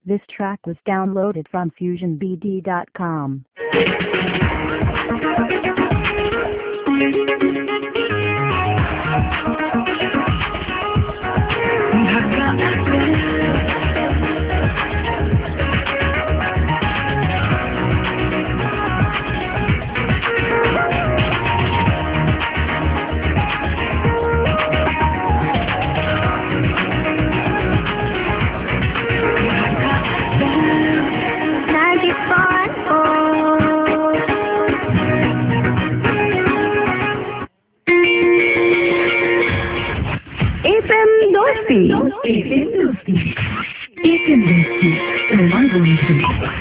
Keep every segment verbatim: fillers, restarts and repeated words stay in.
This track was downloaded from fusion b d dot com. FM Dosti FM Dosti FM Dosti তোমার বন্ধু।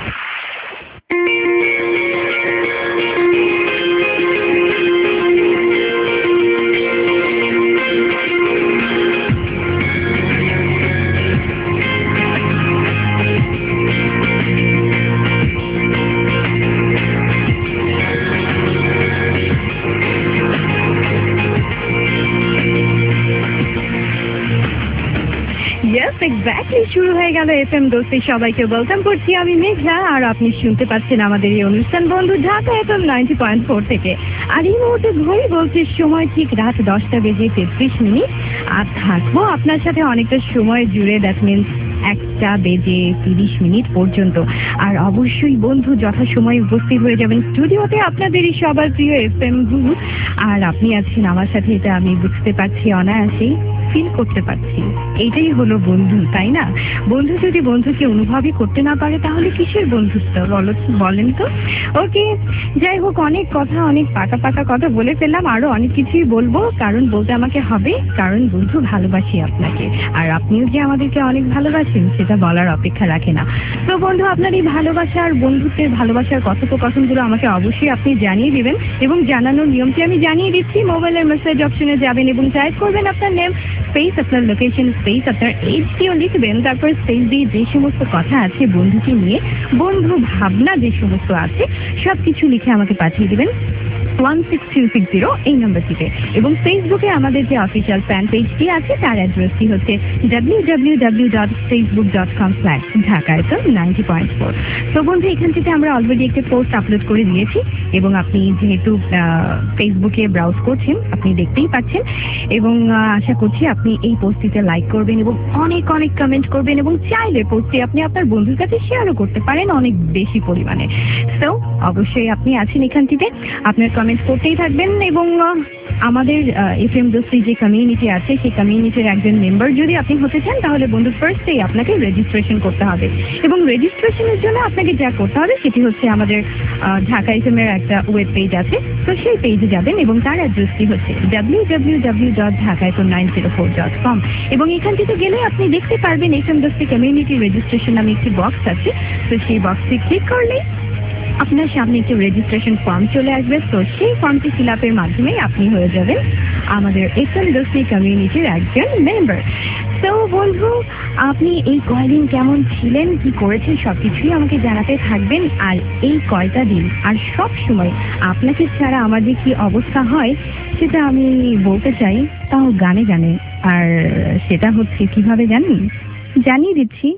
Exactly শুরু হয়ে গেল এফএম দোস্তি। সবাইকে ওয়েলকাম করছি, আমি মেঘলা, আর আপনি শুনতে পাচ্ছেন আমাদের এই অনুষ্ঠান বন্ধু Dhaka FM ninety point four থেকে। আর এই মুহূর্তে ঘড়ি বলছে সময় ঠিক রাত দশটা বেজে তেত্রিশ মিনিট। আর থাকবো আপনার সাথে অনেকটা সময় জুড়ে, দ্যাট মিনস একটা বেজে তিরিশ মিনিট পর্যন্ত। আর অবশ্যই বন্ধু যথাসময়ে উপস্থিত হয়ে যাবেন স্টুডিওতে আপনাদেরই সবার প্রিয় এফএম গুরু। আর আপনি আছেন আমার সাথে, এটা আমি বুঝতে পারছি, অনায়াসেই ফিল করতে পারছি। এইটাই হলো বন্ধু, তাই না? বন্ধু যদি বন্ধুকে অনুভবই করতে না পারে তাহলে কিসের বন্ধুত্ব বলো, বলেন তো? ওকে, যাই হোক, অনেক কথা, অনেক পাকা পাকা কথা বলে ফেললাম। আরো অনেক কিছুই বলবো, কারণ বলতে আমাকে হবে, কারণ বন্ধু ভালোবাসি আপনাকে, আর আপনিও যে আমাদেরকে অনেক ভালোবাসেন সেটা বলার অপেক্ষা রাখে না। তো বন্ধু, আপনার এই ভালোবাসা আর বন্ধুত্বের ভালোবাসার কথোপকথনগুলো আমাকে অবশ্যই আপনি জানিয়ে দিবেন, এবং জানানোর নিয়মটি আমি জানিয়ে দিচ্ছি। মোবাইলের মেসেজ অপশনে যাবেন এবং টাইপ করবেন আপনার নেম, স্পেস আপনার লোকেশন, স্পেস আপনার এইচটিও লিখবেন, তারপর স্পেস দিয়ে যে সমস্ত কথা আছে বন্ধুকে নিয়ে, বন্ধু ভাবনা যে সমস্ত আছে সব কিছু লিখে আমাকে পাঠিয়ে দিবেন one six three six zero এই নম্বরটিতে। এবং ফেসবুকে আমাদের যে অফিসিয়াল ফ্যান পেজটি আছে তার অ্যাড্রেসটি হচ্ছে W W W dot Facebook dot com slash Dhaka FM ninety point four. তো বন্ধু, এখান থেকে আমরা অলরেডি একটা পোস্ট আপলোড করে দিয়েছি, এবং আপনি যেহেতু ফেসবুকে ব্রাউজ করছেন আপনি দেখতেই পাচ্ছেন, এবং আশা করছি আপনি এই পোস্টটিতে লাইক করবেন এবং অনেক অনেক কমেন্ট করবেন, এবং চাইলে পোস্টটি আপনি আপনার বন্ধুর কাছে শেয়ারও করতে পারেন অনেক বেশি পরিমাণে। তো অবশ্যই আপনি আছেন এখানটিতে, আপনার কমেন্ট করতেই থাকবেন। এবং আমাদের এফএম দোস্তি যে কমিউনিটি আছে সেই কমিউনিটির একজন মেম্বার যদি আপনি হতে চান তাহলে বন্ধু ফার্স্টেই আপনাকে রেজিস্ট্রেশন করতে হবে, এবং রেজিস্ট্রেশনের জন্য আপনাকে যা করতে হবে সেটি হচ্ছে আমাদের ঢাকা এফএম এর একটা ওয়েব পেজ আছে, তো সেই পেজে যাবেন এবং তার অ্যাড্রেসটি হচ্ছে W W W dot Dhaka FM nine zero four dot com. এবং এখান থেকে গেলে আপনি দেখতে পারবেন এফএম দোস্তি কমিউনিটি রেজিস্ট্রেশন নামে একটি বক্স আছে, তো সেই বক্সটি ক্লিক করলেই আপনার সামনে একটি রেজিস্ট্রেশন ফর্ম চলে আসবে। তো সেই ফর্মটি ফিল আপের মাধ্যমে আপনি হয়ে যাবেন আমাদের এফএম দোস্তি কমিউনিটির একজন মেম্বার। তো বন্ধু, আপনি এই কয়দিন কেমন ছিলেন, কি করেছেন, সবকিছুই আমাকে জানাতে থাকবেন। আর এই কয়টা দিন আর সব সময় আপনাকে ছাড়া আমার যে কি অবস্থা হয় সেটা আমি বলতে চাই, তাও গানে গানে। আর সেটা হচ্ছে কিভাবে জানেন, জানিয়ে দিচ্ছি।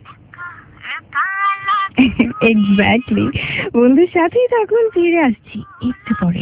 এক্স্যাক্টলি বন্ধুর সাথেই থাকুন, ফিরে আসছি একটু পরে।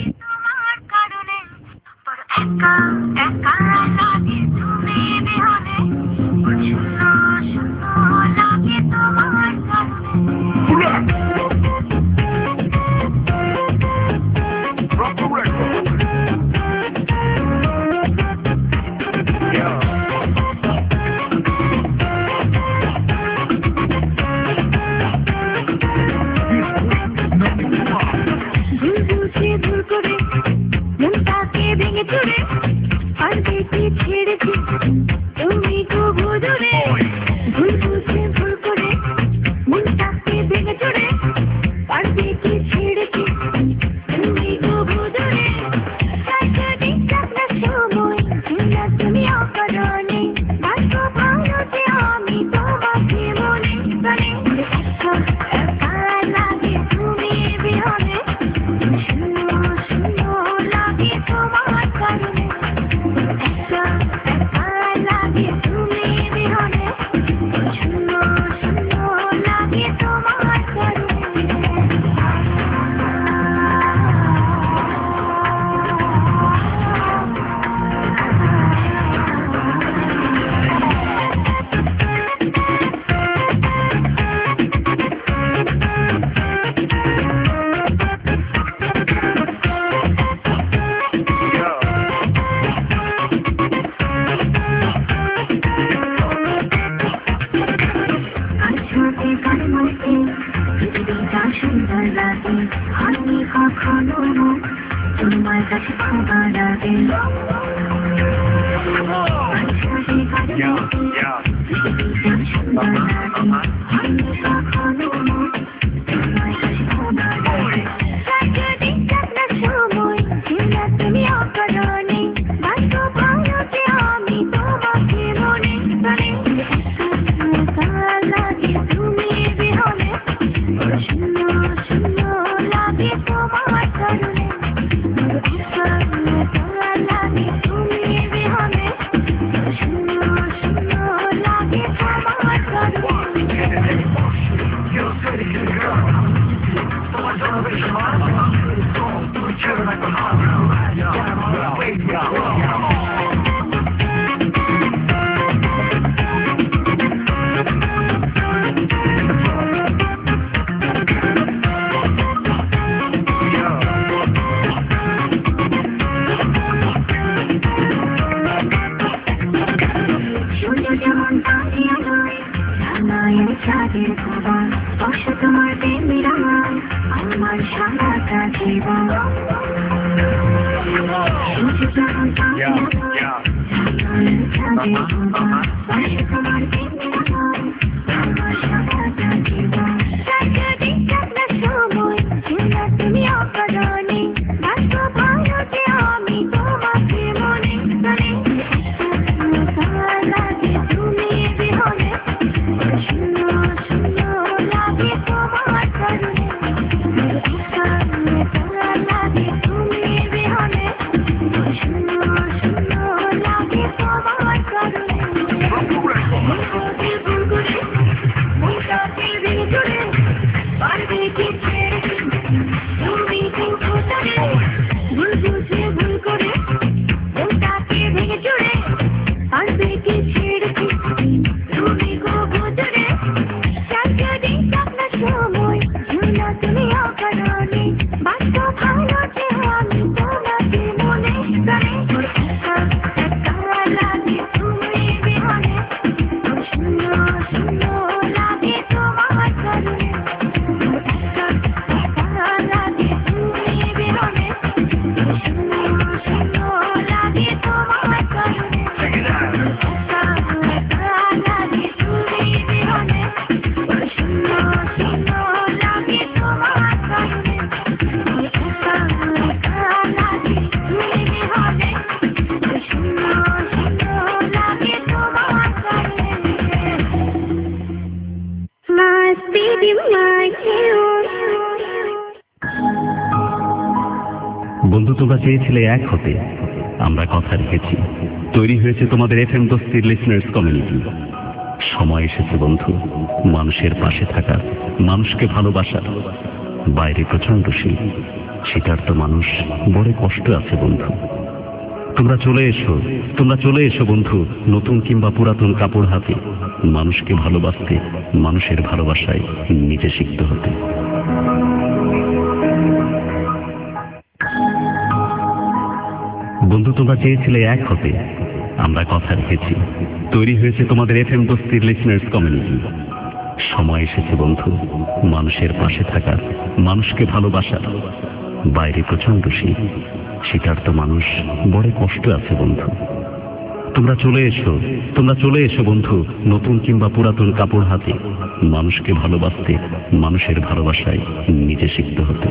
রাতে গান মস্তি পৃথিবীটা সুন্দর লাগে হয়নি কখনো তোমার কাছে ক্ষমা লাগে পৃথিবীটা সুন্দর লাগে হয়নি কখনো তোমার কাছে ক্ষমা লাগে সময় তুমি অকারণে বাধ্য ভারতে আমি তোমাকে মনে প্রাণে লাগে তুমি বিহনে শূন্য শূন্য লাগে তোমার কারণে লাগে তুমি বিহনে শূন্য শূন্য লাগে তোমার কারণে তোমার প্রেমের আমার সারাটা জীবন তোমার প্রেমের আমার সারাটা জীবন সময় তুমি অকারণে বাধ্য ভারতে আমি তোমাকে মনে প্রাণে লাগে তুমি বিহনে শূন্য শূন্য লাগে তোমার কারণে লাগে তুমি বিহনে শূন্য শূন্য লাগে তোমার কারণে পারবে কি তুমি কিন্তু তারে ভুল বুঝে ভুল করে মনটাকে ভেঙে চড়ে পারবে কি ছেড়ে তুমি গো ভুজরে সারাদিন আপনার সময় শূন্য তুমি অকারণে বাধ্য ভারতে আমি তোমাকে মনে প্রাণে লাগে তুমি বিহনে শূন্য শূন্য লাগে তোমার কারণে লাগে তুমি বিহনে শূন্য শূন্য লাগে তোমার কারণে লাগে তুমি বিহনে শূন্য শূন্য লাগে তোমার কারণে লাগে তুমি বিহনে শূন্য শূন্য লাগে তোমার কারণে Must be like you. বন্ধু, তোমরা চেয়েছিলে এক হতে, আমরা কথা রেখেছি। তৈরি হয়েছে তোমাদের এফএম দোস্তির লিসনার্স কমিউনিটি। সময় এসেছে বন্ধু মানুষের পাশে থাকার, মানুষকে ভালোবাসার। বাইরে প্রচন্ড শীত, শীতার্ত মানুষ বড় কষ্ট আছে বন্ধু। তোমরা চলে এসো, তোমরা চলে এসো বন্ধু, নতুন কিংবা পুরাতন কাপড় হাতে। মানুষকে ভালোবাসতে, মানুষের ভালোবাসায় নিজে শিখতে হতে। বন্ধু, তোমরা চেয়েছিলে এক হতে, আমরা কথা রেখেছি। তৈরি হয়েছে তোমাদের এফএম দোস্তির লিসনার্স কমিউনিটি। সময় এসেছে বন্ধু মানুষের পাশে থাকার, মানুষকে ভালোবাসার। বাইরে প্রচন্ড শীত, শীতার্ত মানুষ বড় কষ্ট আছে বন্ধু। তোমরা চলে এসো, তোমরা চলে এসো বন্ধু, নতুন কিংবা পুরাতন কাপড় হাতে। মানুষকে ভালোবাসতে, মানুষের ভালোবাসায় নিজে শিখতে হতে।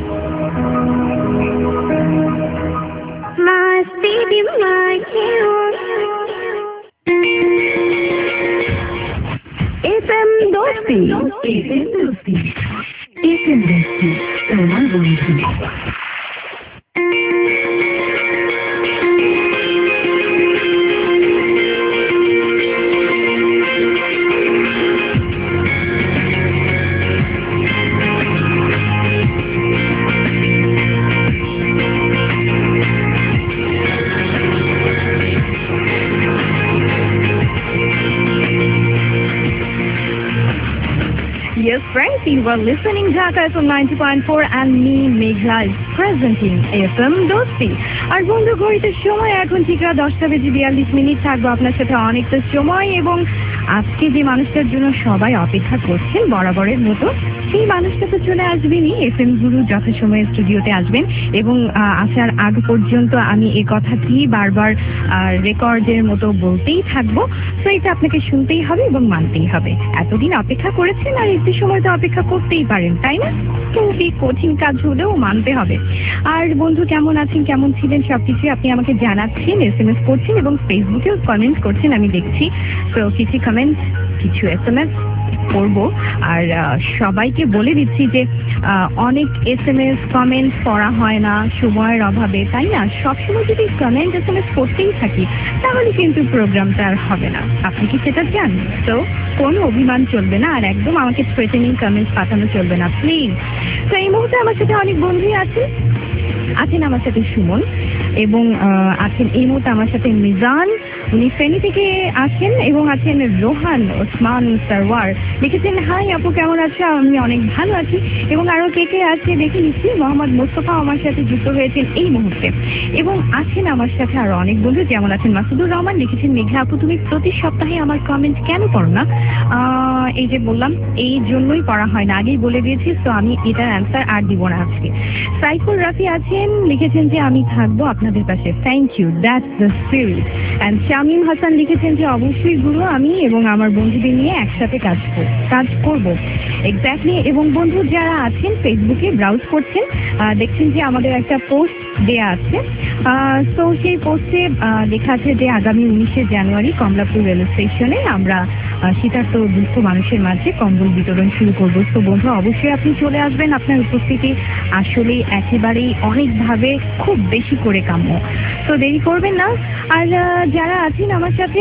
Must be like you. FM Dosti FM Dosti FM Dosti তোমার বন্ধু। Yes, friends, you are listening Dhaka F M ninety point four and me, Meghla, is presenting F M Dosti. আর বন্ধু, ঘড়িতে সময় এখন ঠিক দশটা বেজে বিয়াল্লিশ মিনিট। থাকবো আপনার সাথে অনেকটা সময় এবং আজকে যে মানুষটার জন্য সবাই অপেক্ষা করছেন বরাবরের মতো, সেই মানুষটা তো চলে আসবেনই। এফ এম গুরু যথাসময়ে স্টুডিওতে আসবেন এবং আসার আগ পর্যন্ত আমি এ কথাটি বারবার রেকর্ডের মতো বলতেই থাকবো। তো এটা আপনাকে শুনতেই হবে এবং মানতেই হবে। এতদিন অপেক্ষা করেছেন আর একটু সময় তো অপেক্ষা করতেই পারেন, তাই না? খুবই কঠিন কাজ হলেও মানতে হবে। আর বন্ধু কেমন আছেন, কেমন ছিলেন, সবকিছু আপনি আমাকে জানাচ্ছেন, এস এম এস করছেন এবং ফেসবুকেও কমেন্ট করছেন, আমি দেখছি। তো কিছু কমেন্ট, কিছু এস এম এস করবো। আর সবাইকে বলে দিচ্ছি যে অনেক এস এম এস কমেন্ট পড়া হয় না সময়ের অভাবে, তাই না? সবসময় যদি কমেন্ট এস এম এস করতেই থাকি তাহলে কিন্তু প্রোগ্রামটা আর হবে না। আপনি কি সেটা চান? তো কোনো অভিমান চলবে না, আর একদম আমাকে থ্রেটেনিং কমেন্টস পাঠানো চলবে না, প্লিজ। তো এই মুহূর্তে আমার সাথে অনেক বন্ধুই আছেন। আছেন আমার সাথে সুমন এবং আছেন এই মুহূর্তে আমার সাথে মিজান, উনি ফেনী থেকে আছেন, এবং আছেন রোহান ওসমান সারওয়ার। লিখেছেন, হাই আপু কেমন আছো? আমি অনেক ভালো আছি। এবং আরো কে কে আছে দেখে নিচ্ছি। মোহাম্মদ মোস্তফা আমার সাথে যুক্ত হয়েছেন এই মুহূর্তে, এবং আছেন আমার সাথে আরো অনেক বন্ধু, যেমন আছেন মাসুদুর রহমান। লিখেছেন, মেঘা আপু তুমি প্রতি সপ্তাহে আমার কমেন্ট কেন পড়ো না? এই যে বললাম, এই জন্যই পড়া হয় না, আগেই বলে দিয়েছি। তো আমি এটার অ্যান্সার আর দিব না আজকে। সাইফুল রাফি আছেন, লিখেছেন যে আমি থাকবো আপনাদের পাশে। Thank you, that's the spirit. And Shamim Hasan লিখেছেন যে অবশ্যই গুরু, আমি এবং আমার বন্ধুদের নিয়ে একসাথে কাজ কাজ করবো। এক্স্যাক্টলি। এবং বন্ধু যারা আছেন ফেসবুকে ব্রাউজ করছেন, দেখছেন যে আমাদের একটা পোস্ট দেয়া আছে। তো সেই পোস্টে লেখা আছে যে আগামী উনিশে জানুয়ারি কমলাপুর রেল স্টেশনে আমরা শীতার্ত দুঃস্থ মানুষের মাঝে কম্বল বিতরণ শুরু করবো। তো বন্ধু অবশ্যই আপনি চলে আসবেন, আপনার উপস্থিতি আসলেই একেবারেই অনেকভাবে খুব বেশি করে কাম্য। তো দেরি করবেন না। আর যারা আছেন আমার সাথে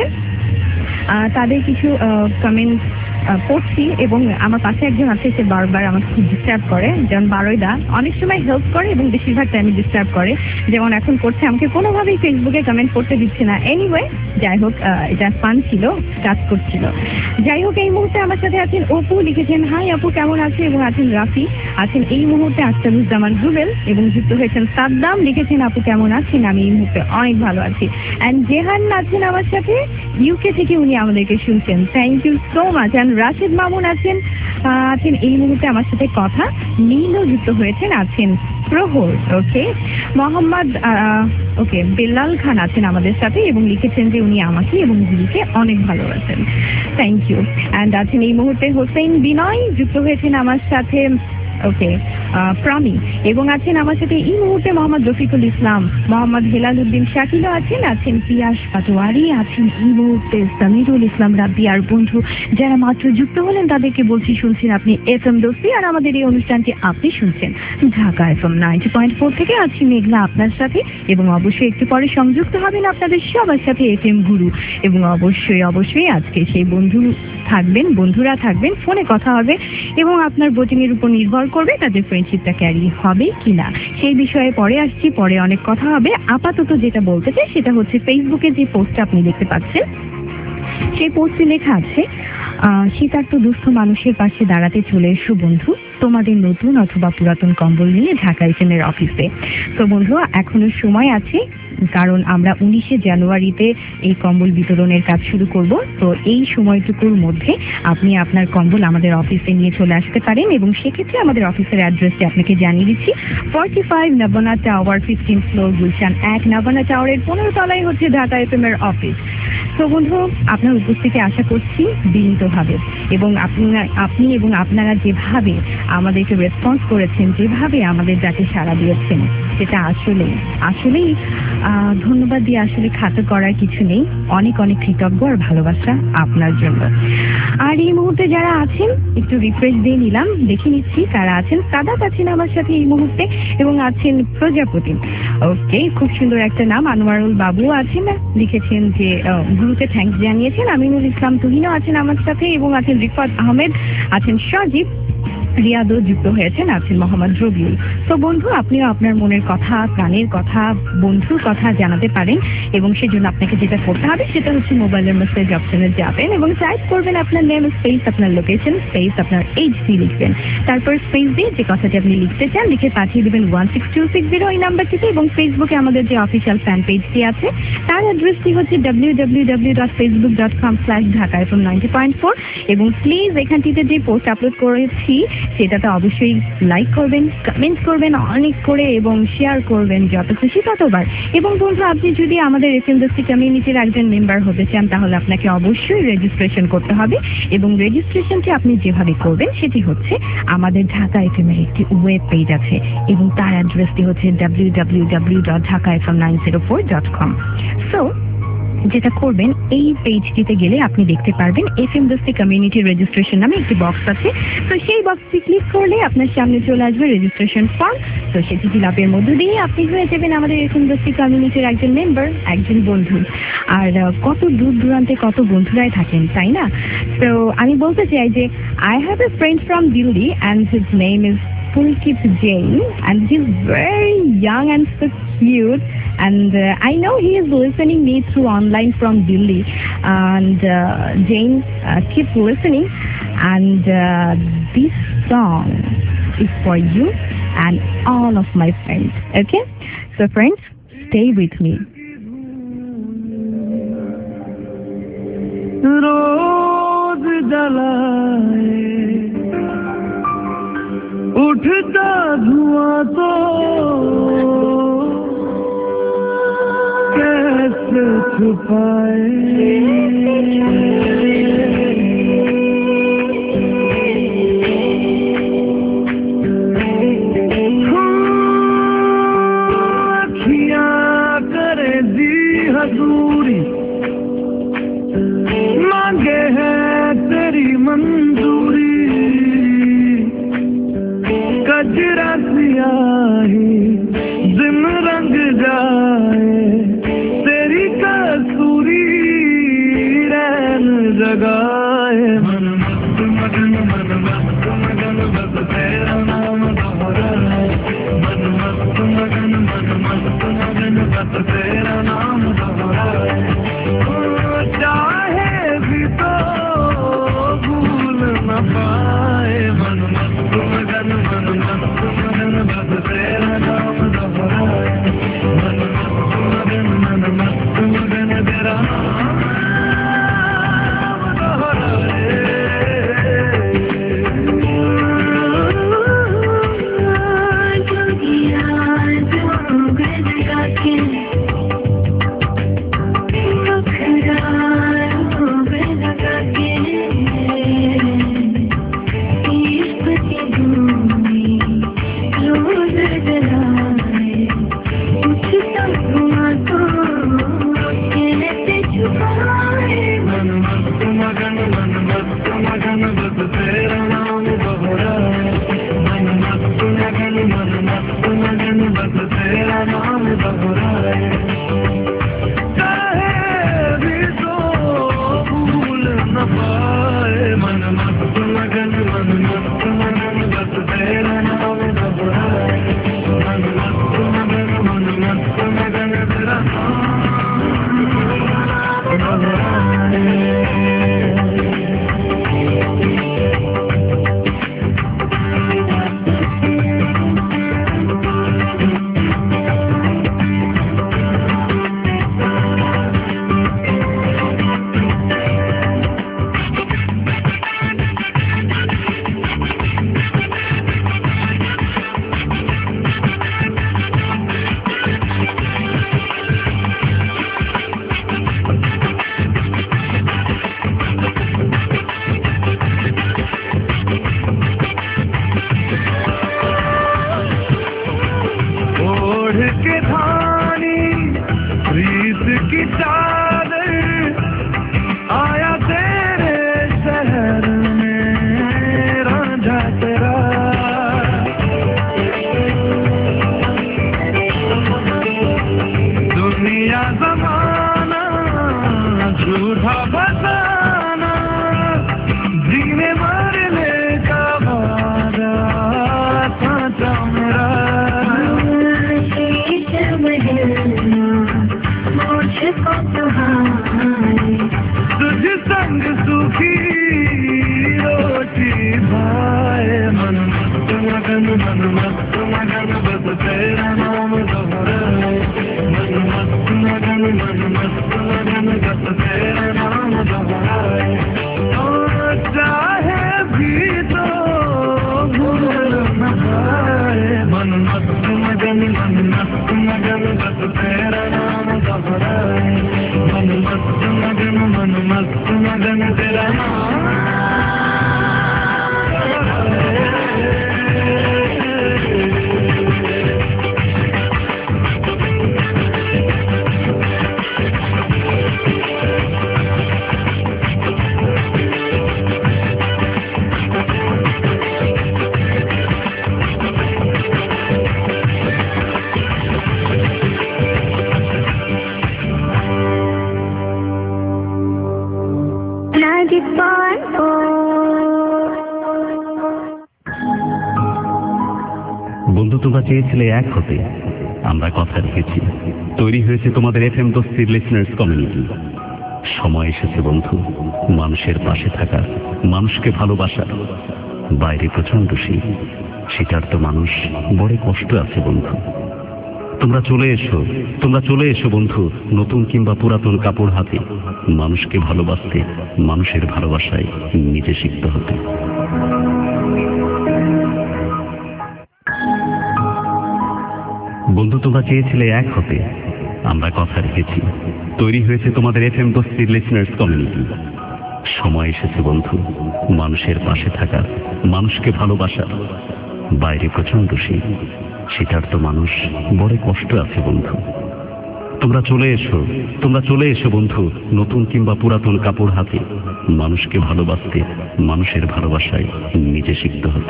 তাদের কিছু কমেন্ট পড়ছি, এবং আমার পাশে একজন আছে, সে বারবার আমাকে খুব ডিস্টার্ব করে। যেমন বারোইদা অনেক সময় হেল্প করে এবং বেশিরভাগ টাইমে ডিস্টার্ব করে, যেমন এখন করছে, আমাকে কোনোভাবেই ফেসবুকে কমেন্ট করতে দিচ্ছে না। এনিওয়ে, যাই হোক, এটা ফান ছিল, কাজ করছিল। যাই হোক, এই মুহূর্তে আমার সাথে আছেন অপু। লিখেছেন, হাই আপু কেমন আছে? এবং আছেন রাফি, আছেন এই মুহূর্তে আখতারুজ্জামান রুবেল, এবং যুক্ত হয়েছেন সাদ্দাম। লিখেছেন, আপু কেমন আছেন? আমি এই মুহূর্তে অনেক ভালো আছি। অ্যান্ড জেহান আছেন আমার সাথে ইউকে থেকে, উনি আমাদেরকে শুনছেন। Thank you so much. And Rashed Mamun আছেন আছেন এই মুহূর্তে আমার সাথে কথা। নীলও যুক্ত হয়েছেন, আছেন প্রহর। ওকে, মোহাম্মদ ওকে বেলাল খান আছেন আমাদের সাথে, এবং লিখেছেন যে উনি আমাকে এবং গুরুকে অনেক ভালোবাসেন। Thank you. অ্যান্ড আছেন এই মুহূর্তে হোসেন বিনয়, যুক্ত হয়েছেন আমার সাথে। ওকে, প্রমি, এবং আছেন আমার সাথে এই মুহূর্তে মোহাম্মদ রফিকুল ইসলাম, মোহাম্মদ হেলাল উদ্দিন শাকিলও আছেন, আছেন পিয়াস পাটোয়ারি, আছেন এই মুহূর্তে সামিরুল ইসলাম রাব্বি। আর বন্ধু যারা মাত্র যুক্ত হলেন তাদেরকে বলছি, শুনছেন আপনি এফ এম দোস্তি, আর আমাদের এই অনুষ্ঠানটি আপনি শুনছেন Dhaka F M ninety point four থেকে। আছি মেঘলা আপনার সাথে, এবং অবশ্যই একটু পরে সংযুক্ত হবেন আপনাদের সবার সাথে এফ এম গুরু। এবং অবশ্যই অবশ্যই আজকে সেই বন্ধু থাকবেন, বন্ধুরা থাকবেন, ফোনে কথা হবে, এবং আপনার ভোটিং এর উপর নির্ভর করবে তাদের ফ্রেন্ডশিপটা ক্যারি হবে কিনা, সেই বিষয়ে পরে আসছি, পরে অনেক কথা হবে। আপাতত যেটা বলতে চাই সেটা হচ্ছে, ফেসবুকে যে পোস্টটা আপনি দেখতে পাচ্ছেন, সেই পোস্টে লেখা আছে, শীতার্ত দুস্থ মানুষের পাশে দাঁড়াতে চলে এসো বন্ধু, তোমাদের নতুন অথবা পুরাতন কম্বল নিয়ে ঢাকা এফএমের অফিসে। তো বন্ধু এখনো সময় আছে, কারণ আমরা উনিশে জানুয়ারিতে এই কম্বল বিতরণের কাজ শুরু করব। তো এই সময়টুকুর মধ্যে আপনি আপনার কম্বল আমাদের অফিসে নিয়ে চলে আসতে পারেন, এবং সেক্ষেত্রে আমাদের অফিসের অ্যাড্রেসটি আপনাকে জানিয়ে দিচ্ছি। ফর্টি ফাইভ নবানা টাওয়ার, ফিফটিন ফ্লোর, গুলশান এক। নবানা টাওয়ারের পনেরো তলায় হচ্ছে ঢাকা এফএমের অফিস। তো বন্ধু আপনার উপস্থিতি আশা করছি বিনীতভাবে, এবং আপনারা আপনি এবং আপনারা যেভাবে আমাদেরকে রেসপন্স করেছেন, যেভাবে আমাদের যাকে সাড়া দিয়েছেন, সেটা আসলে আসলেই ধন্যবাদ দিয়ে আসলে খাটো করার কিছু নেই। অনেক অনেক কৃতজ্ঞ আর ভালোবাসা আপনার জন্য। আর এই মুহূর্তে যারা আছেন একটু রিফ্রেশ দিয়ে নিলাম, দেখে নিচ্ছি কারা আছেন। সাদাত আছেন আমার সাথে এই মুহূর্তে, এবং আছেন প্রজাপতি। ওকে, খুব সুন্দর একটা নাম। আনোয়ারুল বাবু আছেন, লিখেছেন যে গুরুকে থ্যাঙ্কস জানিয়েছেন। আমিনুল ইসলাম তুহিনও আছেন আমার সাথে, এবং আছেন রিফাত আহমেদ, আছেন সজীব, রিয়াদও যুক্ত হয়েছেন, আছেন মোহাম্মদ রবিউল। তো বন্ধু, আপনিও আপনার মনের কথা, প্রাণের কথা, বন্ধুর কথা জানাতে পারেন, এবং সেজন্য আপনাকে যেটা করতে হবে সেটা হচ্ছে মোবাইলের মেসেজ অপশনে যাবেন এবং টাইপ করবেন আপনার নেম স্পেস, আপনার লোকেশন স্পেস, আপনার এইচডি লিখবেন, তারপর স্পেস দিয়ে যে কথাটি আপনি লিখতে চান লিখে পাঠিয়ে দেবেন one six two six zero এই নাম্বারটিতে। এবং ফেসবুকে আমাদের যে অফিসিয়াল ফ্যান পেজটি আছে তার অ্যাড্রেসটি হচ্ছে W W W dot Facebook dot com slash Dhaka FM ninety point four. এবং প্লিজ এখানটিতে যে পোস্ট আপলোড করেছি সেটাতে অবশ্যই লাইক করবেন, কমেন্ট করবেন অনেক করে এবং শেয়ার করবেন যত খুশি ততবার। এবং বন্ধু, আপনি যদি আমাদের এফএম দোস্তি কমিউনিটির একজন মেম্বার হতে চান তাহলে আপনাকে অবশ্যই রেজিস্ট্রেশন করতে হবে। এবং রেজিস্ট্রেশনটি আপনি যেভাবে করবেন সেটি হচ্ছে আমাদের ঢাকা এফএম এর একটি ওয়েব পেজ আছে এবং তার অ্যাড্রেসটি হচ্ছে W W W dot Dhaka FM nine zero four dot com. So যেটা করবেন, এই পেজটিতে গেলে আপনি দেখতে পারবেন এফএম দোস্তি কমিউনিটি রেজিস্ট্রেশন নামে একটি বক্স আছে। তো সেই বক্সটি ক্লিক করলে আপনার সামনে চলে আসবে রেজিস্ট্রেশন ফর্ম। তো সেটি ফিল আপের মধ্য দিয়ে আপনি হয়ে যাবেন আমাদের এফএম দোস্তি কমিউনিটির একজন মেম্বার, একজন বন্ধু। আর কত দূর দূরান্তে কত বন্ধুরাই থাকেন, তাই না? তো আমি বলতে চাই যে I have a friend from Delhi and his name is Pulkit Jain, and he's very young and so cute, and uh, I know he is listening me through online from Delhi, and uh, Jain, uh, keep listening, and uh, this song is for you and all of my friends, okay? So friends, stay with me. रोज जलाए उठता धुआं तो कैसे छुपाए, अखियां करे दी हजूरी, मांगे है तेरी मंजूरी, कजरा सियाही दिन रंग जाए, तेरी कसूरी रैन जगा বন্ধু, তোমরা চেয়েছিলে এক হতে, আমরা কথা রেখেছি। তৈরি হয়েছে তোমাদের এফএম দোস্তির লিসনার্স কমিউনিটি। সময় এসেছে বন্ধু মানুষের পাশে থাকা, মানুষকে ভালোবাসার। বাইরে প্রচন্ড শীত, শীতার্ত মানুষ বড় কষ্ট আছে বন্ধু। তোমরা চলে এসো, তোমরা চলে এসো বন্ধু, নতুন কিংবা পুরাতন কাপড় হাতে। মানুষকে ভালোবাসতে, মানুষের ভালোবাসায় নিজে সিক্ত হতে। বন্ধু, তোমরা চেয়েছিলে এক হতে, আমরা কথা রেখেছি। তৈরি হয়েছে তোমাদের এফএম দোস্তির লিসনার্স কমিউনিটি। সময় এসেছে বন্ধু মানুষের পাশে থাকা, মানুষকে ভালোবাসার। বাইরে প্রচন্ড শীত, শীতার্ত মানুষ বড় কষ্ট আছে বন্ধু। তোমরা চলে এসো, তোমরা চলে এসো বন্ধু, নতুন কিংবা পুরাতন কাপড় হাতে। মানুষকে ভালোবাসতে, মানুষের ভালোবাসায় নিজে সিক্ত হতে।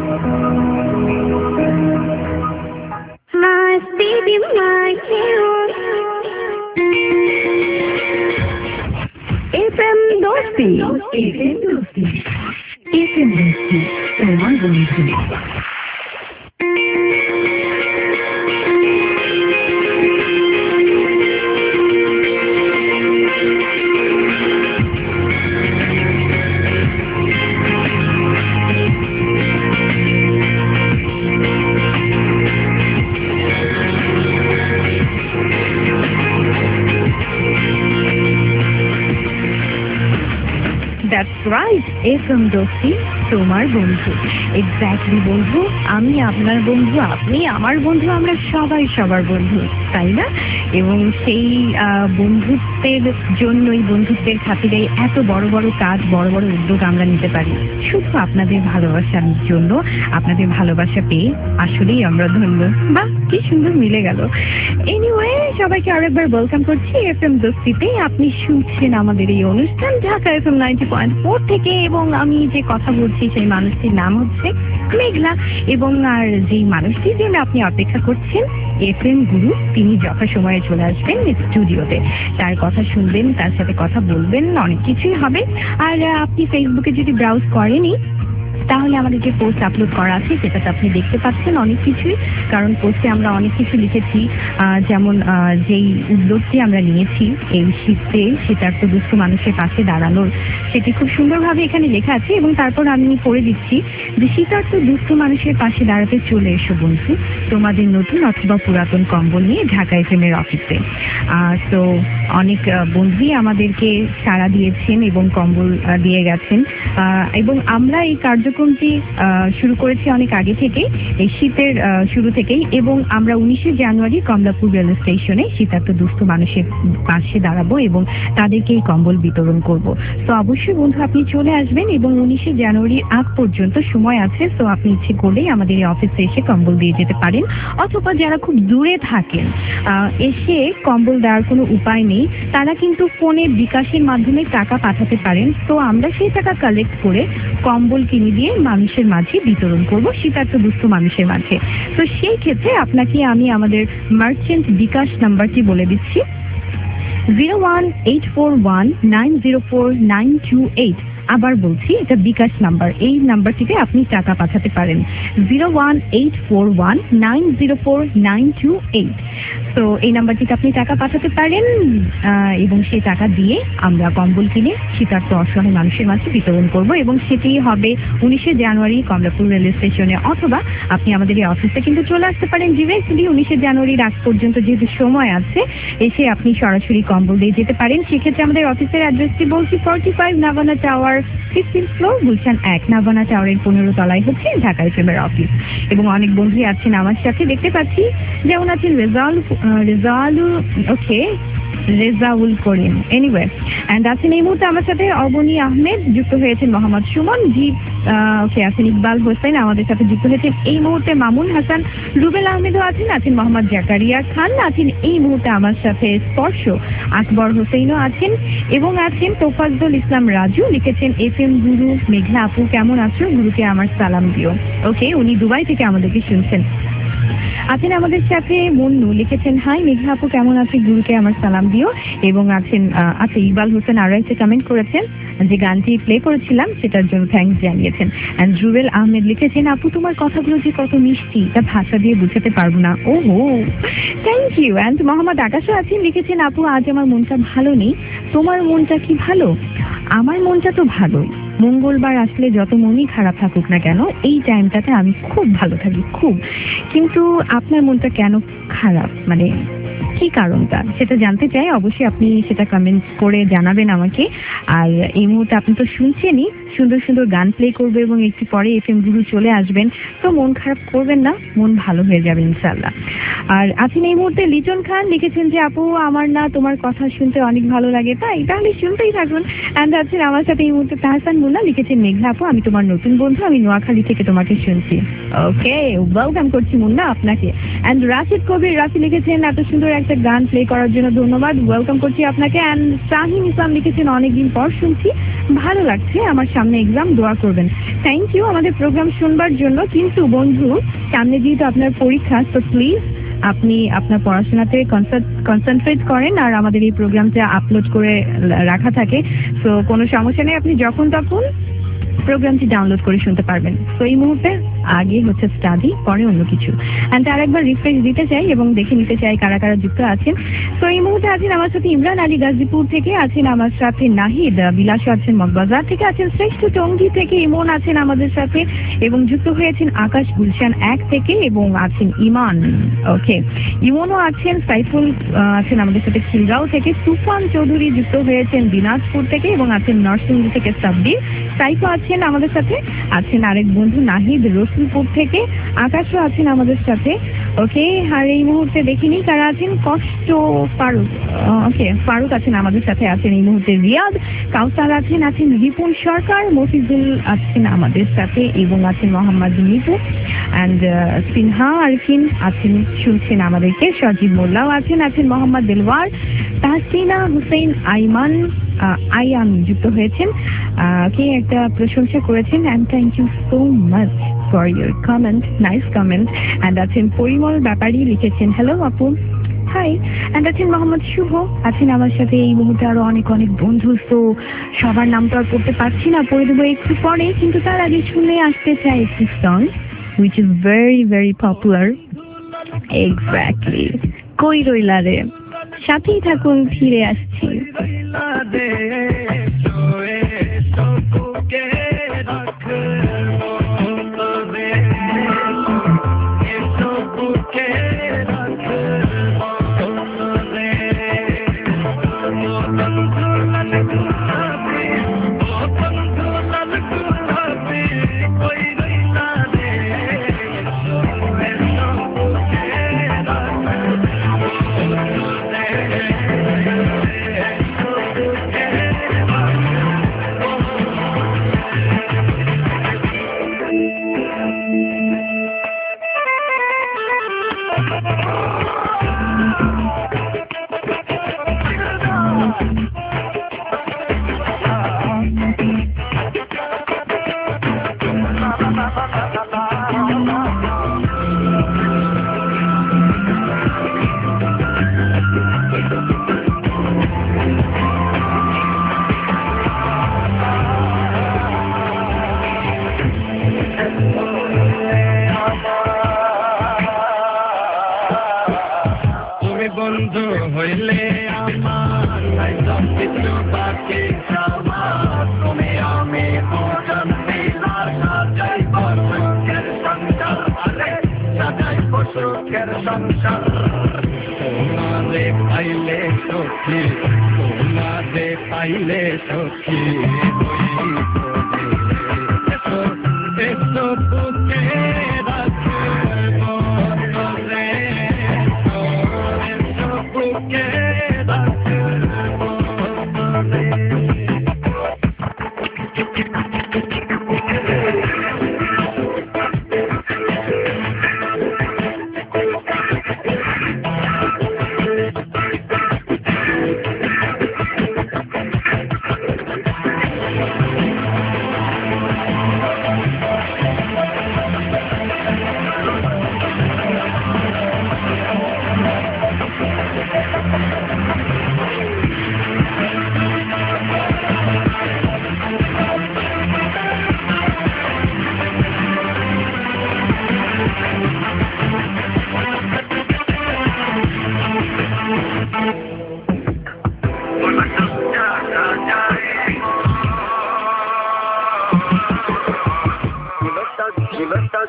FM Dosti, FM Dosti, FM Dosti তোমার বন্ধু। That's right, এফএম দোস্তি তোমার বন্ধু। এক্স্যাক্টলি বন্ধু, আমি আপনার বন্ধু, আপনি আমার বন্ধু, আমরা সবাই সবার বন্ধু, তাই না? এবং সেই বন্ধুত্বের জন্যই, বন্ধুত্বের খাতিরে এত বড় বড় কাজ, বড় বড় উদ্যোগ আমরা নিতে পারি শুধু আপনাদের ভালোবাসার জন্য। আপনাদের ভালোবাসা পেয়ে আসলেই আমরা ধন্য। বাহ, কি সুন্দর মিলে গেল। এনিওয়ে, সবাইকে আরেকবার ওয়েলকাম করছি এফএম দোস্তিতে। আপনি শুনছেন আমাদের এই অনুষ্ঠান Dhaka FM ninety point four থেকে, এবং আমি যে কথা বলছি সেই মানুষটির নাম হচ্ছে মেঘলা। এবং আর যেই মানুষটির জন্য আপনি অপেক্ষা করছেন, এফএম গুরু, তিনি যথাসময়ে চলে আসবেন স্টুডিওতে। তার কথা শুনবেন, তার সাথে কথা বলবেন, অনেক কিছুই হবে। আর আপনি ফেসবুকে যদি ব্রাউজ করেনি, তাহলে আমাদের যে পোস্ট আপলোড করা আছে সেটাতে আপনি দেখতে পাচ্ছেন অনেক কিছুই। কারণ পোস্টে আমরা অনেক কিছু লিখেছি, যেমন যেই উদ্যোগটি আমরা নিয়েছি এই শীতে শীতার্ত দুস্থ মানুষের পাশে দাঁড়ানোর, সেটি খুব সুন্দরভাবে এখানে লেখা আছে। এবং তারপর আমি পড়ে দিচ্ছি যে শীতার্ত দুস্থ মানুষের পাশে দাঁড়াতে চলে এসো বন্ধু তোমাদের নতুন অথবা পুরাতন কম্বল নিয়ে ঢাকা এফএমের অফিসে। তো অনেক বন্ধুই আমাদেরকে সাড়া দিয়েছেন এবং কম্বল দিয়ে গেছেন। এবং আমরা এই কার্যক্রম শুরু করেছি অনেক আগে থেকে, এই শীতের শুরু থেকেই। এবং আমরা উনিশে জানুয়ারি কমলাপুর রেল স্টেশনে শীতার্ত দুস্থ মানুষের পাশে দাঁড়াবো এবং তাদেরকে এই কম্বল বিতরণ করব। তো অবশ্যই বন্ধু আপনি চলে আসবেন, এবং উনিশে জানুয়ারির আগ পর্যন্ত সময় আছে। তো আপনি ইচ্ছে করলেই আমাদের এই অফিসে এসে কম্বল দিয়ে যেতে পারেন, অথবা যারা খুব দূরে থাকেন এসে কম্বল দেওয়ার কোনো উপায় নেই, তারা কিন্তু ফোনে বিকাশের মাধ্যমে টাকা পাঠাতে পারেন। তো আমরা সেই টাকা কালেক্ট করে কম্বল কিনে দিয়ে মানুষের মাঝে বিতরণ করব, শীতার্ত দুস্থ মানুষের মাঝে। তো সেই ক্ষেত্রে আপনাকে আমি আমাদের মার্চেন্ট বিকাশ নাম্বারটি বলে দিচ্ছি, zero one eight four one nine zero four nine two eight. আবার বলছি, এটা বিকাশ নাম্বার, এই নাম্বারটিতে আপনি টাকা পাঠাতে পারেন, zero one eight four one nine zero four nine two eight. তো এই নাম্বারটিতে আপনি টাকা পাঠাতে পারেন, এবং সেই টাকা দিয়ে আমরা কম্বল কিনে শীতার্ত অসহায় মানুষের মাঝে বিতরণ করব। এবং সেটি হবে উনিশে জানুয়ারি কমলাপুর রেল স্টেশনে, অথবা আপনি আমাদের এই অফিসে কিন্তু চলে আসতে পারেন ডিরেক্টলি। উনিশে জানুয়ারির আগ পর্যন্ত যেহেতু সময় আছে, এসে আপনি সরাসরি কম্বল দিয়ে যেতে পারেন। সেক্ষেত্রে আমাদের অফিসের অ্যাড্রেসটি বলছি, forty five Navana tower, fifteen floor, Gulshan এক। নাভানা টাওয়ারের পনেরো তলায় হচ্ছে ঢাকা এফএমের অফিস। এবং অনেক বন্ধুই আছেন আমার সাথে, দেখতে পাচ্ছি, যেমন আছেন Rezaul Rezaul okay Rezaul Karim, anyway and আছেন এই মুহূর্তে আমার সাথে অবনী আহমেদ, যুক্ত হয়েছেন মোহাম্মদ সুমন জি, ওকে আছেন ইকবাল হোসেন আমাদের সাথে যুক্ত হয়েছেন এই মুহূর্তে, মামুন হাসান, রুবেল আহমেদও আছেন, আছেন মোহাম্মদ জাকারিয়া খান, আছেন এই মুহূর্তে আমার সাথে স্পর্শ, আকবর হোসেনও আছেন, এবং আছেন তোফাজ্জল ইসলাম রাজু, লিখেছেন এফ এম গুরু, মেঘলা আপু কেমন আছো, গুরুকে আমার সালাম দিও। ওকে, উনি দুবাই থেকে আমাদেরকে শুনছেন। আছেন আমাদের সাথে মুন্নু, লিখেছেন হাই মেঘা আপু কেমন আছে, গুরুকে আমার সালাম দিও। এবং আছেন আচ্ছা ইকবাল হোসেন আরো একটা কমেন্ট করেছেন যে গানটি প্লে করেছিলাম সেটার জন্য থ্যাঙ্কস জানিয়েছেন। অ্যান্ড জুবেল আহমেদ লিখেছেন আপু তোমার কথাগুলো যে কত মিষ্টি তা ভাষা দিয়ে বুঝাতে পারবো না। ও হো, থ্যাংক ইউ। অ্যান্ড মোহাম্মদ আকাশও আছেন, লিখেছেন আপু আজ আমার মনটা ভালো নেই, তোমার মনটা কি ভালো? আমার মনটা তো ভালোই, মঙ্গলবার আসলে যত মনই খারাপ থাকুক না কেন এই টাইমটাতে আমি খুব ভালো থাকি খুব। কিন্তু আপনার মনটা কেন খারাপ, মানে কি কারণটা সেটা জানতে চাই। অবশ্যই আপনি সেটা কমেন্ট করে জানাবেন আমাকে। আর এই মুহূর্তে আপনি তো শুনছেনই, সুন্দর সুন্দর গান প্লে করবে এবং একটু পরে এফ এম গুরু চলে আসবেন, তো মন খারাপ করবেন না, মন ভালো হয়ে যাবে ইনশাল্লাহ। আর আছেন এই মুহূর্তে লিটন খান, লিখেছেন যে আপু আমার না তোমার কথা শুনতে অনেক ভালো লাগে, তাই তাহলে শুনতেই থাকুন। অ্যান্ড আছেন আমার সাথে এই মুহূর্তে তাহসান মুন্না, লিখেছেন মেঘলা আপু আমি তোমার নতুন বন্ধু, আমি নোয়াখালী থেকে তোমাকে শুনছি। ওকে, ওয়েলকাম করছি মুন্না আপনাকে। অ্যান্ড রাশিদ কবির রাশি লিখেছেন এত সুন্দর একটা গান প্লে করার জন্য ধন্যবাদ, ওয়েলকাম করছি আপনাকে। অ্যান্ড শাহিন ইসলাম লিখেছেন অনেকদিন পর শুনছি, ভালো লাগছে, আমার সামনে এক্সাম, দোয়া করবেন। থ্যাংক ইউ আমাদের প্রোগ্রাম শুনবার জন্য। কিন্তু বন্ধু সামনে যেহেতু আপনার পরীক্ষা, তো প্লিজ আপনি আপনার পড়াশোনাতে কনসেন্ট্রেট করেন আর আমাদের এই প্রোগ্রামটা আপলোড করে রাখা থাকে, তো কোনো সমস্যা নেই, আপনি যখন তখন প্রোগ্রামটি ডাউনলোড করে শুনতে পারবেন। তো এই মুহূর্তে আগে হচ্ছে স্টাডি, পরে অন্য কিছু। অ্যান্ড আর একবার রিফ্রেশ দিতে চাই এবং দেখে নিতে চাই কারা কারা যুক্ত আছেন। তো এই মুহূর্তে আছেন আমার সাথে ইমরান আলী গাজীপুর থেকে, আছেন আমার সাথে নাহিদ বিলাস, আছেন মগবাজার থেকে, আছেন শ্রেষ্ঠ টঙ্গী থেকে ইমন আছেন আমাদের সাথে এবং যুক্ত হয়েছেন আকাশ গুলশান এক থেকে এবং আছেন ইমান। ওকে, ইমনও আছেন, সাইফুল আছেন আমাদের সাথে খিলগাঁও থেকে, তুফান চৌধুরী যুক্ত হয়েছেন দিনাজপুর থেকে এবং আছেন নরসিংদী থেকে সাব্বির, সাইফও আছেন আমাদের সাথে, আছেন আরেক বন্ধু নাহিদ রসুলপুর থেকে, আকাশও আছেন আমাদের সাথে। ওকে, আর এই মুহূর্তে দেখিনি কারা আছেন, কষ্ট ফারুক, ওকে ফারুক আছেন আমাদের সাথে, আছেন এই মুহূর্তে রিয়াদ, কাউসার আছেন, আছেন রিপুন সরকার, মফিজুল আছেন আমাদের সাথে এবং আছেন মোহাম্মদ নিপু অ্যান্ড সিনহা আরফিন আছেন, শুনছেন আমাদেরকে, সজীব মোল্লাও আছেন, আছেন মোহাম্মদ দেলওয়ার, তাহসিনা হুসেন আইমান আইয়ান যুক্ত হয়েছেন, কে একটা প্রশংসা করেছেন। And thank you so much for your comment, nice comment. And আছেন পরিমল ব্যাপারী, লিখেছেন হ্যালো আপু, হাই। অ্যান্ড আছেন মোহাম্মদ শুভ, আছেন আমার সাথে এই মুহূর্তে আরো অনেক অনেক বন্ধু, তো সবার নাম তো আর পড়তে পারছি না, পড়ে দেবো একটু পরে, কিন্তু তার আগে শুনে আসতে চাই একটি song which is very very popular, exactly কই রইলা রে, সাথেই থাকুন, ফিরে আসছি। বন্ধু হইলে আমার নাই সব কিছু বাকি আমার, তুমি আমি দুজন মিলার সাজাইব সুখের সংসার, আরে সাজাইব সুখের সংসার। তোমারে পাইলে সখী, তোমারে পাইলে সখী, এসো এসো বুকে রাখবো রে, বুকে রাখবো রে।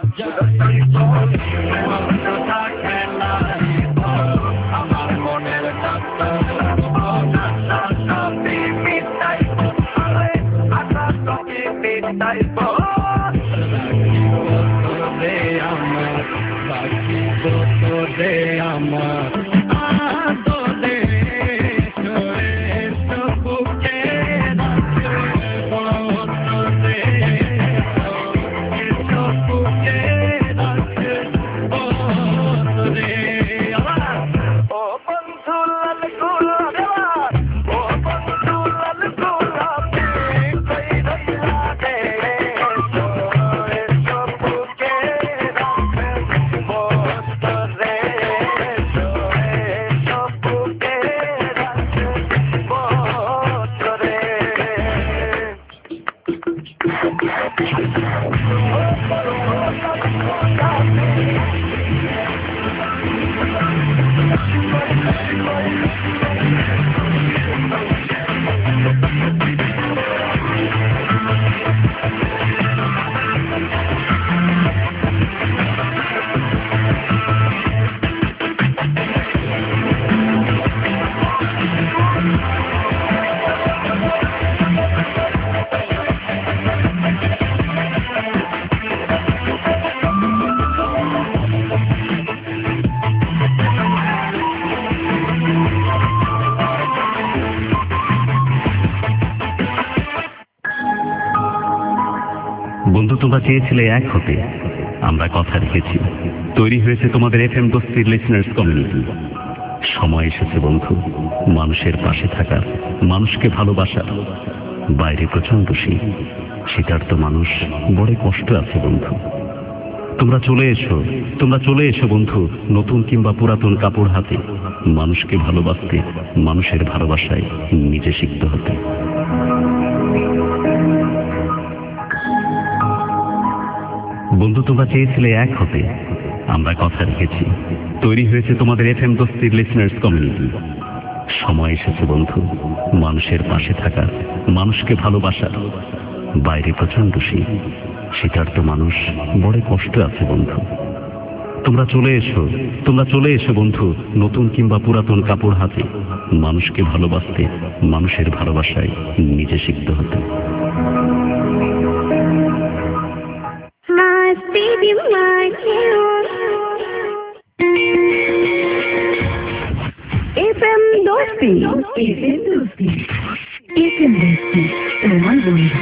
যাই বলি মন থাকে না আমার মনের কথা সবই মিটাই আরে আশা সবই মিটাই রে আমার বাকি রে আমার আদরে করে সবুকে রাখবো রে সবুকে রাখবো রে ও বন্ধু লাল গোলাপ ও বন্ধু লাল গোলাপ কই রইলা রে সবুকে রাখবো রে সবুকে রাখবো রে বন্ধু, তোমরা চেয়েছিলে এক হতে, আমরা কথা রেখেছি। তৈরি হয়েছে তোমাদের এফ এম দোস্তির লিসনার্স কমিউনিটি। সময় এসেছে বন্ধু মানুষের পাশে থাকার, মানুষকে ভালোবাসার। বাইরে প্রচন্ড শীত, শীতার্ত মানুষ বড় কষ্ট আছে বন্ধু। তোমরা চলে এসো, তোমরা চলে এসো বন্ধু, নতুন কিংবা পুরাতন কাপড় হাতে, মানুষকে ভালোবাসতে, মানুষের ভালোবাসায় নিজে শিখতে হতে। বন্ধু, তোমরা চেয়েছিলে এক হতে, আমরা কথা রেখেছি। তৈরি হয়েছে তোমাদের এফ এম দোস্তির লিসনার্স কমিউনিটি। সময় এসেছে বন্ধু মানুষের পাশে থাকার, মানুষকে ভালোবাসার। বাইরে প্রচন্ড শীত, শীতার্ত মানুষ বড় কষ্ট আছে বন্ধু। তোমরা চলে এসো, তোমরা চলে এসো বন্ধু, নতুন কিংবা পুরাতন কাপড় হাতে, মানুষকে ভালোবাসতে, মানুষের ভালোবাসায় নিজে শিখতে হতে। My baby, my hero. F M Dosti, F M Dosti, F M Dosti, তোমার বন্ধু।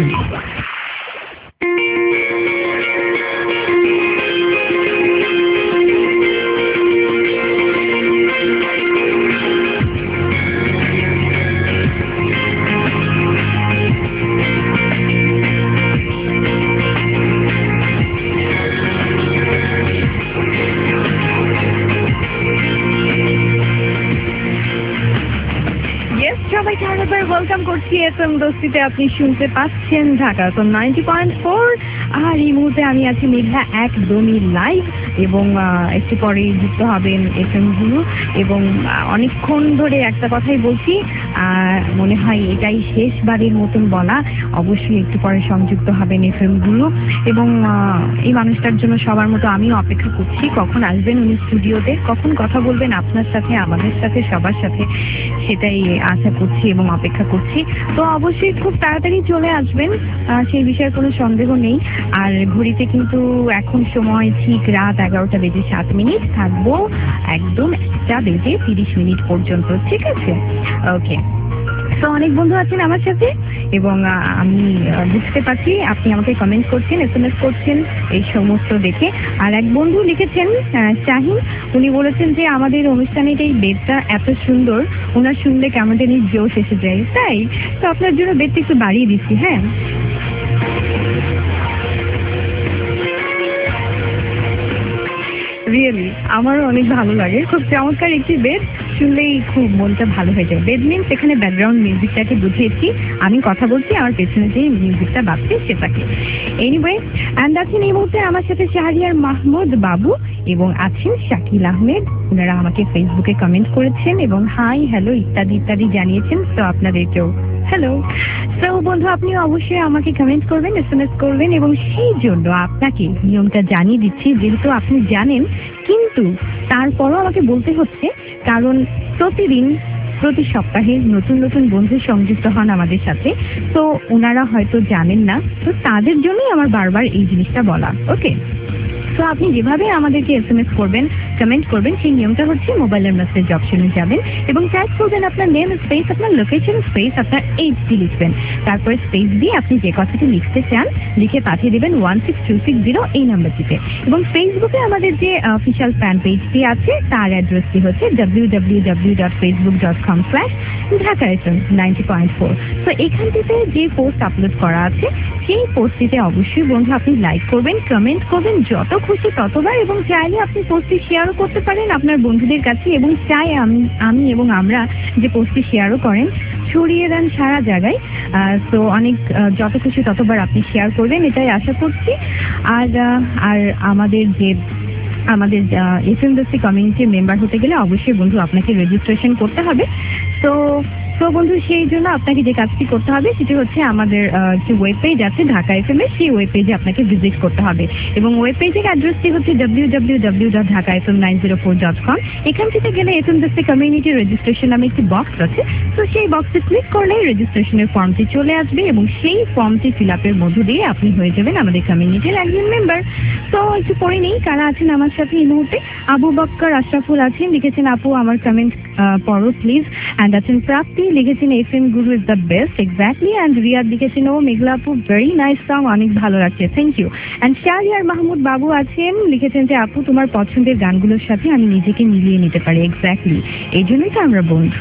সবাইকে আরেকবার ওয়েলকাম করছি এফ এম দোস্তিতে। আপনি শুনতে পাচ্ছেন ঢাকা তো নাইনটি পয়েন্ট ফোর। আর এই মুহূর্তে আমি আছি মেঘলা একদমই লাইভ, এবং একটু পরে যুক্ত হবেন এফ এম গুলো। এবং অনেকক্ষণ ধরে একটা কথাই বলছি, আর মনে হয় এটাই শেষবারের মতন বলা, অবশ্যই একটু পরে সংযুক্ত হবেন এফ এম গুলো। এবং এই মানুষটার জন্য সবার মতো আমিও অপেক্ষা করছি, কখন আসবেন উনি স্টুডিওতে, কখন কথা বলবেন আপনার সাথে, আমাদের সাথে, সবার সাথে, সেটাই আশা করছি এবং অপেক্ষা করছি। তো অবশ্যই খুব তাড়াতাড়ি চলে আসবেন, সেই বিষয়ে কোনো সন্দেহ নেই। আর ঘড়িতে কিন্তু এখন সময় ঠিক রাত এগারোটা বেজে সাত মিনিট, থাকবো একদম একটা বেজে তিরিশ মিনিট পর্যন্ত, ঠিক আছে? ওকে, তো অনেক বন্ধু আছেন আমার সাথে, এবং আমি বুঝতে পারছি আপনি আমাকে কমেন্ট করছেন, এস এম এস করছেন এই সমস্ত দেখে। আর এক বন্ধু লিখেছেন শাহিন, উনি বলেছেন যে আমাদের অনুষ্ঠানের এই বেডটা এত সুন্দর, ওনার শুনলে কেমন জানি জোশ এসে যায়। তাই তো আপনার জন্য বেডটা একটু বাড়িয়ে দিচ্ছি। হ্যাঁ, রিয়েলি আমারও অনেক ভালো লাগে, খুব চমৎকার একটি বেড, শুনলেই খুব মনটা ভালো হয়ে যায়। বেড মিনস এখানে ব্যাকগ্রাউন্ড মিউজিকটাকে বুঝিয়েছি, আমি কথা বলছি, আমার পেছনে যে মিউজিকটা বাজছে সেটাকে। এনিওয়ে, অ্যান্ড আছেন এই মুহূর্তে আমার সাথে শাহরিয়ার মাহমুদ বাবু, এবং আছেন শাকিল আহমেদ। ওনারা আমাকে ফেসবুকে কমেন্ট করেছেন এবং হাই, হ্যালো ইত্যাদি ইত্যাদি জানিয়েছেন। তো আপনাদেরকেও হ্যালো। তো বন্ধু, আপনি অবশ্যই আমাকে কমেন্ট করবেন, এসএমএস করবেন, এবং সেই জন্য আপনাকে নিয়মটা জানিয়ে দিচ্ছি, যেহেতু আপনি জানেন কিন্তু তারপরও আমাকে বলতে হচ্ছে, কারণ প্রতিদিন প্রতি সপ্তাহে নতুন নতুন বন্ধু সংযুক্ত হন আমাদের সাথে, তো ওনারা হয়তো জানেন না, তো তাদের জন্যই আমার বারবার এই জিনিসটা বলা। ওকে, তো আপনি যেভাবে আমাদেরকে এসএমএস করবেন, কমেন্ট করবেন, সেই নিয়মটা হচ্ছে মোবাইলের মেসেজ অপশনে যাবেন এবং টাইপ করবেন আপনার নেম স্পেস, আপনার লোকেশন স্পেস, আপনার এইচডি লিখবেন, তারপরে স্পেস দিয়ে আপনি যে কথাটি লিখতে চান লিখে পাঠিয়ে দেবেন one six two six zero এই নাম্বারটিতে। এবং ফেসবুকে আমাদের যে অফিসিয়াল ফ্যান পেজটি আছে তার অ্যাড্রেসটি হচ্ছে W W W dot Facebook dot com slash Dhaka FM ninety point four. তো এখানটিতে যে পোস্ট আপলোড করা আছে সেই পোস্টটিতে অবশ্যই বন্ধু আপনি লাইক করবেন, কমেন্ট করবেন, যত খুশি ততবার, এবং চাইলে আপনি পোস্টটি শেয়ারও করতে পারেন আপনার বন্ধুদের কাছে, এবং চাই আমি আমি এবং আমরা যে পোস্টটি শেয়ারও করেন ছড়িয়ে দেন সারা জায়গায়। তো অনেক যত খুশি ততবার আপনি শেয়ার করবেন, এটাই আশা করছি। আর আর আমাদের যে আমাদের এফএম দোস্তি কমিউনিটির মেম্বার হতে গেলে অবশ্যই বন্ধু আপনাকে রেজিস্ট্রেশন করতে হবে। তো তো বন্ধু, সেই জন্য আপনাকে যে কাজটি করতে হবে সেটি হচ্ছে আমাদের যে ওয়েব পেজ আছে ঢাকা এফএম এর, সেই ওয়েব পেজে আপনাকে ভিজিট করতে হবে, এবং ওয়েব পেজের অ্যাড্রেসটি হচ্ছে W W W dot Dhaka FM nine zero four dot com. এখান থেকে গেলে এফএম দোস্তি কমিউনিটি রেজিস্ট্রেশন নামে একটি বক্স আছে, তো সেই বক্সে ক্লিক করলেই রেজিস্ট্রেশনের ফর্মটি চলে আসবে, এবং সেই ফর্মটি ফিল আপের মধ্য দিয়ে আপনি হয়ে যাবেন আমাদের কমিউনিটির একজন মেম্বার। তো একটু পরে নেই কারা আছেন আমার সাথে এই মুহূর্তে। আবু বক্কর আশরাফুল আছেন, লিখেছেন আপু আমার কমেন্ট পড়ো প্লিজ। অ্যান্ড আছেন প্রাপ্তি, লিখেছেন F M guru is the best, exactly. And Riyad লিখেছেন ও মেঘলা আপু ভেরি নাইস সং, অনেক ভালো লাগছে, thank you. And Shahriar Mahmud Babu আছেন, লিখেছেন যে আপু তোমার পছন্দের গানগুলোর সাথে আমি নিজেকে মিলিয়ে নিতে পারি, এক্স্যাক্টলি, এই জন্যই তো আমরা বন্ধু।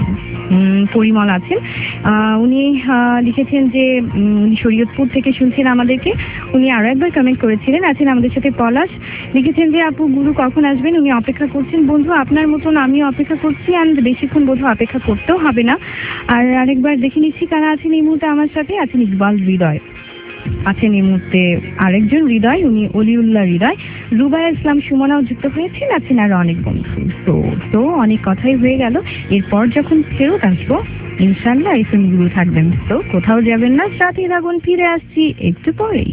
পরিমল আছেন, উনি লিখেছেন যে উনি শরীয়তপুর থেকে শুনছেন আমাদেরকে, উনি আরো একবার কমেন্ট করেছিলেন। আছেন আমাদের সাথে পলাশ, লিখেছেন যে আপু গুরু কখন আসবেন, উনি অপেক্ষা করছেন। বন্ধু আপনার মতন আমিও অপেক্ষা করছি, অ্যান্ড বেশিক্ষণ বোধহয় অপেক্ষা করতেও হবে না। আর আরেকবার দেখে নিচ্ছি কারা আছেন এই মুহূর্তে আমার সাথে। আছেন ইকবাল হৃদয়, আছেন এই মুহূর্তে আরেকজন হৃদয়, উনি অলিউল্লাহ হৃদয়, রুবায়া ইসলাম সুমনাও যুক্ত হয়েছেন, আছেন আরো অনেক বন্ধু। তো তো অনেক কথাই হয়ে গেল, এরপর যখন ফেরত আসবো ইনশাল্লাহ এফএম গুরু থাকবেন, তো কোথাও যাবেন না, সাথে থাকুন, ফিরে আসছি একটু পরেই।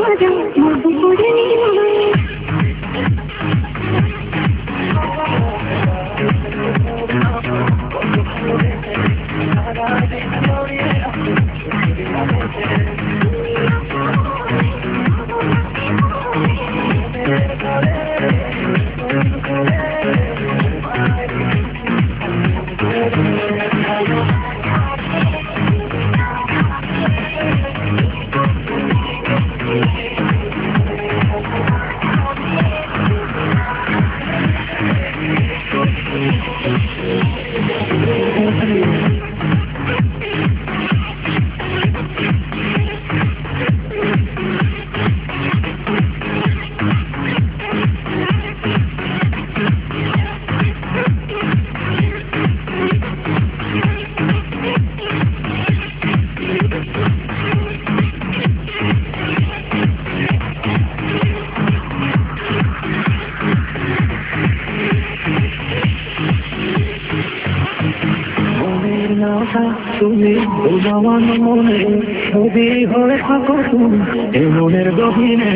রাজা মধু করে নিয়ে তুমি ভুলবান মনে ছবি হয়ে থাকো তুমি এ মনের গভীরে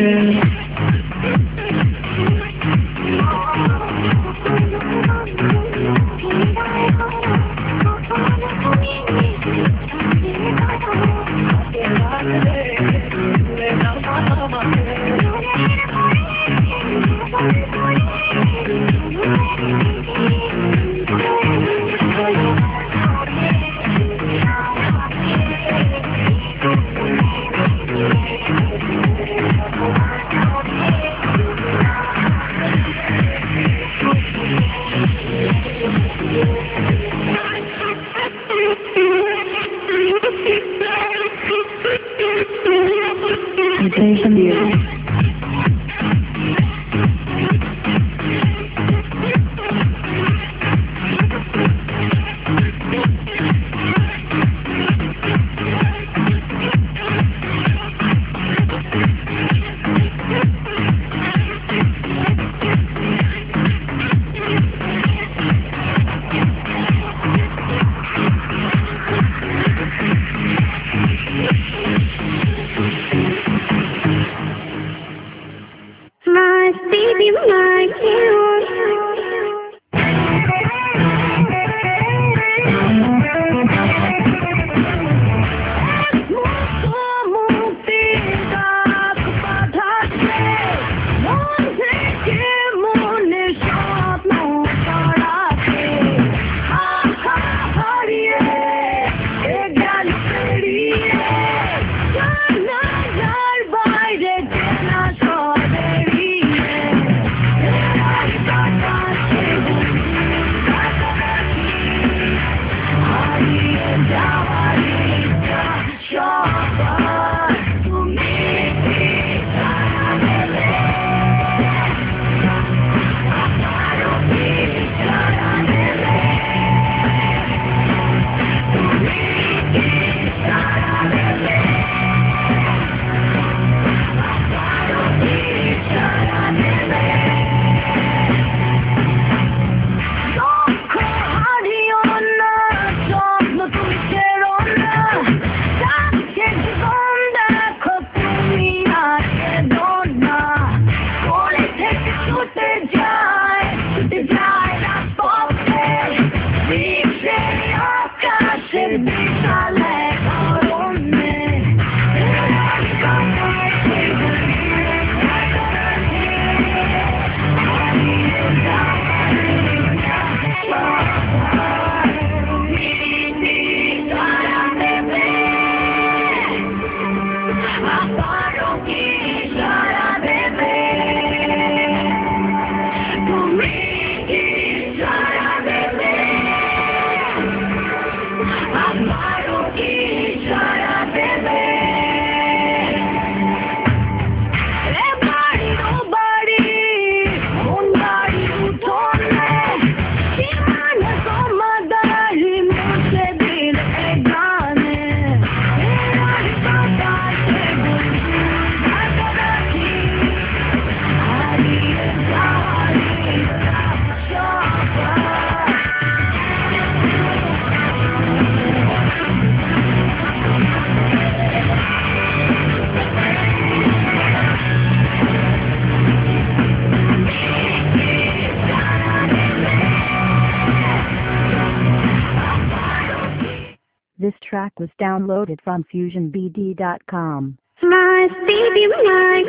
This track was downloaded from fusion b d dot com. My baby, my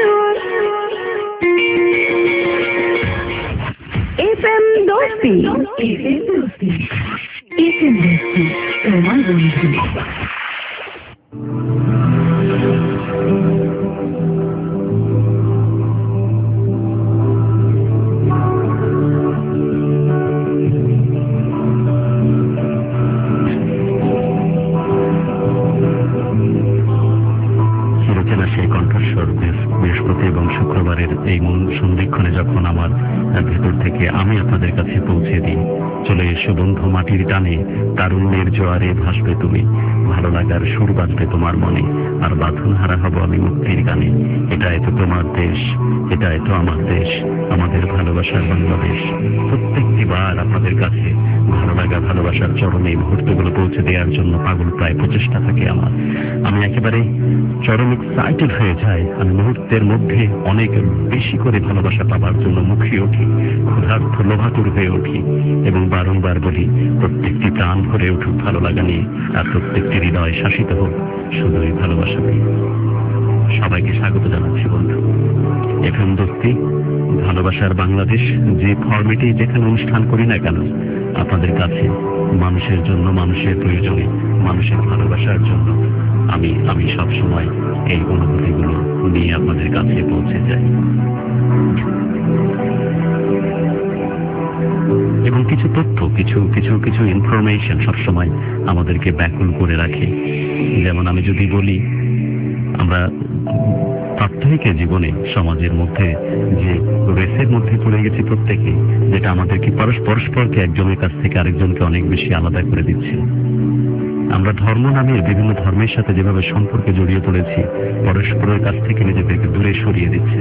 FM Dosti FM Dosti FM Dosti তোমার বন্ধু। সেই কণ্ঠস্বর বৃহস্পতি এবং শুক্রবারের এই মন সন্ধিক্ষণে যখন আমার ভেতর থেকে আমি আপনাদের কাছে পৌঁছে দিই, চলে এসো বন্ধু মাটির টানে, তারুণ্যের জোয়ারে ভাসবে তুমি, ভালো লাগার সুর বাজবে তোমার মনে, আর বাঁধন হারা হব আমি মুক্তির গানে। এটা এত তোমার দেশ, এটা এত আমার দেশ, আমাদের ভালোবাসার বাংলাদেশ। প্রত্যেকটি বার আপনাদের কাছে ভালো লাগা ভালোবাসার চরমে এই মুহূর্তগুলো পৌঁছে দেওয়ার জন্য পাগল প্রায় প্রচেষ্টা থাকে আমার। আমি একেবারে চরম এক্সাইটেড হয়ে যাই। আমি মুহূর্তের মধ্যে অনেক বেশি করে ভালোবাসা পাবার জন্য মুখিয়ে উঠি, ক্ষুধার্থ লোভাতুর হয়ে উঠি এবং বারংবার বলি প্রত্যেকটি প্রাণ ভরে উঠুক ভালো লাগা নিয়ে, আর প্রত্যেকটি হৃদয় শাসিত হোক শুধুই ভালোবাসা নিয়ে। সবাইকে স্বাগত জানাচ্ছি বন্ধু এফএম দোস্তি ভালোবাসার বাংলাদেশ। যে ফরম্যাটে যেখানে অনুষ্ঠান করি না কেন, আপনাদের কাছে মানুষের জন্য, মানুষের প্রয়োজনে, মানুষের ভালোবাসার জন্য আমি আমি সব সময় এই অনুভূতিগুলো নিয়ে আপনাদের কাছে পৌঁছে যাই। এবং কিছু তথ্য, কিছু কিছু কিছু ইনফরমেশন সবসময় আমাদেরকে ব্যাকুল করে রাখে। যেমন আমি যদি বলি, আমরা প্রাত্যহিক জীবনে সমাজের মধ্যে যে রেসের মধ্যে পড়ে গেছি প্রত্যেকে, যেটা আমাদেরকে পরস্পরকে একজনের কাছ থেকে আরেকজনকে অনেক বেশি আলাদা করে দিচ্ছে। আমরা ধর্ম নামের বিভিন্ন ধর্মের সাথে যেভাবে সম্পর্কে জড়িয়ে পড়েছি, পরস্পরের কাছ থেকে নিজেদেরকে দূরে সরিয়ে দিচ্ছে।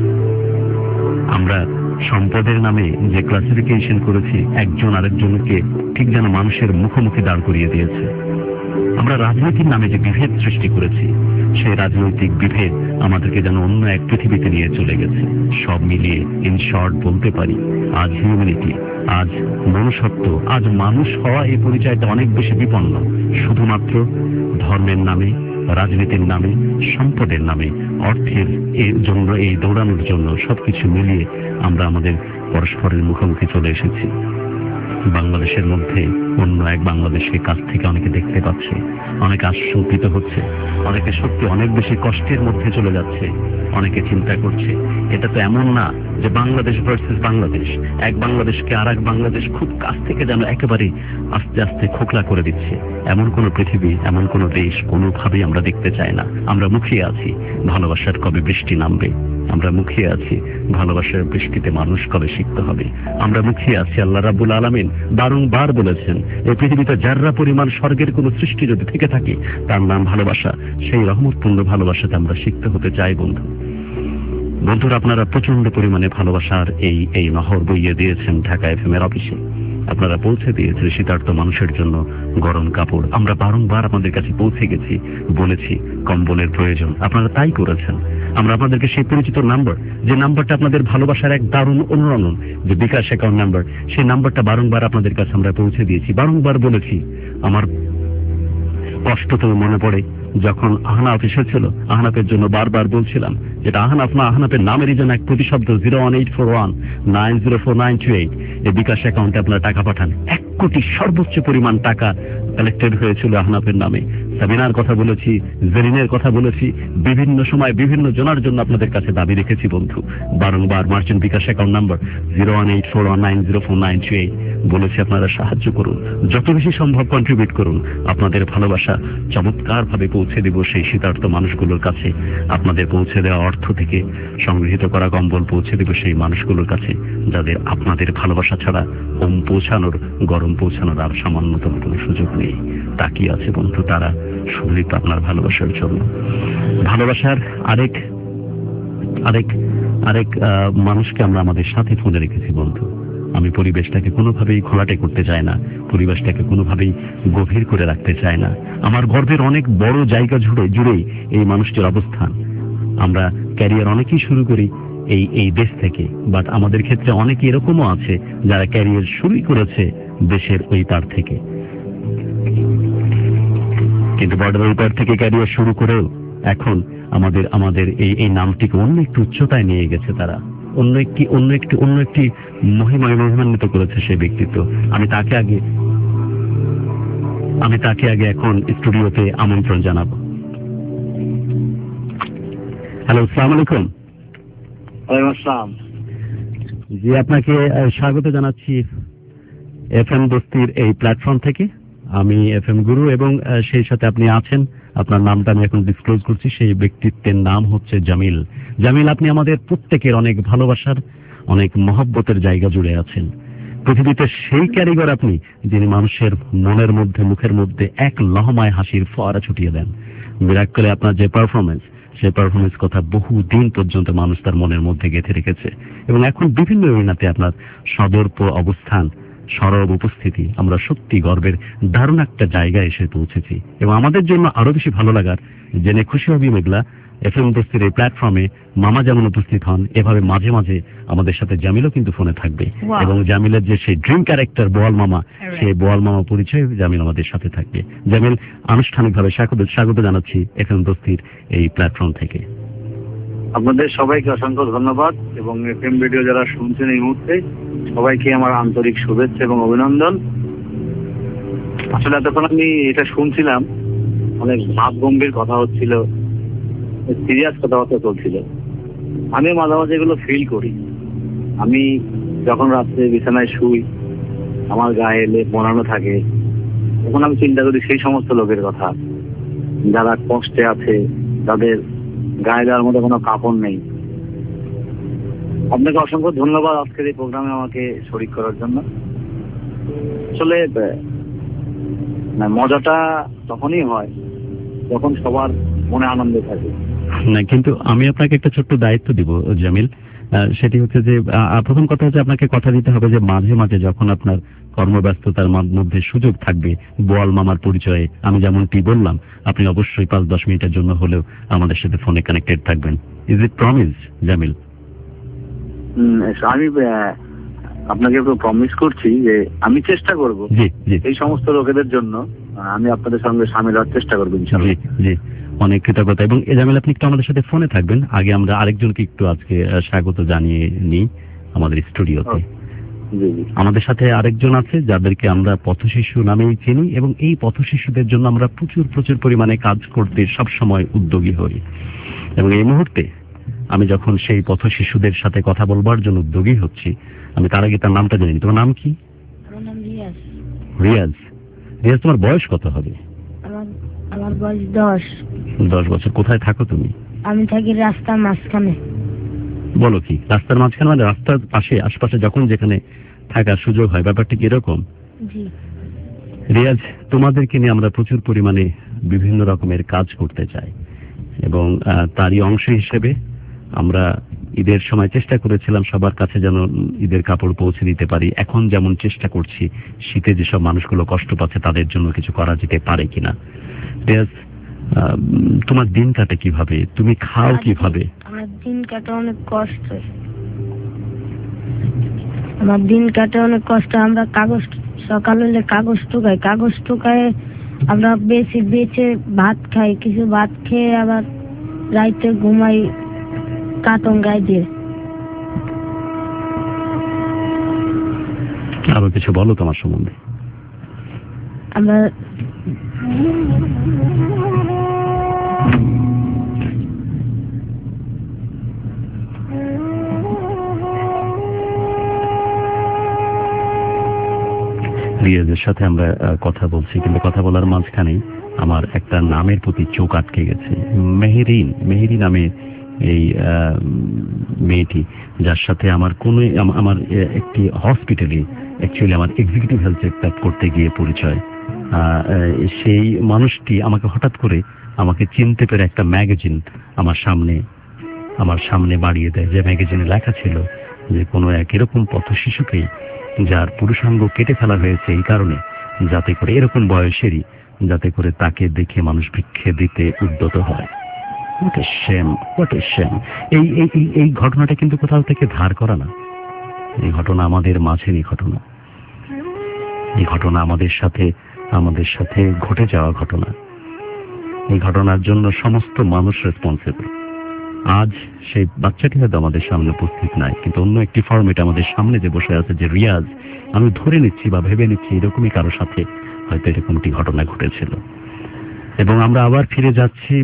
আমরা সম্পদের নামে যে ক্লাসিফিকেশন করেছি, একজন আরেকজনকে ঠিক যেন মানুষের মুখোমুখি দাঁড় করিয়ে দিয়েছে। আমরা রাজনীতির নামে যে বিভেদ সৃষ্টি করেছি, সেই রাজনৈতিক বিভেদ আমাদেরকে যেন অন্য এক পৃথিবীতে নিয়ে চলে গেছে। সব মিলিয়ে ইন শর্ট বলতে পারি, আজ হিউম্যানিটি, আজ মনুষ্যত্ব, আজ মানুষ হওয়া এই পরিচয়টা অনেক বেশি বিপন্ন। শুধুমাত্র ধর্মের নামে, রাজনীতির নামে, সম্পদের নামে, অর্থের এর জন্য, এই দৌড়ানোর জন্য সবকিছু মিলিয়ে আমরা আমাদের পরস্পরের মুখোমুখি চলে এসেছি। বাংলাদেশের মধ্যে অন্য এক বাংলাদেশের কাছ থেকে অনেকে দেখতে পাচ্ছে, অনেকে আশঙ্কিত হচ্ছে, অনেকে সত্যি অনেক বেশি কষ্টের মধ্যে চলে যাচ্ছে। অনেকে চিন্তা করছে, এটা তো এমন না যে বাংলাদেশ ভার্সেস বাংলাদেশ, এক বাংলাদেশকে আর এক বাংলাদেশ খুব কাছ থেকে যেন একেবারে আস্তে আস্তে খোকলা করে দিচ্ছে। এমন কোন পৃথিবী, এমন কোন দেশ কোনোভাবেই আমরা দেখতে চাই না। আমরা মুখিয়ে আছি ভালোবাসার কবে বৃষ্টি নামবে, আমরা মুখিয়ে আছি ভালোবাসার বৃষ্টিতে মানুষ কবে শিখতে হবে। আমরা মুখিয়ে আছি, আল্লাহ রাব্বুল আলামিন বারংবার বলেছেন, এই পৃথিবীতে যাররা পরিমাণ স্বর্গের কোন সৃষ্টি যদি থেকে থাকে, তার নাম ভালোবাসা। সেই রহমতপূর্ণ ভালোবাসাতে আমরা শিখতে হতে চাই বন্ধু। বন্ধুরা, আপনারা প্রচন্ড পরিমাণে ভালোবাসার এই এই নহর বইয়ে দিয়েছেন ঢাকা এফএম এর অফিসে। আপনারা পৌঁছে দিয়েছেন শীতার্ত মানুষের জন্য গরম কাপড়। আমরা বারংবার আপনাদের কাছে পৌঁছে গেছি, বলেছি কম্বলের প্রয়োজন, আপনারা তাই করেছেন। আমরা আপনাদেরকে সেই পরিচিত নাম্বার, যে নাম্বারটা আপনাদের ভালোবাসার এক দারুণ অনুরণন, যে বিকাশ অ্যাকাউন্ট নাম্বার, সেই নাম্বারটা বারংবার আপনাদের কাছে আমরা পৌঁছে দিয়েছি। বারংবার বলেছি, আমার কষ্ট তো মনে পড়ে যখন আহনাফ এসেছিল, আহনাফের জন্য বারবার বলছিলাম, যেটা আহনাফ না, আহনাফের নামেরই যেন এক প্রতিশব্দ, zero one eight four one nine zero four nine two eight এই বিকাশ অ্যাকাউন্টে আপনারা টাকা পাঠান। এক কোটি সর্বোচ্চ পরিমাণ টাকা কালেক্টেড হয়েছিল আহনাফের নামে। সাবিনার কথা বলেছি, জেরিনের কথা বলেছি, বিভিন্ন সময় বিভিন্ন জনের জন্য আপনাদের কাছে দাবি রেখেছি বন্ধু। বারংবার merchant bKash account number zero one eight four one nine zero four nine two eight বলেছি, আপনারা সাহায্য করুন, যত বেশি সম্ভব কন্ট্রিবিউট করুন। আপনাদের ভালোবাসা চমৎকার ভাবে পৌঁছে দেব সেই শীতার্ত মানুষগুলোর কাছে। আপনাদের পৌঁছে দেওয়া অর্থ থেকে সংগৃহীত করা কম্বল পৌঁছে দেব সেই মানুষগুলোর কাছে, যাদের আপনাদের ভালোবাসা ছাড়া ওম পৌঁছানোর, গরম পৌঁছানোর আর সামান্যতম কোনো সুযোগ নেই। তাকিয়ে আছে বন্ধু তারা শুধুই তো আপনার ভালোবাসার জন্য। ভালোবাসার আরেক আরেক আরেক মানুষকে আমরা আমাদের সাথে ফোনে রেখেছি বন্ধু। আমি পরিবেশটাকে কোনোভাবেই ঘোলাটে করতে চাই না, পরিবেশটাকে কোনোভাবেই গভীর করে রাখতে চাই না। আমার গর্বের অনেক বড় জায়গা জুড়ে জুড়েই এই মানুষটির অবস্থান। আমরা ক্যারিয়ার অনেকেই শুরু করি এই এই দেশ থেকে, বাট আমাদের ক্ষেত্রে অনেকে এরকমও আছে যারা ক্যারিয়ার শুরুই করেছে দেশের ওই পার থেকে। কিন্তু বর্ডারের উপর থেকে ক্যারিয়ার শুরু করেও এখন আমাদের আমাদের এই এই নামটিকে অন্য একটু উচ্চতায় নিয়ে গেছে তারা, অন্য একটি অন্য একটি অন্য একটি মহিমায় মহিমান্বিত করেছে সেই ব্যক্তিত্ব। আমি তাকে আগে আমি তাকে আগে এখন স্টুডিওতে আমন্ত্রণ জানাবো। হ্যালো, আসসালামু আলাইকুম। ওয়ালাইকুম আসসালাম। জি, আপনাকে আহ, স্বাগত জানাচ্ছি এফ এম দোস্তির এই প্ল্যাটফর্ম থেকে। আমি এফ এম গুরু এবং আহ, সেই সাথে আপনি আছেন, আপনার নামটা আমি এখন ডিসক্লোজ করছি। সেই ব্যক্তিত্বের নাম হচ্ছে জামিল। জামিল, আপনি আমাদের প্রত্যেকের অনেক ভালোবাসার, অনেক মহব্বতের জায়গা জুড়ে আছেন। পৃথিবীতে সেই কারিগর আপনি, যিনি মানুষের মনের মধ্যে, মুখের মধ্যে এক লহমায় হাসির ফোয়ারা ছুটিয়ে দেন। বিরাট করে আপনার যে পারফরমেন্স, সেই পারফরমেন্স কথা বহু দিন পর্যন্ত মানুষ তার মনের মধ্যে গেঁথে রেখেছে এবং এখন বিভিন্ন এরিনাতে আপনার সদর্প অবস্থান, সরব উপস্থিতি, আমরা সত্যি গর্বের দারুণ একটা জায়গায় এসে পৌঁছেছি। এবং আমাদের জন্য আরো বেশি ভালো লাগার, জেনে খুশি হবি মেঘলা, এফ এম দোস্তির এই প্ল্যাটফর্মে মামা যেমন উপস্থিত হন, এভাবে মাঝে মাঝে আমাদের সাথে জামিলও কিন্তু ফোনে থাকবে। Wow. এবং জামিলের যে সেই ড্রিম ক্যারেক্টার বোয়াল মামা, Alright. সেই বোয়াল মামা পরিচয় জামিল আমাদের সাথে থাকবে। জামিল, আনুষ্ঠানিকভাবে স্বাগত স্বাগত জানাচ্ছি এফ এম দোস্তির এই প্ল্যাটফর্ম থেকে। আপনাদের সবাইকে অসংখ্য ধন্যবাদ এবং এফএম ভিডিও যারা শুনছেন এই মুহূর্তে সবাইকে আমার আন্তরিক শুভেচ্ছা এবং অভিনন্দন। আসলে এতক্ষণ আমি এটা শুনছিলাম, অনেক ভাব গম্ভীর কথা হচ্ছিল, সিরিয়াস কথাবার্তা চলছিল। আমি মাঝে মাঝে এগুলো ফিল করি। আমি যখন রাত্রে বিছানায় শুই, আমার গায়ে লেপ বনানো থাকে, তখন আমি চিন্তা করি সেই সমস্ত লোকের কথা যারা কষ্টে আছে, যাদের গায়ে দেওয়ার মধ্যে কোনো কাপড় নেই। আপনাকে অসংখ্য ধন্যবাদ আজকের এই প্রোগ্রামে আমাকে শরীক করার জন্য। আসলে আহ, না, মজাটা তখনই হয় যখন সবার মনে আনন্দ থাকে। না, কিন্তু আমি আপনাকে একটা ছোট্ট দায়িত্ব দিব জামিল। আহ, সেটি হচ্ছে যে আহ, প্রথম কথা হচ্ছে আপনাকে কথা দিতে হবে যে মাঝে মাঝে যখন আপনার কর্মব্যস্ততার মা- মধ্যে সুযোগ থাকবে, বোয়াল মামার পরিচয়ে আমি যেমনটি বললাম, আপনি অবশ্যই পাঁচ দশ মিনিটের জন্য হলেও আমাদের সাথে ফোনে কানেক্টেড থাকবেন। Is it promise Jamil? Um, আমি আহ, আপনাকে প্রমিস করছি যে আমি চেষ্টা করব জি জি এই সমস্ত লোকেদের জন্য আহ, আমি আপনাদের সঙ্গে সামিল হওয়ার চেষ্টা করবো জি ইনশাআল্লাহ। জি অনেক কৃতজ্ঞতা। এবং এ জামিল, আপনি একটু আমাদের সাথে ফোনে থাকবেন। আগে আমরা আরেকজনকে একটু আজকে আহ, স্বাগত জানিয়ে নিই আমাদের স্টুডিওতে। জি জি আমাদের সাথে আরেকজন আছে যাদেরকে আমরা পথশিশু নামেই চিনি এবং এই পথশিশুদের জন্য আমরা প্রচুর প্রচুর পরিমাণে কাজ করতে সব সময় উদ্যোগী হই। এবং এই মুহূর্তে আমি যখন সেই পথশিশুদের সাথে কথা বলবার জন্য উদ্যোগী হচ্ছি, আমি তার আগে তার নামটা জানি। তোমার নাম কি? আমার নাম রিয়াজ। রিয়াজ। রিয়াজ, তোমার বয়স কত হবে? আমার আমার বয়স দশ। দশ বছর। কোথায় থাকো তুমি? আমি থাকি রাস্তার মাঝখানে। বলো কি, রাস্তার মাঝখানে মানে রাস্তার পাশে, আশপাশে যখন যেখানে থাকার সুযোগ হয়, ব্যাপারটা কি এরকম? জি। রিয়াজ, তোমাদেরকে নিয়ে আমরা প্রচুর পরিমাণে বিভিন্ন রকমের কাজ করতে চাই এবং আহ, তারই অংশ হিসেবে আমরা ঈদের সময় চেষ্টা করেছিলাম সবার কাছে যেন ঈদের কাপড় পৌঁছে দিতে পারি। এখন যেমন চেষ্টা করছি শীতে যেসব মানুষগুলো কষ্ট পাচ্ছে তাদের জন্য কিছু করা যেতে পারে কিনা। রিয়াজ, আহ, তোমার দিন কাটে কিভাবে? তুমি খাও কিভাবে? আমার দিন কাটে অনেক কষ্ট। আমার দিন কাটে অনেক কষ্ট। আমরা কাগজ সকাল হলে কাগজ টুকাই, কাগজ টুকায় আমরা বেশি বেচে ভাত খাই, কিছু ভাত খেয়ে আবার রাইতে ঘুমাই কাটন গায়ে দিয়ে। আরো কিছু বলো তোমার সম্বন্ধে। আমরা রিয়াজের সাথে আমরা আহ, কথা বলছি, কিন্তু কথা বলার মাঝখানেই আমার একটা নামের প্রতি চোখ আটকে গেছে। মেহেরিন, মেহেরি নামে এই আহ, মেয়েটি, যার সাথে আমার কোন আমার আহ, একটি হসপিটালে অ্যাকচুয়ালি আমার এক্সিকিউটিভ হেলথ চেকআপ করতে গিয়ে পরিচয়। আহ, আহ, সেই মানুষটি আমাকে হঠাৎ করে আমাকে চিনতে পেরে একটা ম্যাগাজিন আমার সামনে আমার সামনে বাড়িয়ে দেয়, যে ম্যাগাজিনে লেখা ছিল যে কোনো এক এরকম পথ শিশুকে যার পুরুষাঙ্গ কেটে ফেলা হয়েছে এই কারণে, যাতে করে এরকম বয়সেরই, যাতে করে তাকে দেখে মানুষ ভিক্ষে দিতে উদ্যত হয়। What a shame, what a shame। এই এই এই- এই ঘটনাটা কিন্তু কোথাও থেকে ধার করা না। এই ঘটনা আমাদের মাঝেরই ঘটনা। এই ঘটনা আমাদের সাথে আমাদের সাথে ঘটে যাওয়া ঘটনা। এই ঘটনার জন্য সমস্ত মানুষ রেসপন্সিবল। আজ সেই বাচ্চাটি হয়তো আমাদের সামনে উপস্থিত নাই, কিন্তু অন্য একটি ফর্মেট আমাদের সামনে যে বসে আছে, যে রিয়াজ, আমি ধরে নিচ্ছি বা ভেবে নিচ্ছি এরকমই কারো সাথে হয়তো এরকমটি ঘটনা ঘটেছিল। এবং আমরা আবার ফিরে যাচ্ছি,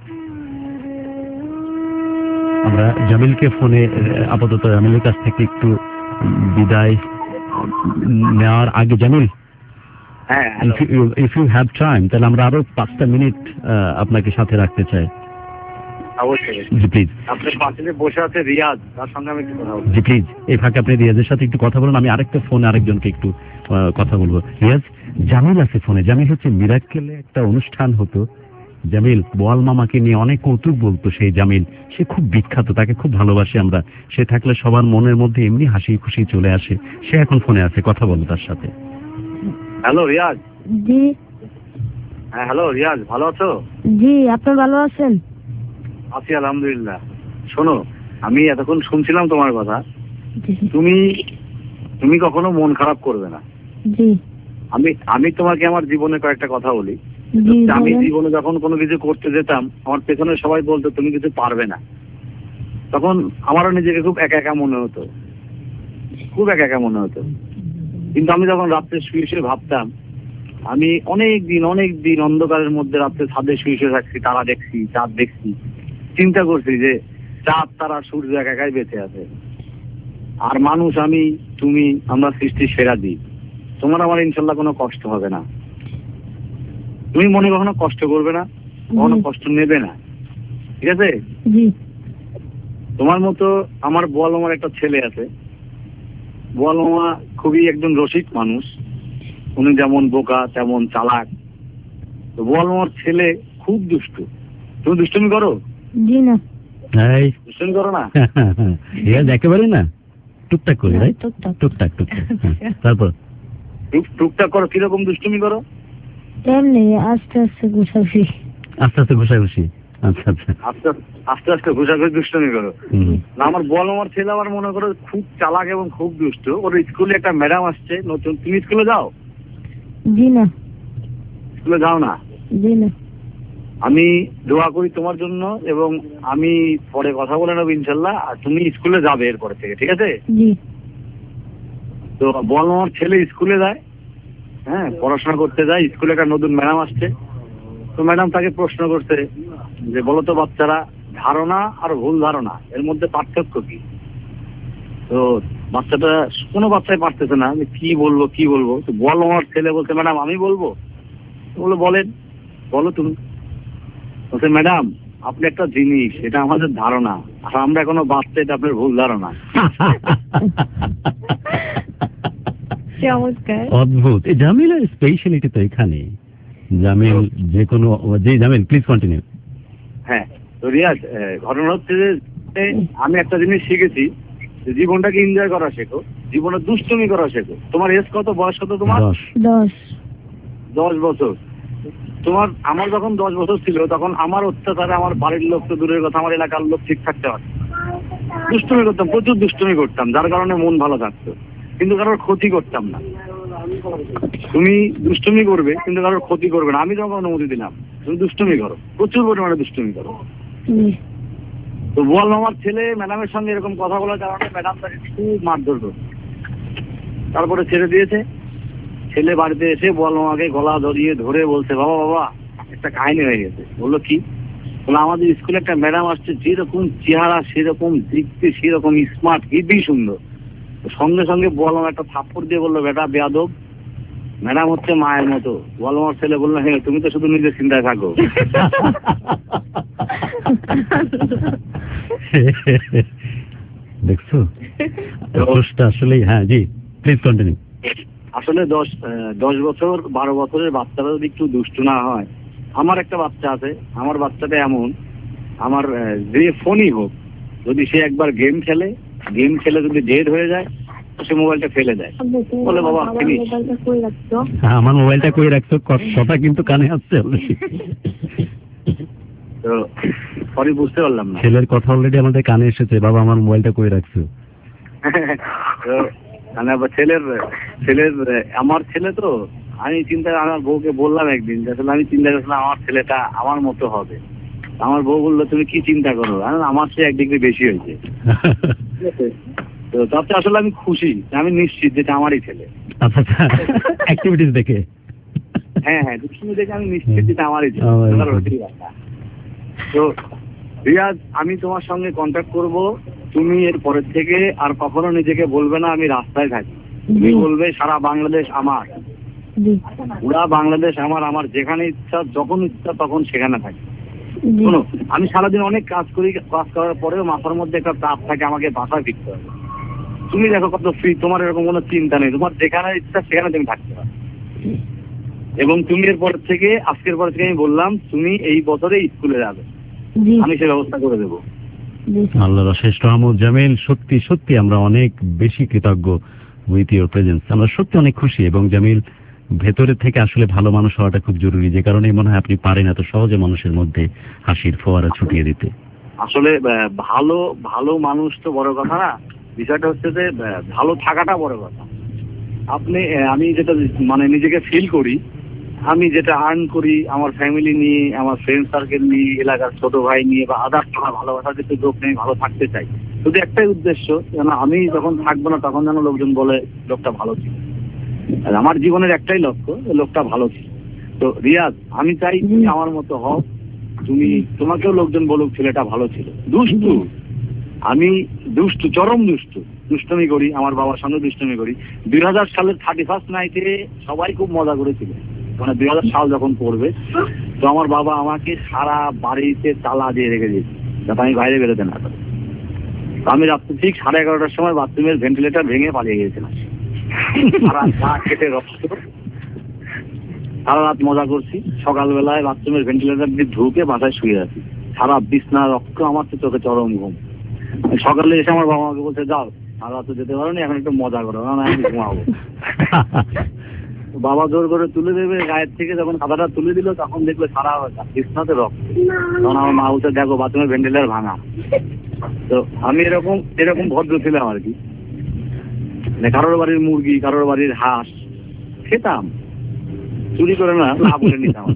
আমরা জামিলকে ফোনে আপাতত জামিলের কাছ থেকে একটু বিদায় নেওয়ার আগে, জামিল হ্যাঁ, ইফ ইউ হ্যাভ টাইম, তাহলে আমরা আরো পাঁচটা মিনিট আপনাকে সাথে রাখতে চাই। অবশ্যই জি প্লিজ। আপনার পাশে যে বসে আছে রিয়াজ, তার সঙ্গে আমি একটু কথা বলবো। জি প্লিজ, এই ফাঁকে আপনি রিয়াজের সাথে একটু কথা বলুন, আমি আরেকটা ফোনে আরেকজনকে একটু আহ, কথা বলবো। রিয়াজ, জামিল আছে ফোনে। জামিল হচ্ছে মিরাক্কেলে একটা অনুষ্ঠান হতো, জামিল বোয়াল মামাকে নিয়ে অনেক কৌতুক বলতো। সেই জামিল, সে খুব বিখ্যাত, তাকে খুব ভালোবাসি আমরা। সে থাকলে সবার মনের মধ্যে এমনি হাসি খুশি চলে আসে। সে এখন ফোনে আছে, কথা বলো তার সাথে। হ্যালো রিয়াজ। জি হ্যাঁ হ্যালো রিয়াজ, ভালো আছো? জি, আপনি ভালো আছেন? আছি আলহামদুলিল্লাহ। শোনো, আমি এতক্ষণ শুনছিলাম তোমার কথা। জি তুমি তুমি কখনো মন খারাপ করবে না। জি আমি আমি তোমাকে আমার জীবনে কয়েকটা কথা বলি। জি আমি বলেন। জীবনে যখন কোনো কিছু করতে যেতাম, আমার পেছনে সবাই বলতো তুমি কিছু পারবে না। তখন আমারও নিজেকে খুব একা একা মনে হতো, খুব একা একা মনে হতো। কিন্তু আমি যখন রাত্রে শুয়ে শুয়ে ভাবতাম, আমি অনেক দিন অনেক দিন অন্ধকারের মধ্যে রাত্রে ছাদে শুয়ে শুয়ে থাকছি, তারা দেখছি, চাঁদ দেখছি, চিন্তা করছি যে চাঁদ তারা সূর্য একা একাই বেঁচে আছে, আর মানুষ আমি তুমি আমরা সৃষ্টির সেরা দ্বীপ। তোমার আমার ইনশাল্লাহ কোনো কষ্ট হবে না। তুমি মনে কখনো কষ্ট করবে না, কখনো জি। কষ্ট নেবে না, ঠিক আছে? জি তোমার মতো আমার বোয়াল মামার একটা ছেলে আছে। বোয়াল মামা খুবই একজন রসিক মানুষ, উনি যেমন বোকা তেমন চালাক। তো বোয়াল মামার ছেলে খুব দুষ্টু। তুমি দুষ্টুমি করো? জি না। এই দুষ্টুমি করো না? রিয়াজ একেবারে না, টুকটাক করি, রাইট? টুকটাক। টুকটাক টুকটাক হ্যাঁ। তারপর টুক- টুকটাক করো। কিরকম দুষ্টুমি করো? এমনি আস্তে আস্তে গুছাবি। আস্তে আস্তে ঘুষাঘুষি। আচ্ছা আচ্ছা। আস্তে আস্তে আস্তে ঘুষাঘুষি দুষ্টুমি করো হুম। না? আমার বোয়াল মামার ছেলে আমার মনে করো খুব চালাক এবং খুব দুষ্ট। ওর স্কুলে একটা ম্যাডাম আসছে নতুন। তুমি স্কুলে যাও? জি না। স্কুলে যাও না? জি না। আমি দোয়া করি তোমার জন্য, এবং আমি পরে কথা বলে নেবো ইনশাল্লাহ। আর তুমি স্কুলে যাবে এরপরে থেকে, ঠিক আছে? জি তো বল, আমার ছেলে স্কুলে যায়, হ্যাঁ পড়াশোনা করতে যায়। স্কুলে একটা নতুন ম্যাডাম আসছে। তো ম্যাডাম তাকে প্রশ্ন করছে যে বলো তো বাচ্চারা, ধারণা আর ভুল ধারণা এর মধ্যে পার্থক্য কি? তো বাচ্চাটা, কোনো বাচ্চাই পারতেছে না যে কি বলবো কি বলবো। তো বল, আমার ছেলে বলছে ম্যাডাম আমি বলবো। বললো বলেন, বলো তুমি। বলছে ম্যাডাম আপনি একটা জিনিস, এটা আমাদের ধারণা, আর আমরা এখনো বাচ্চা, এটা আপনার ভুল ধারণা। চমৎকার। অদ্ভুত। এই জামিলের স্পেশালিটি তো এখানে। জামিল যে কোনো, যে জামিল প্লিজ কন্টিনিউ। হ্যাঁ, তো রিয়াজ, আহ, ঘটনা হচ্ছে যে এ, আমি একটা জিনিস শিখেছি যে জীবনটাকে এনজয় করা শেখো, জীবনে দুষ্টুমি করা শেখো। তোমার এজ কত, বয়স কত তোমার? দশ। দশ। দশ বছর। তোমার, আমার যখন দশ বছর ছিল তখন আমার অত্যাচারে আমার বাড়ির লোক তো দূরের কথা, আমার এলাকার লোক ঠিক থাকতে পারে। দুষ্টুমি করতাম, প্রচুর দুষ্টুমি করতাম, যার কারণে মন ভালো থাকতো, কিন্তু কারোর ক্ষতি করতাম না। তুমি দুষ্টুমি করবে কিন্তু কারোর ক্ষতি করবে না, আমি তোমাকে অনুমতি দিলাম। তুমি দুষ্টুমি করো, প্রচুর পরিমাণে দুষ্টুমি করো। জি তো বল, আমার ছেলে ম্যাডামের সঙ্গে এরকম কথা বলার কারণে ম্যাডাম তাকে খুব মারধর করতো। তারপরে ছেড়ে দিয়েছে। ছেলে বাড়িতে এসে বল আমাকে গলা ধরিয়ে ধরে বলছে, বাবা বাবা একটা কাহিনী হয়ে গেছে। বললো কি? বলে আমাদের স্কুলে একটা ম্যাডাম আসছে, যেরকম চেহারা সেরকম দেখতে, সেরকম স্মার্ট, হেবি সুন্দর। তো সঙ্গে সঙ্গে বল আমার একটা থাপ্পড় দিয়ে বললো, বেটা বেয়াদব, ম্যাডাম হচ্ছে মায়ের মতো। বল আমার ছেলে বললো, হ্যাঁ তুমি তো শুধু নিজের চিন্তায় থাকো। দেখছো দোষটা আসলেই। হ্যাঁ জি প্লিজ কন্টিনিউ। আসলে দশ আহ, দশ বছর বারো বছরের বাচ্চারা যদি একটু দুষ্টু না হয়। আমার একটা বাচ্চা আছে, আমার বাচ্চাটা এমন, আমার আহ, যে ফোনই হোক, যদি সে একবার গেম খেলে, গেম খেলে যদি ডেড হয়ে যায়, তো সে মোবাইলটা ফেলে দেয়, বলে বাবা ফিনিশ। হ্যাঁ, আমার মোবাইলটা কই রাখছো, ক- কথা কিন্তু কানে আসছে already। তো সরি, বুঝতে পারলাম না। ছেলের কথা অলরেডি আমাদের কানে এসেছে, বাবা আমার মোবাইলটা কই রাখছো। তো মানে আবার ছেলের ছেলের আমার ছেলে তো আমি চিন্তা আমার বউকে বললাম একদিন যে আসলে আমি চিন্তা করছিলাম আমার ছেলেটা আমার মতো হবে। আমার বউ বললো তুমি কি চিন্তা করো, আমার চেয়ে এক ডিগ্রি বেশি হয়েছে। ঠিক আছে, তো তাতে আসলে আমি খুশি, আমি নিশ্চিত যেটা আমারই ছেলে। আচ্ছা আচ্ছা, অ্যাক্টিভিটিস দেখে। হ্যাঁ হ্যাঁ, তুমি দেখে আমি নিশ্চিত যেটা আমারই ছেলে। আমারই ছেলে। তো রিয়াজ, আমি তোমার সঙ্গে কন্ট্যাক্ট করব। তুমি এর পরের থেকে আর কখনো নিজেকে বলবে না আমি রাস্তায় থাকি, তুমি বলবে সারা বাংলাদেশ আমার, জি পুরা বাংলাদেশ আমার, আমার যেখানে ইচ্ছা যখন ইচ্ছা তখন সেখানে থাকি। জি শোনো, আমি সারাদিন অনেক কাজ করি, কাজ করার পরেও মাথার মধ্যে একটা চাপ থাকে, আমাকে বাসায় ফিরতে হবে। তুমি দেখো কত ফ্রি, তোমার এরকম কোনো চিন্তা নেই, তোমার যেখানে ইচ্ছা সেখানে তুমি থাকতে পারো। এবং তুমি এর পর থেকে, আজকের পর থেকে আমি বললাম তুমি এই বছরে স্কুলে যাবে, জি আমি সে ব্যবস্থা করে দেবো। জি আল্লাহর অশেষ রহমত। জামিল, সত্যি সত্যি আমরা অনেক বেশি কৃতজ্ঞ উইথ ইউর প্রেজেন্স। আমরা সত্যি অনেক খুশি। এবং জামিল, ভেতরে থেকে আসলে ভালো মানুষ হওয়াটা খুব জরুরি, যে কারণে মনে হয় আপনি পারেন এত সহজে মানুষের মধ্যে হাসির ফোয়ারা ছুটিয়ে দিতে। আসলে আহ, ভালো ভালো মানুষ তো বড় কথা না, বিষয়টা হচ্ছে যে আহ, ভালো থাকাটা বড় কথা। আপনি আহ, আমি যেটা মানে নিজেকে ফিল করি, আমি যেটা আর্ন করি আমার ফ্যামিলি নিয়ে, আমার ফ্রেন্ড সার্কেল নিয়ে, এলাকার ছোট ভাই নিয়ে বা আদার্স আমার ভালোবাসার কিছু লোক নিয়ে ভালো থাকতে চাই। শুধু একটাই উদ্দেশ্য, যেন আমি যখন থাকবো না তখন যেন লোকজন বলে লোকটা ভালো ছিল। আর আমার জীবনের একটাই লক্ষ্য, লোকটা ভালো ছিল। তো রিয়াজ, আমি চাই তুমি আমার মতো হও, তুমি তোমাকেও লোকজন বলুক ছেলেটা ভালো ছিল। দুষ্টু, আমি দুষ্টু, চরম দুষ্টু, দুষ্টমি করি, আমার বাবার সঙ্গে দুষ্টমি করি। দুই হাজার সালের থার্টি ফার্স্ট নাইটে সবাই খুব মজা করেছিল, মানে দুই হাজার সাল যখন পড়বে, তো আমার বাবা আমাকে সারা বাড়িতে তালা দিয়ে রেখে দিয়েছে যাতে আমি বাইরে বেরোতে না পারি। তো আমি রাত্রে ঠিক সাড়ে এগারোটার সময় বাথরুমের ভেন্টিলেটর ভেঙে পালিয়ে গিয়েছিলাম। সারা গা কেটে রক্ত, সারা রাত মজা করছি। সকালবেলায় বাথরুমের ভেন্টিলেটর দিয়ে ঢুকে বাসায় শুয়ে আছি, সারা বিছনা রক্ত, আমার তো চোখে চরম ঘুম। সকালে এসে আমার বাবা আমাকে বলছে যাও, সারা তো যেতে পারো নি, এখন একটু মজা করো, না আমি ঘুমাবো। বাবা জোর করে তুলে দেবে গায়ের থেকে, যখন কাদাটা তুলে দিল তখন দেখবে সারা বিছনাতে রক্ত। তখন আমার মা বলছে দেখো বাথরুমের ভেন্টিলেটর ভাঙা। তো আমি এরকম এরকম ভদ্র ছিলাম আর কি, মানে কারোর বাড়ির মুরগি, কারোর বাড়ির হাঁস খেতাম, চুরি করে না, না বলে নিতাম।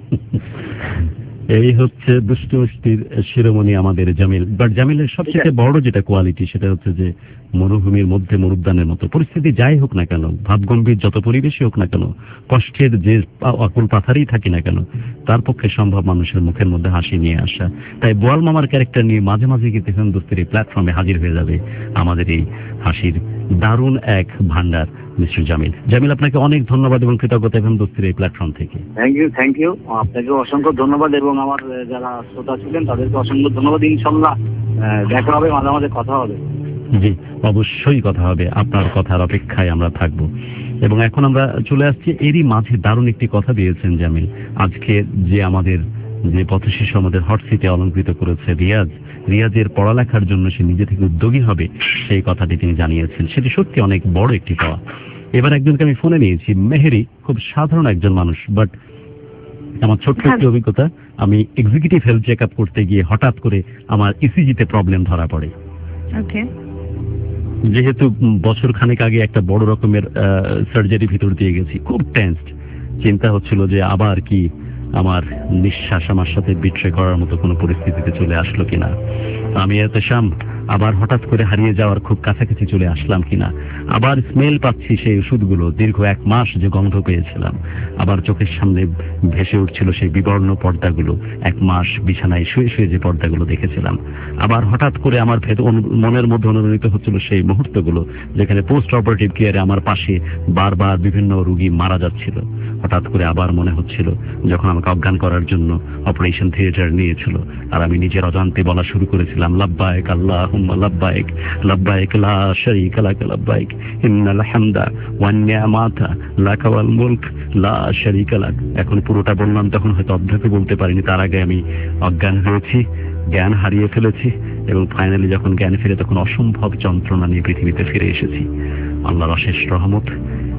এই হচ্ছে দুষ্টু মিষ্টির শিরোমণি আমাদের জামিল। বাট জামিলের সবচেয়ে বড় যেটা কোয়ালিটি, সেটা হচ্ছে যে মরুভূমির মধ্যে মরুদ্যানের মতো পরিস্থিতি যাই হোক না কেন, ভাবগম্ভীর যত পরিবেশই হোক না কেন, কষ্টের যে অকুল পাথারেই থাকি না কেন, তার পক্ষে সম্ভব মানুষের মুখের মধ্যে হাসি নিয়ে আসা। তাই বোয়াল মামার ক্যারেক্টার নিয়ে মাঝে মাঝে কিন্তু হিন্দুস্তির এই প্ল্যাটফর্মে হাজির হয়ে যাবে আমাদের এই হাসির দারুণ এক ভান্ডার মিস্টার জামিল। জামিল, আপনাকে অনেক ধন্যবাদ এবং কৃতজ্ঞতা হিন্দুস্তির এই প্ল্যাটফর্ম থেকে। থ্যাংক ইউ, থ্যাংক ইউ, আপনাকে অসংখ্য ধন্যবাদ এবং আমার যারা শ্রোতা ছিলেন তাদেরকে অসংখ্য ধন্যবাদ। ইনশাল্লাহ দেখা হবে, মাঝে মাঝে কথা হবে। জি, অবশ্যই কথা হবে, আপনার কথার অপেক্ষায় আমরা থাকবো। এবং এখন আমরা চলে আসছি, এরই মাঝে দারুণ একটি কথা দিয়েছেন জামিল, আজকে যে আমাদের যে পথশিশু আমাদের হট সিটে অলঙ্কৃত করেছে রিয়াজ, রিয়াজের পড়ালেখার জন্য সে নিজে থেকে উদ্যোগী হবে, সেই কথাটি তিনি জানিয়েছেন। সেটি সত্যি অনেক বড় একটি পাওয়া। এবার একজনকে আমি ফোনে নিয়েছি, মেহেরি, খুব সাধারণ একজন মানুষ, বাট আমার ছোট্ট একটি অভিজ্ঞতা, আমি এক্সিকিউটিভ হেলথ চেক আপ করতে গিয়ে হঠাৎ করে আমার ইসিজিতে প্রবলেম ধরা পড়ে। ওকে, যেহেতু বছর খানেক আগে একটা বড় রকমের সার্জারি ভিতর দিয়ে গেছি, খুব টেন্সড, চিন্তা হচ্ছিল যে আবার কি আমার নিঃশ্বাস আমার সাথে বিট্রে করার মতো কোনো পরিস্থিতিতে চলে আসলো কিনা, আমি এত শাম আবার হঠাৎ করে হারিয়ে যাওয়ার খুব কাছাকাছি চলে আসলাম কিনা, আবার স্মেল পাচ্ছি সেই ওষুধগুলো, দীর্ঘ এক মাস যে গন্ধ পেয়েছিলাম, আবার চোখের সামনে ভেসে উঠছিল সেই বিবর্ণ পর্দাগুলো, এক মাস বিছানায় শুয়ে শুয়ে যে পর্দাগুলো দেখেছিলাম, আবার হঠাৎ করে আমার ভেতর মনের মধ্যে অনুরণিত হচ্ছিল সেই মুহূর্তগুলো যেখানে পোস্ট অপারেটিভ কেয়ারে আমার পাশে বারবার বিভিন্ন রোগী মারা যাচ্ছিল। হঠাৎ করে আবার মনে হচ্ছিল যখন আমাকে অজ্ঞান করার জন্য অপারেশন থিয়েটার নিয়েছিল, আর আমি নিজের অজান্তে বলা শুরু করেছিলাম লাব্বাইক আল্লাহুম্মা লাব্বাইক, লাব্বাইক লা শারীকা লাক, লাব্বাইক ইন্নাল হামদা ওয়ান নি'মাতা লাকা ওয়াল মুলক লা শারীকা লাক। এখন পুরোটা বললাম, তখন হয়তো অর্ধেকও বলতে পারিনি, তার আগে আমি অজ্ঞান হয়েছি, জ্ঞান হারিয়ে ফেলেছি, এবং ফাইনালি যখন জ্ঞান ফিরে তখন অসম্ভব যন্ত্রণা নিয়ে পৃথিবীতে ফিরে এসেছি। আল্লাহর অশেষ রহমত,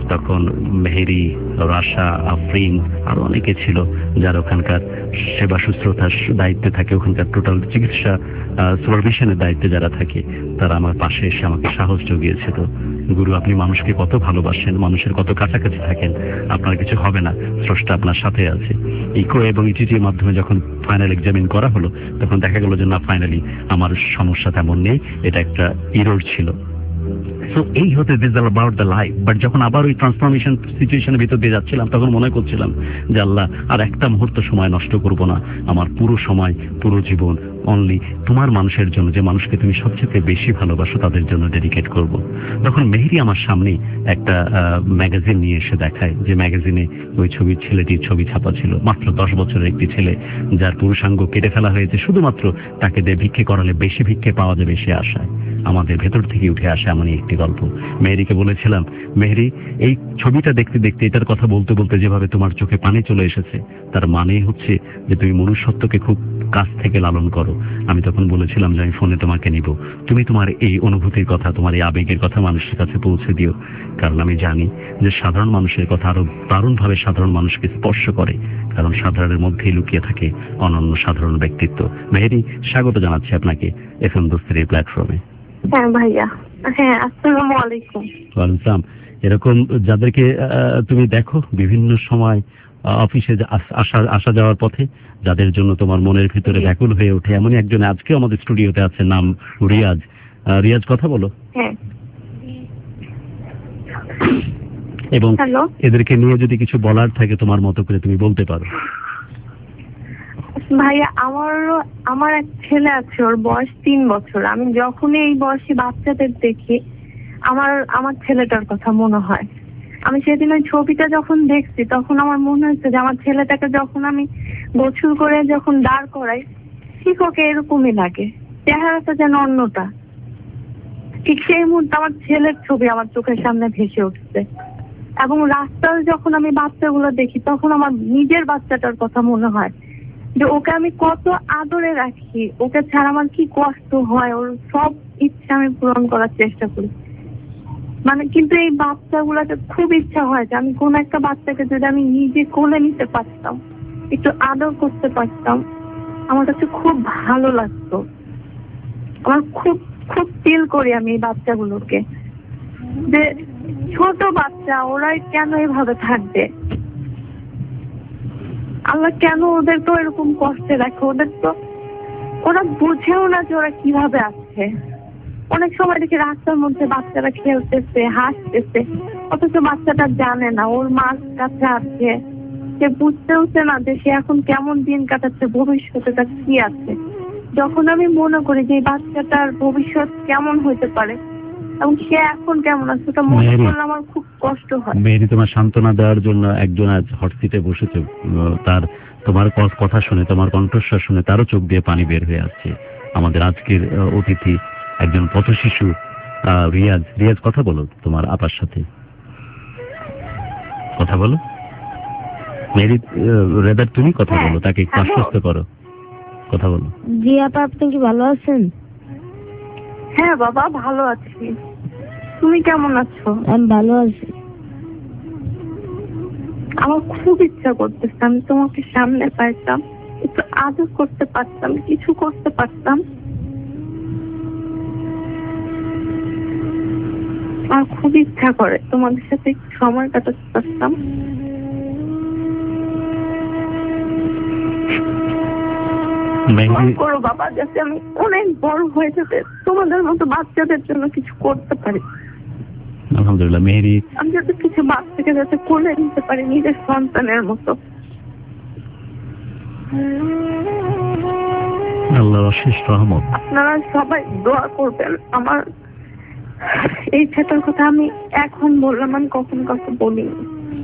তখন মেহেরি, রাশা, আফরিন আরো অনেকে ছিল যারা ওখানকার সেবা শুশ্রূষার দায়িত্বে থাকে, ওখানকার টোটাল চিকিৎসা সুপারভিশনের দায়িত্বে যারা থাকে, তারা আমার পাশে এসে আমাকে সাহস জুগিয়েছিল। গুরু, আপনি মানুষকে কত ভালোবাসেন, মানুষের কত কাছাকাছি থাকেন, আপনার কিছু হবে না, স্রষ্টা আপনার সাথে আছে। ইকো এবং ইটিজির মাধ্যমে যখন ফাইনাল এক্সামিন করা হলো, তখন দেখা গেল যে না, ফাইনালি আমার সমস্যা তেমন নেই, এটা একটা ইরোর ছিল। সো এই হতে this about the life. But যখন আবার ওই ট্রান্সফরমেশন সিচুয়েশনের ভিতর দিয়ে যাচ্ছিলাম, তখন মনে করছিলাম যে আল্লাহ, আর একটা মুহূর্ত সময় নষ্ট করব না, আমার পুরো সময়, পুরো জীবন অনলি তোমার মানুষের জন্য, যে মানুষকে তুমি সবচেয়ে বেশি ভালোবাসো তাদের জন্য ডেডিকেট করব। তখন মেহেরি আমার সামনে একটা ম্যাগাজিন নিয়ে এসে দেখায়, যে ম্যাগাজিনে ওই ছবির ছেলেটির ছবি ছাপা ছিল, মাত্র দশ বছরের একটি ছেলে যার পুরুষাঙ্গ কেটে ফেলা হয়েছে শুধুমাত্র তাকে দিয়ে ভিক্ষে করালে বেশি ভিক্ষে পাওয়া যাবে সে আশায়। আমাদের ভেতর থেকে উঠে আসে এমনই একটি গল্প। মেহেরিকে বলেছিলাম, মেহেরি, এই ছবিটা দেখতে দেখতে, এটার কথা বলতে বলতে যেভাবে তোমার চোখে পানি চলে এসেছে, তার মানে হচ্ছে যে তুমি মনুষ্যত্বকে খুব কাছ থেকে লালন করো। আমি তখন বলেছিলাম যে আমি ফোনে তোমাকে নিব, তুমি তোমার এই অনুভূতির কথা, তোমার এই আবেগের কথা মানুষের কাছে পৌঁছে দিও, কারণ আমি জানি যে সাধারণ মানুষের কথা আরো দারুণভাবে সাধারণ মানুষকে স্পর্শ করে, কারণ সাধারণের মধ্যেই লুকিয়ে থাকে অনন্য সাধারণ ব্যক্তিত্ব। মেহেরি, স্বাগত জানাচ্ছি আপনাকে এফ এম দোস্তের এই প্ল্যাটফর্মে। হ্যাঁ ভাইয়া, হ্যাঁ আসসালামু আলাইকুম। ওয়ালাইকুম আসসালাম। এরকম যাদেরকে তুমি দেখো বিভিন্ন সময় অফিসে আসা আসা যাওয়ার পথে, যাদের জন্য তোমার মনের ভিতরে ব্যাকুল হয়ে ওঠে, এমনই একজন আজকে আমাদের স্টুডিওতে আছে, নাম রিয়াজ। রিয়াজ, কথা বলো। হ্যাঁ। এবং এদেরকে নিয়ে যদি কিছু বলার থাকে তোমার মতো করে তুমি বলতে পারো। ভাইয়া, আমার আমার এক ছেলে আছে, ওর বয়স তিন বছর। আমি যখনই এই বয়সী বাচ্চাদের দেখি, আমার আমার ছেলেটার কথা মনে হয়। আমি সেদিন ওই ছবিটা যখন দেখছি, তখন আমার মনে হচ্ছে যে আমার ছেলেটাকে যখন আমি গোসল করে যখন দাঁড় করাই, ঠিক ওকে এরকমই লাগে, চেহারাটা যেন অন্যটা। ঠিক সেই মুহূর্তে আমার ছেলের ছবি আমার চোখের সামনে ভেসে উঠছে। এবং রাস্তায় যখন আমি বাচ্চাগুলো দেখি, তখন আমার নিজের বাচ্চাটার কথা মনে হয় যে ওকে আমি কত আদরে রাখি, ওকে ছাড়া আমার কি কষ্ট হয়, ওর সব ইচ্ছা আমি পূরণ করার চেষ্টা করি। মানে কিন্তু এই বাচ্চাগুলোকে খুব ইচ্ছা হয় যে আমি কোন একটা বাচ্চাকে যদি আমি নিজে কোলে নিতে পারতাম, একটু আদর করতে পারতাম, আমার কাছে খুব ভালো লাগতো। আমার খুব খুব ফিল করি আমি এই বাচ্চাগুলোকে, যে ছোট বাচ্চা, ওরাই কেন এভাবে থাকবে, আল্লাহ কেন ওদেরকে এরকম কষ্টে রাখে। ওদের তো ওরা বুঝেও না যে ওরা কিভাবে আছে। অনেক সময় দেখি রাস্তার মধ্যে বাচ্চারা খেলতেছে, হাসতেছে, অথচ বাচ্চাটা জানে না ওর মার কাছে আছে, সে বুঝতেওছে না যে সে এখন কেমন দিন কাটাচ্ছে, ভবিষ্যতে তার কি আছে। যখন আমি মনে করি যে এই বাচ্চাটার ভবিষ্যৎ কেমন হতে পারে এবং সে এখন কেমন আছে, ওটা মনে করলে আমার খুব কষ্ট হয়। মেহেরি, তোমার সান্ত্বনা দেওয়ার জন্য একজন আজ হট সিটে বসেছে, তার তোমার কথা শুনে, তোমার কণ্ঠস্বর শুনে তারও চোখ দিয়ে পানি বের হয়ে আসছে। আমাদের আজকের অতিথি একজন পথ শিশু রিয়াজ। রিয়াজ, কথা বলো তোমার আপার সাথে, কথা বলো। মেহেরি, রেদার তুমি কথা বলো, তাকে একটু আশ্বস্ত করো, কথা বলো। জি আপা, আপনি কি ভালো আছেন? হ্যাঁ বাবা, ভালো আছি। তুমি কেমন আছো? আমি ভালো আছি। আমার খুব ইচ্ছা করতেছে আমি তোমাকে সামনে পাইতাম, একটু আদর করতে পারতাম, কিছু করতে পারতাম। আমার খুব ইচ্ছা করে তোমাদের সাথে একটু সময় কাটাতে পারতাম। করো বাবা, যাতে আমি অনেক বড় হয়ে যাবে তোমাদের মতো বাচ্চাদের জন্য কিছু করতে পারি। আলহামদুলিল্লাহ। মেহেরি, আমি যাতে কিছু বাচ্চাকে যাতে কোলে নিতে পারি নিজের সন্তানের মতো। আল্লাহর অশেষ রহমত। আপনারা সবাই দোয়া করবেন। আমার এই ছেলেটার কথা আমি এখন বললাম, আমি কখন কথা বলিনি।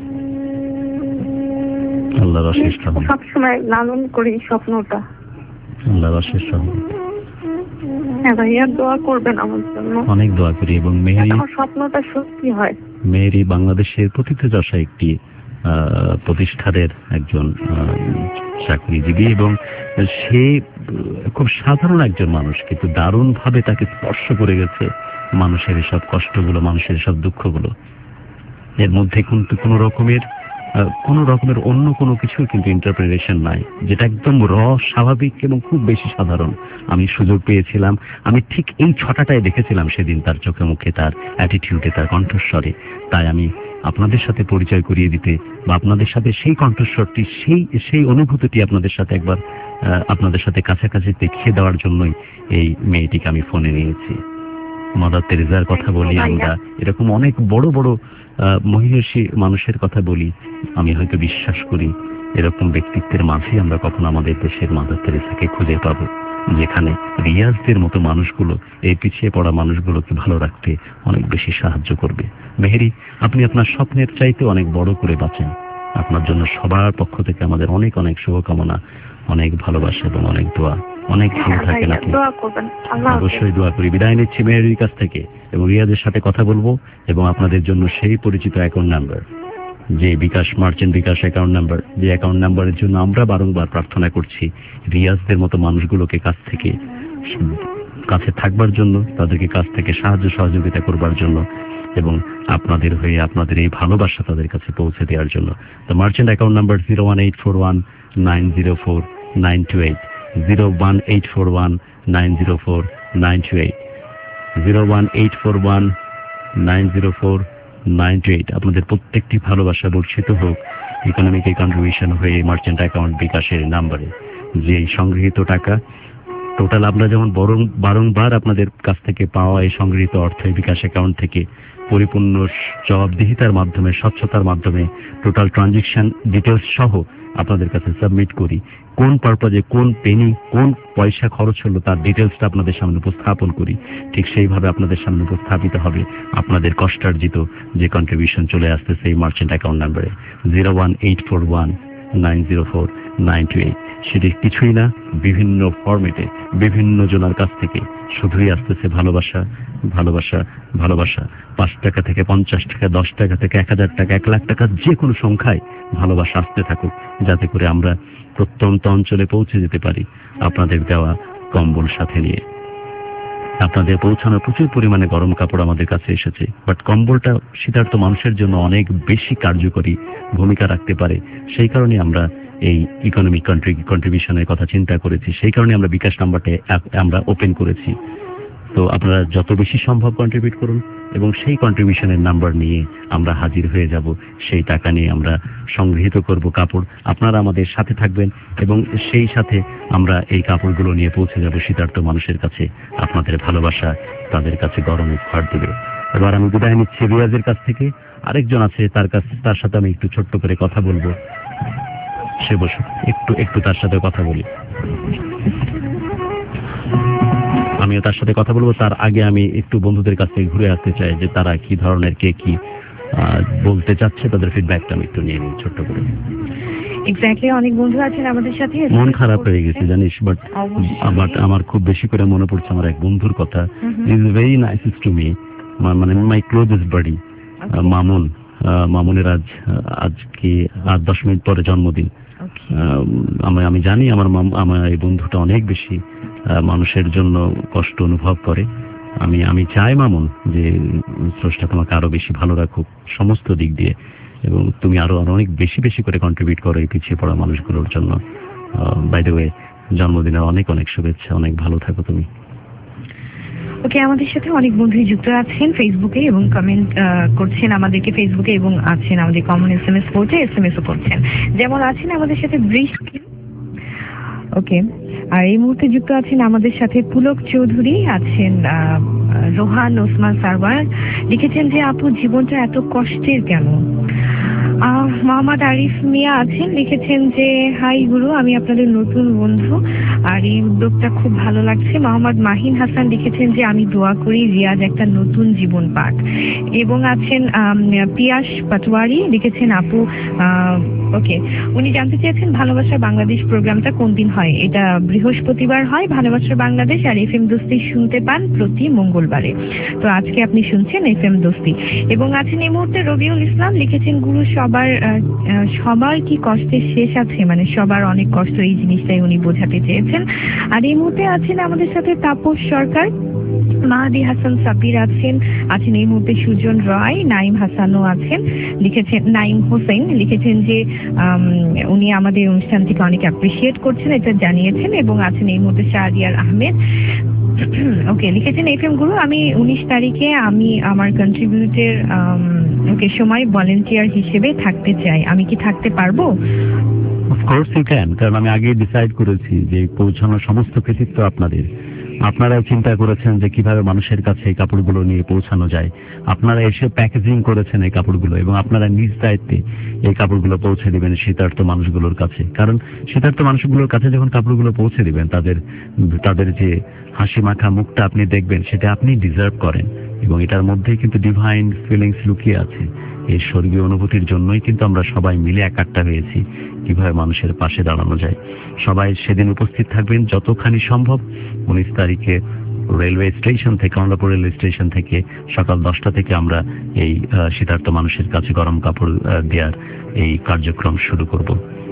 আল্লাহর অশেষ রহমত। সবসময় লালন করি স্বপ্নটা। আল্লাহর অশেষ রহমত। হ্যাঁ ভাইয়া, দোয়া করবেন আমার জন্য। অনেক দোয়া করি। এবং মেহেরি, আমার স্বপ্নটা সত্যি হয়। মেহেরি বাংলাদেশের প্রথিতযশা একটি প্রতিষ্ঠানের একজন চাকরিজীবী, এবং সে খুব সাধারণ একজন মানুষ, কিন্তু দারুণ ভাবে তাকে স্পর্শ করে গেছে মানুষের এসব কষ্টগুলো, মানুষের এসব দুঃখগুলো। এর মধ্যে কিন্তু কোনো রকমের কোনো রকমের অন্য কোনো কিছু কিন্তু ইন্টারপ্রিটেশন নাই, যেটা একদম র স্বাভাবিক এবং খুব বেশি সাধারণ। আমি সুযোগ পেয়েছিলাম, আমি ঠিক এই ছটাটায় দেখেছিলাম সেদিন তার চোখে মুখে, তার অ্যাটিটিউডে, তার কণ্ঠস্বরে। তাই আমি আপনাদের সাথে পরিচয় করিয়ে দিতে বা আপনাদের সাথে সেই কণ্ঠস্বরটি, সেই সেই অনুভূতিটি আপনাদের সাথে একবার আপনাদের সাথে কাছাকাছি দেখিয়ে দেওয়ার জন্যই এই মেয়েটিকে আমি ফোনে নিয়েছি। মাদার তেরেসার কথা বলি আমরা, এরকম অনেক বড় বড় মহিষী মানুষের কথা বলি। আমি হয়তো বিশ্বাস করি এরকম ব্যক্তিত্বের মাঝে আমরা কখনো আমাদের দেশের মাদার তেরেসাকে খুঁজে পাবো, যেখানে রিয়াজদের মতো মানুষগুলো, এই পিছিয়ে পড়া মানুষগুলোকে ভালো রাখতে অনেক বেশি সাহায্য করবে। মেহেরি, আপনি আপনার স্বপ্নের চাইতে অনেক বড় করে বাঁচেন। আপনার জন্য সবার পক্ষ থেকে আমাদের অনেক অনেক শুভকামনা, অনেক ভালোবাসা এবং অনেক দোয়া। অনেক ভালো থাকেন আপনি, অবশ্যই দোয়া করি। বিদায় নিচ্ছি মেহেরির কাছ থেকে এবং রিয়াজের সাথে কথা বলবো এবং আপনাদের জন্য সেই পরিচিত অ্যাকাউন্ট নাম্বার, যে bKash merchant bKash account number, যে অ্যাকাউন্ট নাম্বারের জন্য আমরা বারংবার প্রার্থনা করছি রিয়াজদের মতো মানুষগুলোকে কাছ থেকে কাছে থাকবার জন্য, তাদেরকে কাছ থেকে সাহায্য সহযোগিতা করবার জন্য এবং আপনাদের হয়ে আপনাদের এই ভালোবাসা তাদের কাছে পৌঁছে দেওয়ার জন্য। তো merchant account number zero one eight four one nine zero four nine two eight zero one eight four one nine zero four nine two eight zero one eight four one nine zero four nine two eight. আপনাদের প্রত্যেকটি ভালোবাসা বর্ষিত হোক economic contribution হয়ে merchant account বিকাশের নাম্বারে। যে সংগৃহীত টাকা টোটাল আমরা যেমন বরং বারংবার আপনাদের কাছ থেকে পাওয়া এই সংগৃহীত অর্থ বিকাশ অ্যাকাউন্ট থেকে পরিপূর্ণ জবাবদিহিতার মাধ্যমে, স্বচ্ছতার মাধ্যমে টোটাল ট্রানজেকশন ডিটেলস সহ আপনাদের কাছে সাবমিট করি। কোন পারপাজে কোন পেনি কোন পয়সা খরচ হলো তার ডিটেলসটা আপনাদের সামনে উপস্থাপন করি। ঠিক সেইভাবে আপনাদের সামনে উপস্থাপিত হবে আপনাদের কষ্টার্জিত যে কন্ট্রিবিউশন চলে আসছে সেই মার্চেন্ট অ্যাকাউন্ট নাম্বারে zero one eight four one nine zero four nine two eight. সেটি কিছুই না, বিভিন্ন ফরম্যাটে বিভিন্ন জনের কাছ থেকে শুধুই আসতেছে ভালোবাসা, ভালোবাসা, ভালোবাসা। পাঁচ টাকা থেকে পঞ্চাশ টাকা, দশ টাকা থেকে এক হাজার টাকা, এক লাখ টাকা, যে কোনো সংখ্যায় ভালোবাসা আসতে থাকুক, যাতে করে আমরা প্রত্যন্ত অঞ্চলে পৌঁছে যেতে পারি আপনাদের দেওয়া কম্বল সাথে নিয়ে। আপনাদের পৌঁছানো প্রচুর পরিমাণে গরম কাপড় আমাদের কাছে এসেছে, বাট কম্বলটা শীতার্ত মানুষের জন্য অনেক বেশি কার্যকরী ভূমিকা রাখতে পারে। সেই কারণে আমরা এই ইকোনমিক কন্ট্রিবিউশনের কথা চিন্তা করেছি, সেই কারণে আমরা বিকাশ নাম্বারটা আমরা ওপেন করেছি। তো আপনারা যত বেশি সম্ভব কন্ট্রিবিউট করুন এবং সেই কন্ট্রিবিউশনের নাম্বার নিয়ে আমরা হাজির হয়ে যাব। সেই টাকা নিয়ে আমরা সংগৃহীত করব কাপড়, আপনারা আমাদের সাথে থাকবেন এবং সেই সাথে আমরা এই কাপড়গুলো নিয়ে পৌঁছে যাব শীতার্ত মানুষের কাছে। আপনাদের ভালোবাসা তাদের কাছে গরম উপহার দেবে। এবার আমি বিদায় নিচ্ছি রিয়াজের কাছ থেকে। আরেকজন আছে, তার কাছে তার সাথে আমি একটু ছোট্ট করে কথা বলবো। সে বসুন, একটু একটু তার সাথে কথা বলি। আমিও তার সাথে কথা বলবো। তার আগে আমি একটু বন্ধুদের কাছ থেকে ঘুরে আসতে চাই যে তারা কি ধরনের, কে কি বলতে চাচ্ছে, তাদের ফিডব্যাকটা আমি একটু নিয়ে নিই ছোট্ট করে। এক্স্যাক্টলি, অনেক বন্ধু আছেন আমাদের সাথে। মন খারাপ হয়ে গেছে জানিস, বাট বাট আমার খুব বেশি করে মনে পড়ছে আমার এক বন্ধুর কথা। Is very nice to me, মানে মাই ক্লোজেস্ট বাডি মামুন। মামুনের আজ আজকে আট দশ মিনিট পরে জন্মদিন। আমি জানি আমার আমার এই বন্ধুটা অনেক বেশি মানুষের জন্য কষ্ট অনুভব করে। আমি আমি চাই মামুন যে স্রষ্টা তোমাকে আরো বেশি ভালো রাখুক সমস্ত দিক দিয়ে, এবং তুমি আরো আরো অনেক বেশি বেশি করে কন্ট্রিবিউট করো এই পিছিয়ে পড়া মানুষগুলোর জন্য। বাই দ্য ওয়ে, জন্মদিনের অনেক অনেক শুভেচ্ছা, অনেক ভালো থাকো তুমি। ওকে, আমাদের সাথে অনেক বন্ধুই যুক্ত আছেন ফেসবুকে এবং কমেন্ট করছেন আমাদেরকে ফেসবুকে, এবং আছেন আমাদের কমন এস এম এস করছে, এস এম এসও করছেন। যেমন আছেন আমাদের সাথে বৃষ্টি। ওকে, আর এই মুহূর্তে যুক্ত আছেন আমাদের সাথে পুলক চৌধুরী, আছেন রোহান ওসমান সারওয়ার। লিখেছেন যে আপু জীবনটা এত কষ্টের কেন। মোহাম্মদ আরিফ মিয়া আছেন, লিখেছেন যে হাই গুরু, আমি আপনাদের নতুন বন্ধু আর এই উদ্যোগটা খুব ভালো লাগছে। মোহাম্মদ মাহিন হাসান লিখেছেন যে আমি দোয়া করি রিয়াজ একটা নতুন জীবন পাক। এবং আছেন পিয়াস পাটোয়ারি, লিখেছেন আপু ওকে, উনি জানতে চেয়েছেন ভালোবাসার বাংলাদেশ প্রোগ্রামটা কোন দিন হয়। এটা বৃহস্পতিবার হয় ভালোবাসার বাংলাদেশ, আর এফ এম দোস্তি শুনতে পান প্রতি মঙ্গলবারে। তো আজকে আপনি শুনছেন এফ এম দোস্তি। এবং আছেন এই মুহূর্তে রবিউল ইসলাম, লিখেছেন গুরু সবার সবার কি কষ্টের শেষ আছে, মানে সবার অনেক কষ্ট, এই জিনিসটাই উনি বোঝাতে চেয়েছেন। আর এই মুহূর্তে আছেন আমাদের সাথে তাপস সরকার, মাহাদি হাসান সাবির আছেন, আছেন এই মুহূর্তে সুজন রয়, নাইম হাসানও আছেন, লিখেছেন নাইম হোসেন লিখেছেন যে আম, উনি আমাদের অনুষ্ঠান থেকে অনেক অ্যাপ্রিসিয়েট করছেন, এটা জানিয়েছেন। এবং আছেন এই মুহূর্তে শাহরিয়ার আহমেদ। ওকে, লিখেছেন এফএম গুরু, আমি উনিশ তারিখে আমি আমার কন্ট্রিবিউটের ওকে সময় ভলেন্টিয়ার হিসেবে থাকতে চাই, আমি কি থাকতে পারবো? অফকোর্স ইউ ক্যান, কারণ আমি আগে ডিসাইড করেছি যে পৌঁছানোর সমস্ত কৃতিত্ব আপনাদের। আপনারাই চিন্তা করেছেন যে কিভাবে মানুষের কাছে এই কাপড়গুলো নিয়ে পৌঁছানো যায়, আপনারা এসে প্যাকেজিং করেছেন এই কাপড়গুলো এবং আপনারা নিজ দায়িত্বে এই কাপড়গুলো পৌঁছে দিবেন শীতার্থ মানুষগুলোর কাছে। কারণ শীতার্থ মানুষগুলোর কাছে যখন কাপড়গুলো পৌঁছে দিবেন, তাদের তাদের যে হাসি মাখা মুখটা আপনি দেখবেন, সেটা আপনি ডিজার্ভ করেন এবং এটার মধ্যেই কিন্তু ডিভাইন ফিলিংস লুকিয়ে আছে। এই স্বর্গীয় অনুভূতির জন্যই কিন্তু আমরা সবাই মিলে একাট্টা হয়েছি কিভাবে মানুষের পাশে দাঁড়ানো যায়। সবাই সেদিন উপস্থিত থাকবেন যতখানি সম্ভব। উনিশ তারিখে রেলওয়ে স্টেশন থেকে, কমলাপুর রেলওয়ে স্টেশন থেকে সকাল দশটা থেকে আমরা এই শীতার্থ মানুষের কাছে গরম কাপড় দেওয়ার এই কার্যক্রম শুরু করব।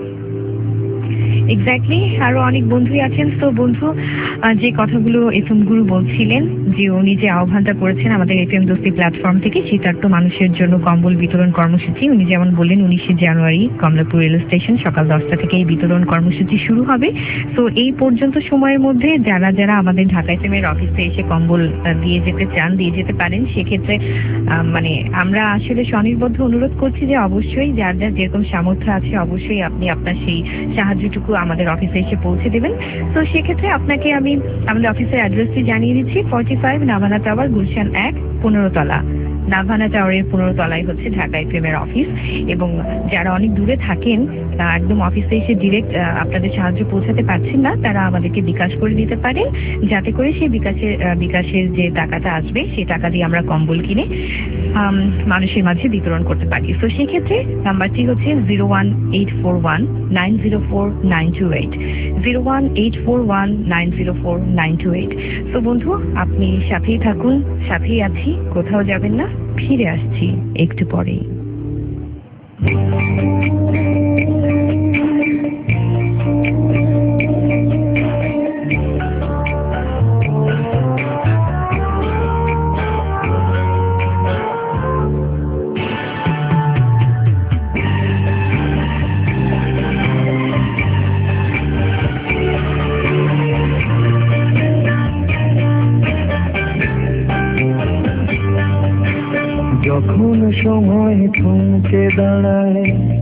এক্স্যাক্টলি, আরো অনেক বন্ধুই আছেন। তো বন্ধু, যে কথাগুলো এফএম গুরু বলছিলেন যে উনি যে আহ্বানটা করেছেন আমাদের এফএম দোস্তি প্ল্যাটফর্ম থেকে শীতার্থ মানুষের জন্য কম্বল বিতরণ কর্মসূচি, উনি যেমন বললেন উনিশে জানুয়ারি কমলাপুর রেল স্টেশন সকাল দশটা থেকে এই বিতরণ কর্মসূচি শুরু হবে। তো এই পর্যন্ত সময়ের মধ্যে যারা যারা আমাদের ঢাকা এফএম এর অফিসে এসে কম্বল দিয়ে যেতে চান, দিয়ে যেতে পারেন। সেক্ষেত্রে মানে আমরা আসলে স্বনির্বদ্ধ অনুরোধ করছি যে অবশ্যই যার যার যেরকম সামর্থ্য আছে অবশ্যই আপনি আপনার সেই সাহায্যটুকু আমাদের অফিসে এসে পৌঁছে দেবেন। তো সেক্ষেত্রে আপনাকে আমি আমাদের অফিসের অ্যাড্রেসটি জানিয়ে দিচ্ছি। Forty five Navana tower, Gulshan এক, পনেরো তলা। নাভানা টাওয়ারের পনেরো তলায় হচ্ছে ঢাকা এফএম এর অফিস। এবং যারা অনেক দূরে থাকেন, একদম অফিসে এসে ডিরেক্ট আপনাদের সাহায্য পৌঁছাতে পারছেন না, তারা আমাদেরকে বিকাশ করে দিতে পারেন, যাতে করে সেই বিকাশের বিকাশের যে টাকাটা আসবে সেই টাকা দিয়ে আমরা কম্বল কিনে মানুষের মাঝে বিতরণ করতে পারি। তো সেক্ষেত্রে নাম্বারটি হচ্ছে zero one eight four one nine zero four nine two eight zero one eight four one nine zero four nine two eight. তো বন্ধু, আপনি সাথেই থাকুন, সাথেই আছি, কোথাও যাবেন না, ফিরে আসছি একটু পরেই। যখন সময় থমকে দাঁড়ায়,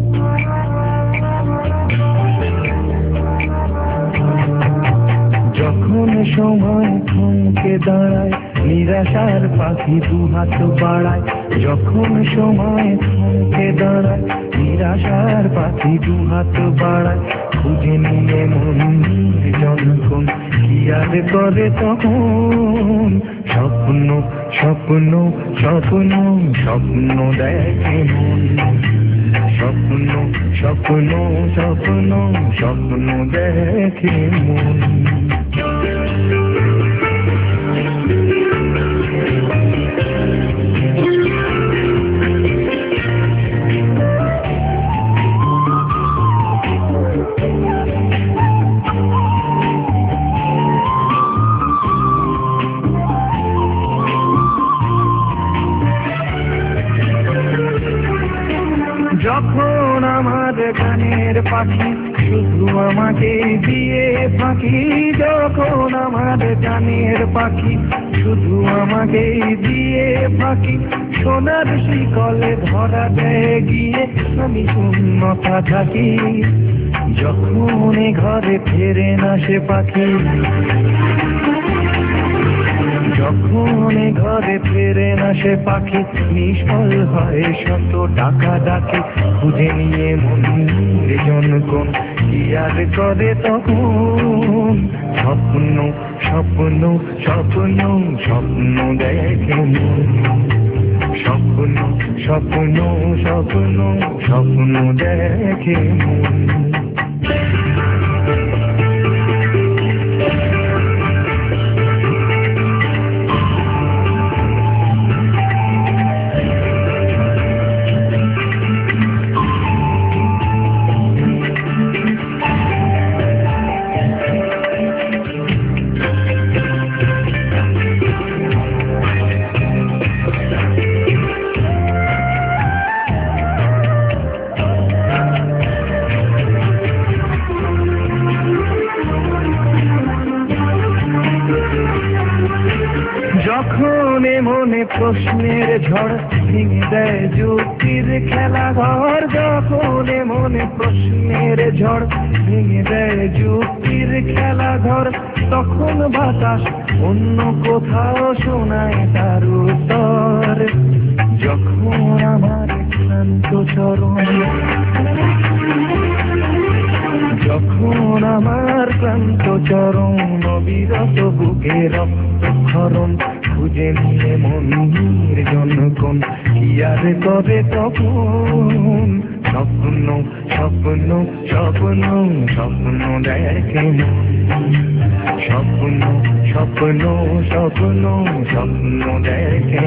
যখন সময় থমকে দাঁড়ায়, নিরাশার পাখি দু হাত বাড়ায়। যখন সময় থমকে দাঁড়ায়, নিরাশার পাখি দু হাত বাড়ায়। খুঁজে নিয়ে মন জনক্ষণ কি আর করে তখন, স্বপ্ন স্বপ্ন স্বপ্ন স্বপ্ন দেখে মন, স্বপ্ন স্বপ্ন স্বপ্ন স্বপ্ন দেখে মন। যখন আমার গানের পাখি শুধু আমাকে দিয়ে ফাঁকি, যখন আমার গানের পাখি শুধু আমাকে দিয়ে ফাঁকি, সোনার শিকলে ধরা দেয় গিয়ে আমি শূন্যতা থাকি। যখন ঘরে ফেরে না সে পাখি, যখন ঘরে ফেরে না সে পাখি, নিষ্ফল হয় শত ডাকা ডাকে। খুঁজে নিয়ে মনের জনগণ কি আর করে তখন, স্বপ্ন স্বপ্ন স্বপ্ন স্বপ্ন দেখে মন, স্বপ্ন স্বপ্ন স্বপ্ন স্বপ্ন দেখে মন। প্রশ্নের ঝড় ভেঙে দেয় যুক্তির খেলা ঘর, যখন মনে প্রশ্নের ঝড় ভেঙে দেয় যুক্তির খেলা ঘর, তখন বাতাস অন্য কোথাও শোনায় তার উত্তর। যখন আমার ক্লান্ত চরণ যখন আমার ক্লান্ত চরণ অবিরত বুকে রক্তক্ষরণ, খুঁজে নিয়ে মন নির্জন কোন কি আর করে তখন। স্বপ্ন স্বপ্ন স্বপ্ন স্বপ্ন দেখে স্বপ্ন স্বপ্ন স্বপ্ন স্বপ্ন দেখে।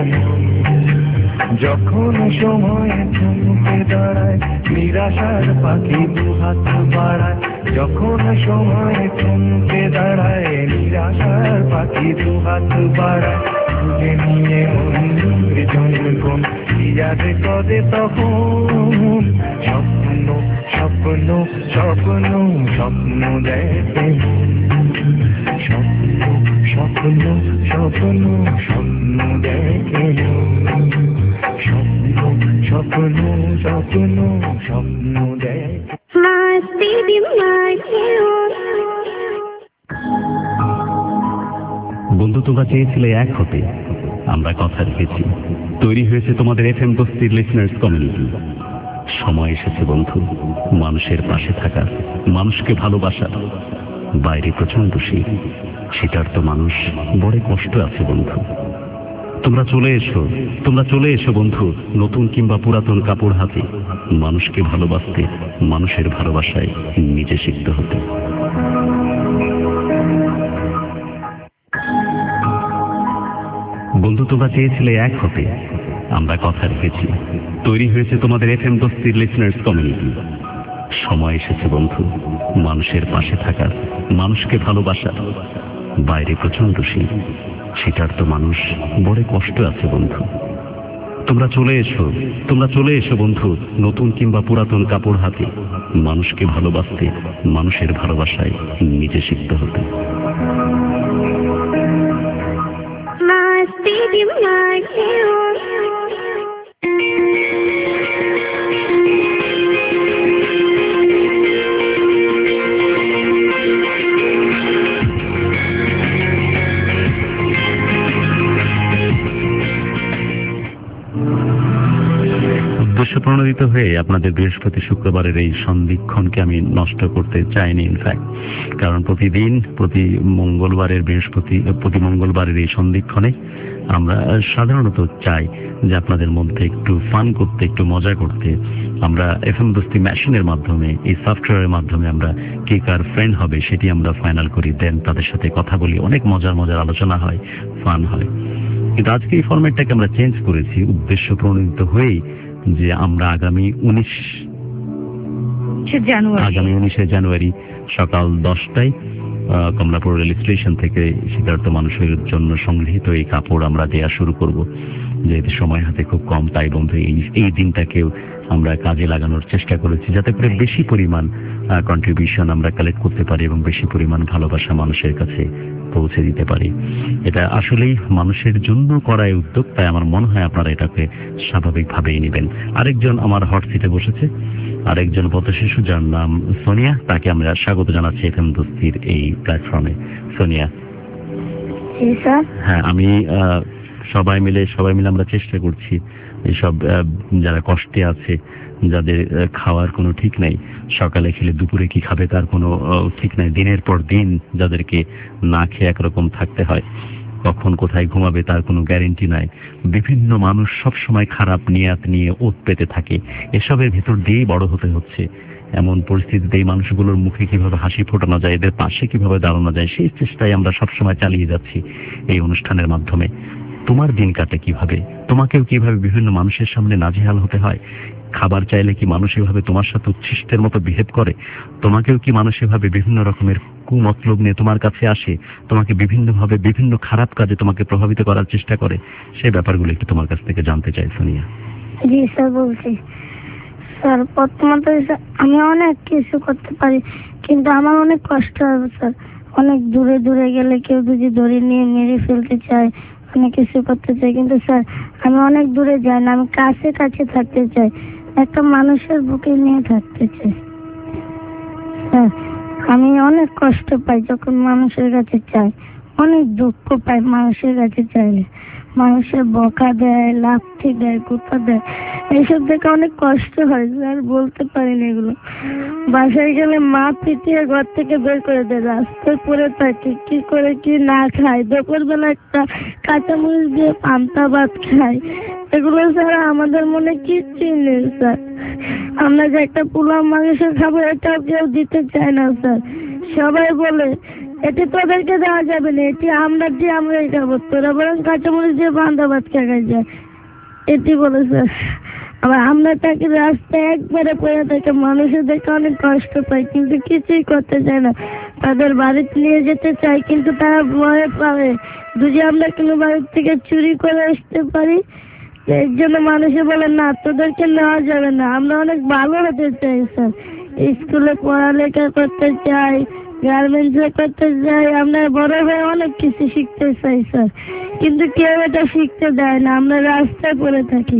যখন সময় থমকে দাঁড়ায় নিরাশার পাখি দুহাত বাড়ায়, যখন সময় থমকে দাঁড়ায় নিরাশার পাখি দুহাত বাড়ায়, খুঁজে নিয়ে মন্দির জনগণ ইয়াদ করে তখন। স্বপ্ন স্বপ্ন স্বপ্ন স্বপ্ন দেখে স্বপ্ন স্বপ্ন স্বপ্ন স্বপ্ন দেখে স্বপ্ন স্বপ্ন স্বপ্ন স্বপ্ন দেখে। বন্ধু, তোমরা চেয়েছিলে এক হতে, আমরা কথা রেখেছি। তৈরি হয়েছে তোমাদের এফএম বস্তির লিসনার্স কমিউনিটি। সময় এসেছে বন্ধু মানুষের পাশে থাকার, মানুষকে ভালোবাসার। বাইরে প্রচন্ড শীত, শীতার্ত মানুষ বড় কষ্ট আছে বন্ধু। তোমরা চলে এসো তোমরা চলে এসো বন্ধু, নতুন কিংবা পুরাতন কাপড় হাতে, মানুষকে ভালোবাসতে, মানুষের ভালোবাসায় নিজে শিখতে হতে। বন্ধু, তোমরা চেয়েছিলে এক হতে, আমরা কথা রেখেছি। তৈরি হয়েছে তোমাদের এফএম বস্তির লিসনার্স কমিউনিটি। সময় এসেছে বন্ধু মানুষের পাশে থাকার, মানুষকে ভালোবাসার। বাইরে প্রচন্ড শীত, শীতার্ত মানুষ বড় কষ্ট আছে বন্ধু। তোমরা চলে এসো তোমরা চলে এসো বন্ধু, নতুন কিংবা পুরাতন কাপড় হাতে, মানুষকে ভালোবাসতে, মানুষের ভালোবাসায় নিজে শিখতে হতে। উদ্দেশ্যপ্রণোদিত হয়ে আপনাদের বৃহস্পতি শুক্রবারের এই সন্ধিক্ষণকে আমি নষ্ট করতে চাইনি ইনফ্যাক্ট, কারণ প্রতিদিন প্রতি মঙ্গলবারের বৃহস্পতি প্রতি মঙ্গলবারের এই সন্ধিক্ষণে আমরা সাধারণত চাই যে আপনাদের মধ্যে একটু ফান করতে, একটু মজা করতে। আমরা এফএম বস্তি মেশিনের মাধ্যমে, এই সফটওয়্যারের মাধ্যমে আমরা কে কার ফ্রেন্ড হবে সেটি আমরা ফাইনাল করি, দেন তাদের সাথে কথা বলি, অনেক মজার মজার আলোচনা হয়, ফান হয়। কিন্তু আজকে এই ফরম্যাটটাকে আমরা চেঞ্জ করেছি উদ্দেশ্য প্রণোদিত হয়েই, যে আমরা আগামী উনিশ আগামী উনিশে জানুয়ারি সকাল দশটায় কমলাপুর রেল স্টেশন থেকে শীতার্ত মানুষের জন্য সংগৃহীত এই কাপড় আমরা দেয়া শুরু করব। যেহেতু সময় হাতে খুব কম, তাই বন্ধু এই এই দিনটাকেও আমরা কাজে লাগানোর চেষ্টা করেছি, যাতে করে বেশি পরিমাণ কন্ট্রিবিউশন আমরা কালেক্ট করতে পারি এবং বেশি পরিমাণ ভালোবাসা মানুষের কাছে পৌঁছে দিতে পারি। এটা আসলেই মানুষের জন্য করা এই উদ্যোগ, তাই আমার মনে হয় আপনারা এটাকে স্বাভাবিকভাবেই নেবেন। আরেকজন আমার হট সিটে বসেছে, আরেকজন পথশিশু যার নাম সোনিয়া, তাকে আমরা স্বাগত জানাচ্ছি এফএম বস্তির এই প্ল্যাটফর্মে। সোনিয়া। হ্যাঁ, আমি সবাই মিলে সবাই মিলে আমরা চেষ্টা করছি এইসব যারা কষ্টে আছে, যাদের খাওয়ার কোনো ঠিক নাই, সকালে খেলে দুপুরে কি খাবে তার কোনো ঠিক নাই, দিনের পর দিন যাদেরকে না খেয়ে একরকম থাকতে হয়, কখন কোথায় ঘুমাবে তার কোনো গ্যারেন্টি নাই, বিভিন্ন মানুষ সব সময় খারাপ নিয়াত নিয়ে ওত পেতে থাকে, এসবের ভেতর দিয়েই বড় হতে হচ্ছে। এমন পরিস্থিতিতে এই মানুষগুলোর মুখে কিভাবে হাসি ফোটানো যায়, এদের পাশে কিভাবে দাঁড়ানো যায়, সেই চেষ্টাই আমরা সবসময় চালিয়ে যাচ্ছি এই অনুষ্ঠানের মাধ্যমে। তোমার দিন কাটে কিভাবে, তোমাকেও কিভাবে বিভিন্ন মানুষের সামনে নাজেহাল হতে হয়, খাবার চাইলে কি মানুষ এভাবে তোমার সাথে উচ্ছিষ্টের মতো বিহেভ করে, তোমাকেও কি মানুষ এভাবে বিভিন্ন রকমের কুমতলব নিয়ে তোমার কাছে আসে, তোমাকে বিভিন্নভাবে বিভিন্ন খারাপ কাজে তোমাকে প্রভাবিত করার চেষ্টা করে, সেই ব্যাপারগুলো একটু তোমার কাছ থেকে জানতে চাই সোনিয়া। জি স্যার, বলছি স্যার, প্রথমত আমি অনেক কিছু করতে পারি, কিন্তু আমার অনেক কষ্ট হবে স্যার। অনেক দূরে দূরে গেলে কেউ যদি ধরে নিয়ে মেরে ফেলতে চায়, অনেক কিছু করতে চাই, কিন্তু স্যার আমি অনেক দূরে যাই না, আমি কাছে কাছে থাকতে চাই, একটা মানুষের বুকে নিয়ে থাকতে চাই। স্যার আমি অনেক কষ্ট পাই যখন মানুষের কাছে চাই, অনেক দুঃখ পাই মানুষের কাছে চাইলে। মানুষের বকা দেয়, লাথি দেয়, কুতা দেয়, এইসব দেখে অনেক কষ্ট হয় স্যার, বলতে পারি না এগুলো। বাসায় গেলে মা পিটিয়ে ঘর থেকে বের করে দেয়, রাস্তায় পড়ে থাকি, কি করে কি না খাই, দুপুরবেলা একটা কাঁচামরিচ দিয়ে পান্তা ভাত খাই, এগুলো স্যার আমাদের মনে কিচ্ছুই নেই স্যার। আমরা যে একটা পোলাও মাংস খাবো এটাও কেউ দিতে চায় না স্যার। সবাই বলে এটি তোদেরকে দেওয়া যাবে না, এটি আমরা দিয়ে আমরাই খাবো, তোরা বরং কাঁচামরিচ দিয়ে পান্তা ভাত খাই যায়, এটি বলে স্যার। আবার আমরা তাকে রাস্তায় একবারে পড়ে থাকে, মানুষের দেখে অনেক কষ্ট পাই, কিন্তু কিছুই করতে চায় না। তাদের বাড়িতে নিয়ে যেতে চাই, কিন্তু তারা ভয় পাবে যদি আমরা কোনো বাড়ির থেকে চুরি করে আসতে পারি, এর জন্য মানুষে বলে না তোদেরকে নেওয়া যাবে না। আমরা অনেক ভালো হতে চাই স্যার, স্কুলে পড়ালেখা করতে চাই, গার্মেন্টসে করতে চাই, আমরা বড় হয়ে অনেক কিছু শিখতে চাই স্যার, কিন্তু কেউ এটা শিখতে দেয় না, আমরা রাস্তায় পড়ে থাকি।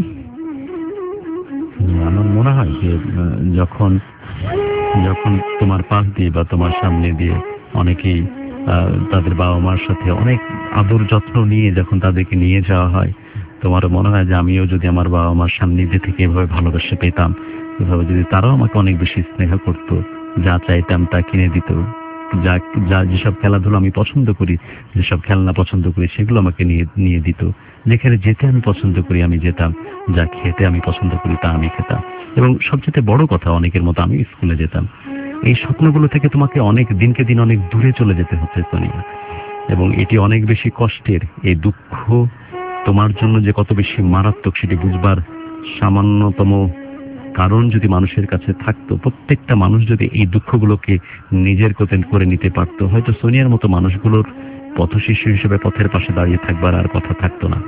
আমার মনে হয় যে যখন যখন তোমার পাশ দিয়ে বা তোমার সামনে দিয়ে অনেকেই তাদের বাবা মার সাথে অনেক আদর যত্ন নিয়ে যখন তাদেরকে নিয়ে যাওয়া হয়, তোমারও মনে হয় যে আমিও যদি আমার বাবা মার সান্নিধ্যে থেকে এভাবে ভালোবাসা পেতাম, এভাবে যদি তারাও আমাকে অনেক বেশি স্নেহ করতো, যা চাইতাম তা কিনে দিত, যা যা যেসব খেলাধুলো আমি পছন্দ করি, যেসব খেলনা পছন্দ করি সেগুলো আমাকে নিয়ে নিয়ে দিত, যেখানে যেতে আমি পছন্দ করি আমি যেতাম, যা খেতে আমি পছন্দ করি তা আমি খেতাম, এবং সবচেয়ে বড় কথা অনেকের মতো আমি স্কুলে যেতাম। এই স্বপ্নগুলো থেকে তোমাকে অনেক দিনকে দিন অনেক দূরে চলে যেতে হচ্ছে সোনিয়া, এবং এটি অনেক বেশি কষ্টের। এই দুঃখ তোমার জন্য যে কত বেশি মারাত্মক সেটি বুঝবার সামান্যতম কারণ যদি মানুষের কাছে থাকতো, প্রত্যেকটা মানুষ যদি এই দুঃখগুলোকে নিজের করে নিতে পারতো, হয়তো সোনিয়ার মতো মানুষগুলোর পথশিশু হিসেবে পথের পাশে দাঁড়িয়ে থাকবার আর কথা থাকতো না।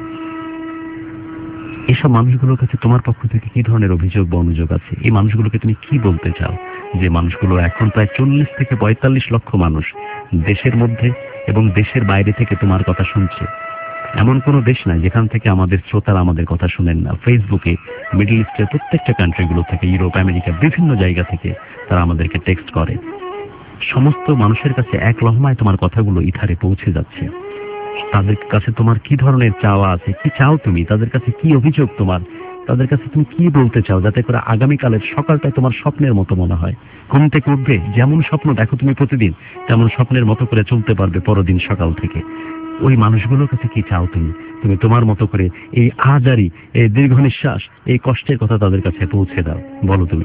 এসব মানুষগুলোর কাছে তোমার পক্ষ থেকে কি ধরনের অভিযোগ বা অনুযোগ আছে? এই মানুষগুলোকে তুমি কি বলতে চাও? যে মানুষগুলো এখন প্রায় চল্লিশ থেকে পঁয়তাল্লিশ লক্ষ মানুষ দেশের মধ্যে এবং দেশের বাইরে থেকে তোমার কথা শুনছে। এমন কোনো দেশ নাই যেখান থেকে আমাদের শ্রোতারা আমাদের কথা শুনেন না। ফেসবুকে মিডল ইস্টের প্রত্যেকটা কান্ট্রিগুলো থেকে, ইউরোপ, আমেরিকা, বিভিন্ন জায়গা থেকে তারা আমাদেরকে টেক্সট করে। সমস্ত মানুষের কাছে এক লহমায় তোমার কথাগুলো ইথারে পৌঁছে যাচ্ছে। তাদের কাছে তোমার কি ধরনের চাওয়া আছে? কি চাও তুমি? তাদের কাছে কি অভিযোগ তোমার? তাদের কাছে তুমি কি বলতে চাও যাতে করে আগামীকালের সকালটাই তোমার স্বপ্নের মতো মনে হয়? ঘুম থেকে উঠবে যেমন স্বপ্ন দেখো তুমি প্রতিদিন, তেমন স্বপ্নের মতো করে চলতে পারবে পরদিন সকাল থেকে। ওই মানুষগুলোর কাছে কি চাও তুমি? তুমি তোমার মতো করে এই আজারি, এই দীর্ঘ নিঃশ্বাস, এই কষ্টের কথা তাদের কাছে পৌঁছে দাও। বলো তুমি।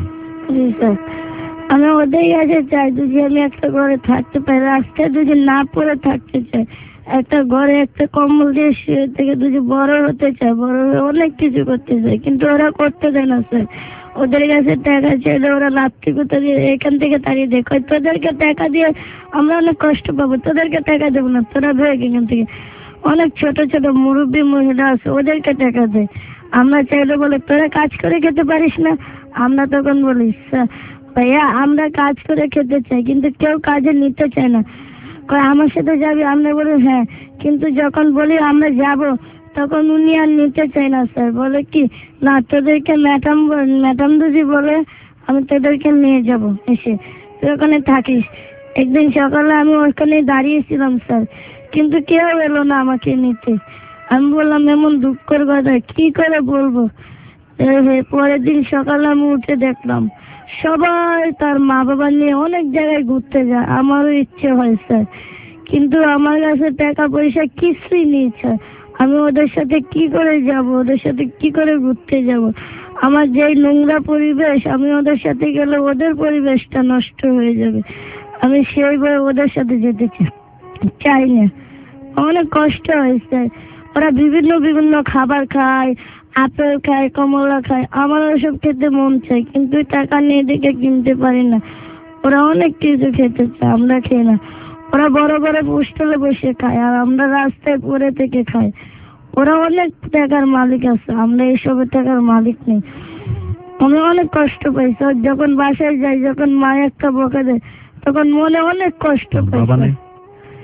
আমি ওদের কাছে চাই যদি আমি একটা ঘরে থাকতে পারি, রাস্তায় যদি না পড়ে থাকতে চাই, একটা ঘরে একটা কম্বল দিয়ে শুয়ে থেকে যদি বড় হতে চাই, বড় হয়ে অনেক কিছু করতে চাই, কিন্তু ওরা করতে দেয় না স্যার। ওদের কাছে টাকা চাইলে ওরা লাত্তি কোথা দিয়ে এখান থেকে তাড়িয়ে দেয়, তোদেরকে টাকা দিয়ে আমরা অনেক কষ্ট পাবো, তোদেরকে টাকা দেবো না, তোরা ভেগ এখান থেকে। অনেক ছোট ছোট মুরব্বী মহিলা আছে, ওদেরকে টাকা দেয়। আমরা চাইলে বলে তোরা কাজ করে খেতে পারিস না, আমরা তখন বলি ভাইয়া আমরা কাজ করে খেতে চাই, কিন্তু কেউ কাজে নিতে চায় না। আমার সাথে যাবি? আমরা বলি হ্যাঁ, কিন্তু যখন বলি আমরা যাব তখন উনি আর নিতে চাই না স্যার। বলে কি না তোদেরকে ম্যাডাম ম্যাডাম যদি বলে আমি তোদেরকে নিয়ে যাব, এসে তুই ওখানে থাকিস। একদিন সকালে আমি ওখানে দাঁড়িয়েছিলাম স্যার, কিন্তু কেউ এলো না আমাকে নিতে। আমি বললাম এমন দুঃখের কথা কি করে বলবো। পরের দিন সকালে আমি উঠে দেখলাম সবাই তার মা বাবা নিয়ে অনেক জায়গায় ঘুরতে যায়। আমারও ইচ্ছে হয় স্যার, কিন্তু আমার কাছে টাকা পয়সা কিছুই নেই স্যার। আমি ওদের সাথে কি করে যাব, ওদের সাথে কি করে ঘুরতে যাব? আমার যেই নোংরা পরিবেশ, আমি ওদের সাথে গেলে ওদের পরিবেশটা নষ্ট হয়ে যাবে। আমি সেইভাবে ওদের সাথে যেতে চাই না। অনেক কষ্ট হয় স্যার। ওরা বিভিন্ন বিভিন্ন খাবার খায়, আপেল খায়, কমলা খায়, আমার ওসব খেতে মন চাই, কিন্তু টাকা নিয়ে দেখে কিনতে পারি না। ওরা অনেক কিছু খেতে চায়, আমরা খাই না। ওরা বড় বড় হোস্টেলে বসে খায়, আর আমরা রাস্তায় পড়ে থেকে খাই। ওরা অনেক টাকার মালিক আছে, আমরা এইসবের টাকার মালিক নেই। আমি অনেক কষ্ট পাই স্যার। যখন বাসায় যাই, যখন মা একটা বকা দেয়, তখন মনে অনেক কষ্ট পাই।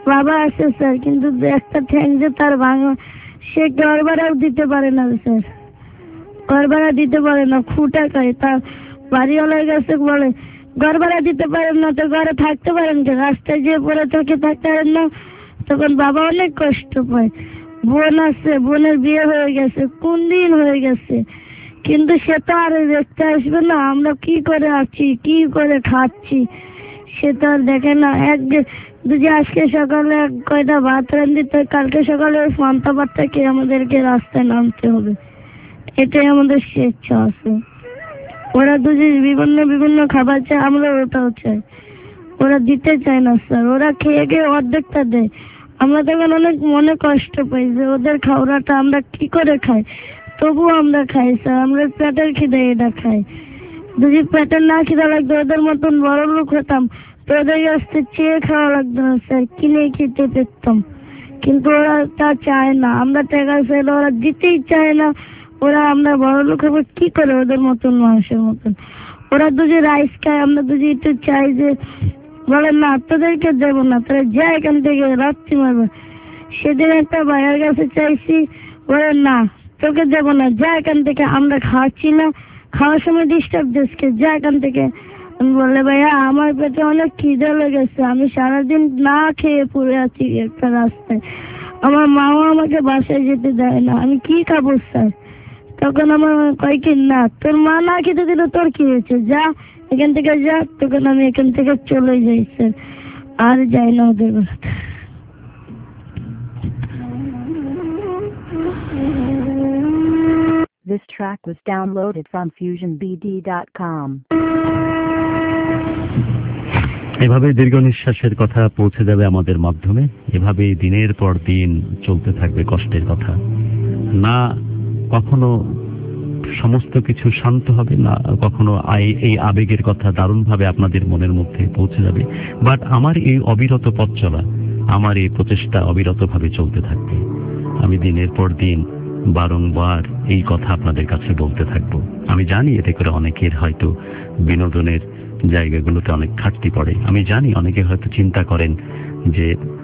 বাবা আছে স্যার, কিন্তু একটা ঠ্যাং যে তার ভাঙা, সে ঘর ভাড়াও দিতে পারে না স্যার, ঘর ভাড়া দিতে পারে না, খুঁটা খায়। তার বাড়িওয়ালার কাছে বলে ঘর ভাড়া দিতে পারেন না তো ঘরে থাকতে পারেন কে, রাস্তায় যেয়ে পড়ে থেকে থাকতে পারেন না। তখন বাবা অনেক কষ্ট পায়। বোন আছে, বোনের বিয়ে হয়ে গেছে, কোন দিন হয়ে গেছে, কিন্তু সে তো আর দেখতে আসবে না আমরা কি করে আছি, কি করে খাচ্ছি, সে তো আর দেখে না। এক যে আজকে সকালে কয়টা ভাত রান্ধিতে, কালকে সকালে ওই পান্তা ভাতটা খেয়ে আমাদেরকে রাস্তায় নামতে হবে, এটাই আমাদের স্বেচ্ছা আছে। ওরা দুজন বিভিন্ন বিভিন্ন খাবার চায়, আমরা ওটাও চাই, ওরা দিতে চায় না স্যার। ওরা খেয়ে গিয়ে অর্ধেকটা দেয়, আমরা তখন অনেক মনে কষ্ট পাই যে ওদের খাওয়াটা আমরা কি করে খাই, তবুও আমরা খাই স্যার। আমরা পেটের খিদে এটা খাই, যদি পেটের না খিদা লাগতো ওদের মতন বড় লোক হতাম তো ওদের কাছ থেকে চেয়ে খাওয়া লাগতো না স্যার, কিনে খেতে পেতাম। কিন্তু ওরা তা চায় না, আমরা টাকা চাইলে ওরা দিতেই চায় না। ওরা আমরা বড় লোক হবো কি করে ওদের মতন মানুষের মতন। ওরা দুজি রাইস খায়, আমরা দুজি একটু চাই যে বলে না তোদেরকে দেবো না, তোরা যা এখান থেকে রাত্রি মারবে। সেদিন একটা ভাইয়ের কাছে চাইছি, বলে না তোকে দেবো না, যা এখান থেকে, আমরা খাচ্ছি না, খাওয়ার সময় ডিস্টার্ব দিচ্ছে, যা এখান থেকে। বলে ভাইয়া আমার পেটে অনেক খিদে লেগেছে, আমি সারাদিন না খেয়ে পড়ে আছি একটা রাস্তায়, আমার মাও আমাকে বাসায় যেতে দেয় না, আমি কি খাবো স্যার। তখন আমার কয় কি না তোর মা না খেতে দিলে তোর কি হয়েছে, যা এখান থেকে যা। তখন আমি এখান থেকে চলে যাই স্যার, আর যাই না ওদের বাড়িতে। This track was downloaded from fusion b d dot com. এভাবে দীর্ঘ নিঃশ্বাসের কথা পৌঁছে যাবে আমাদের মাধ্যমে, এভাবে দিনের পর দিন চলতে থাকবে কষ্টের কথা। না কখনো সমস্ত কিছু শান্ত হবে, না কখনো এই আবেগের কথা দারুণভাবে আপনাদের মনের মধ্যে পৌঁছে যাবে, বাট আমার এই অবিরত পথ চলা, আমার এই প্রচেষ্টা অবিরতভাবে চলতে থাকবে। আমি দিনের পর দিন বারংবার এই কথা আপনাদের কাছে বলতে থাকবো। আমি জানি এতে করে অনেকের হয়তো বিনোদনের জায়গাগুলোতে অনেক ঘাটতি পড়ে, আমি জানি অনেকে হয়তো চিন্তা করেন যে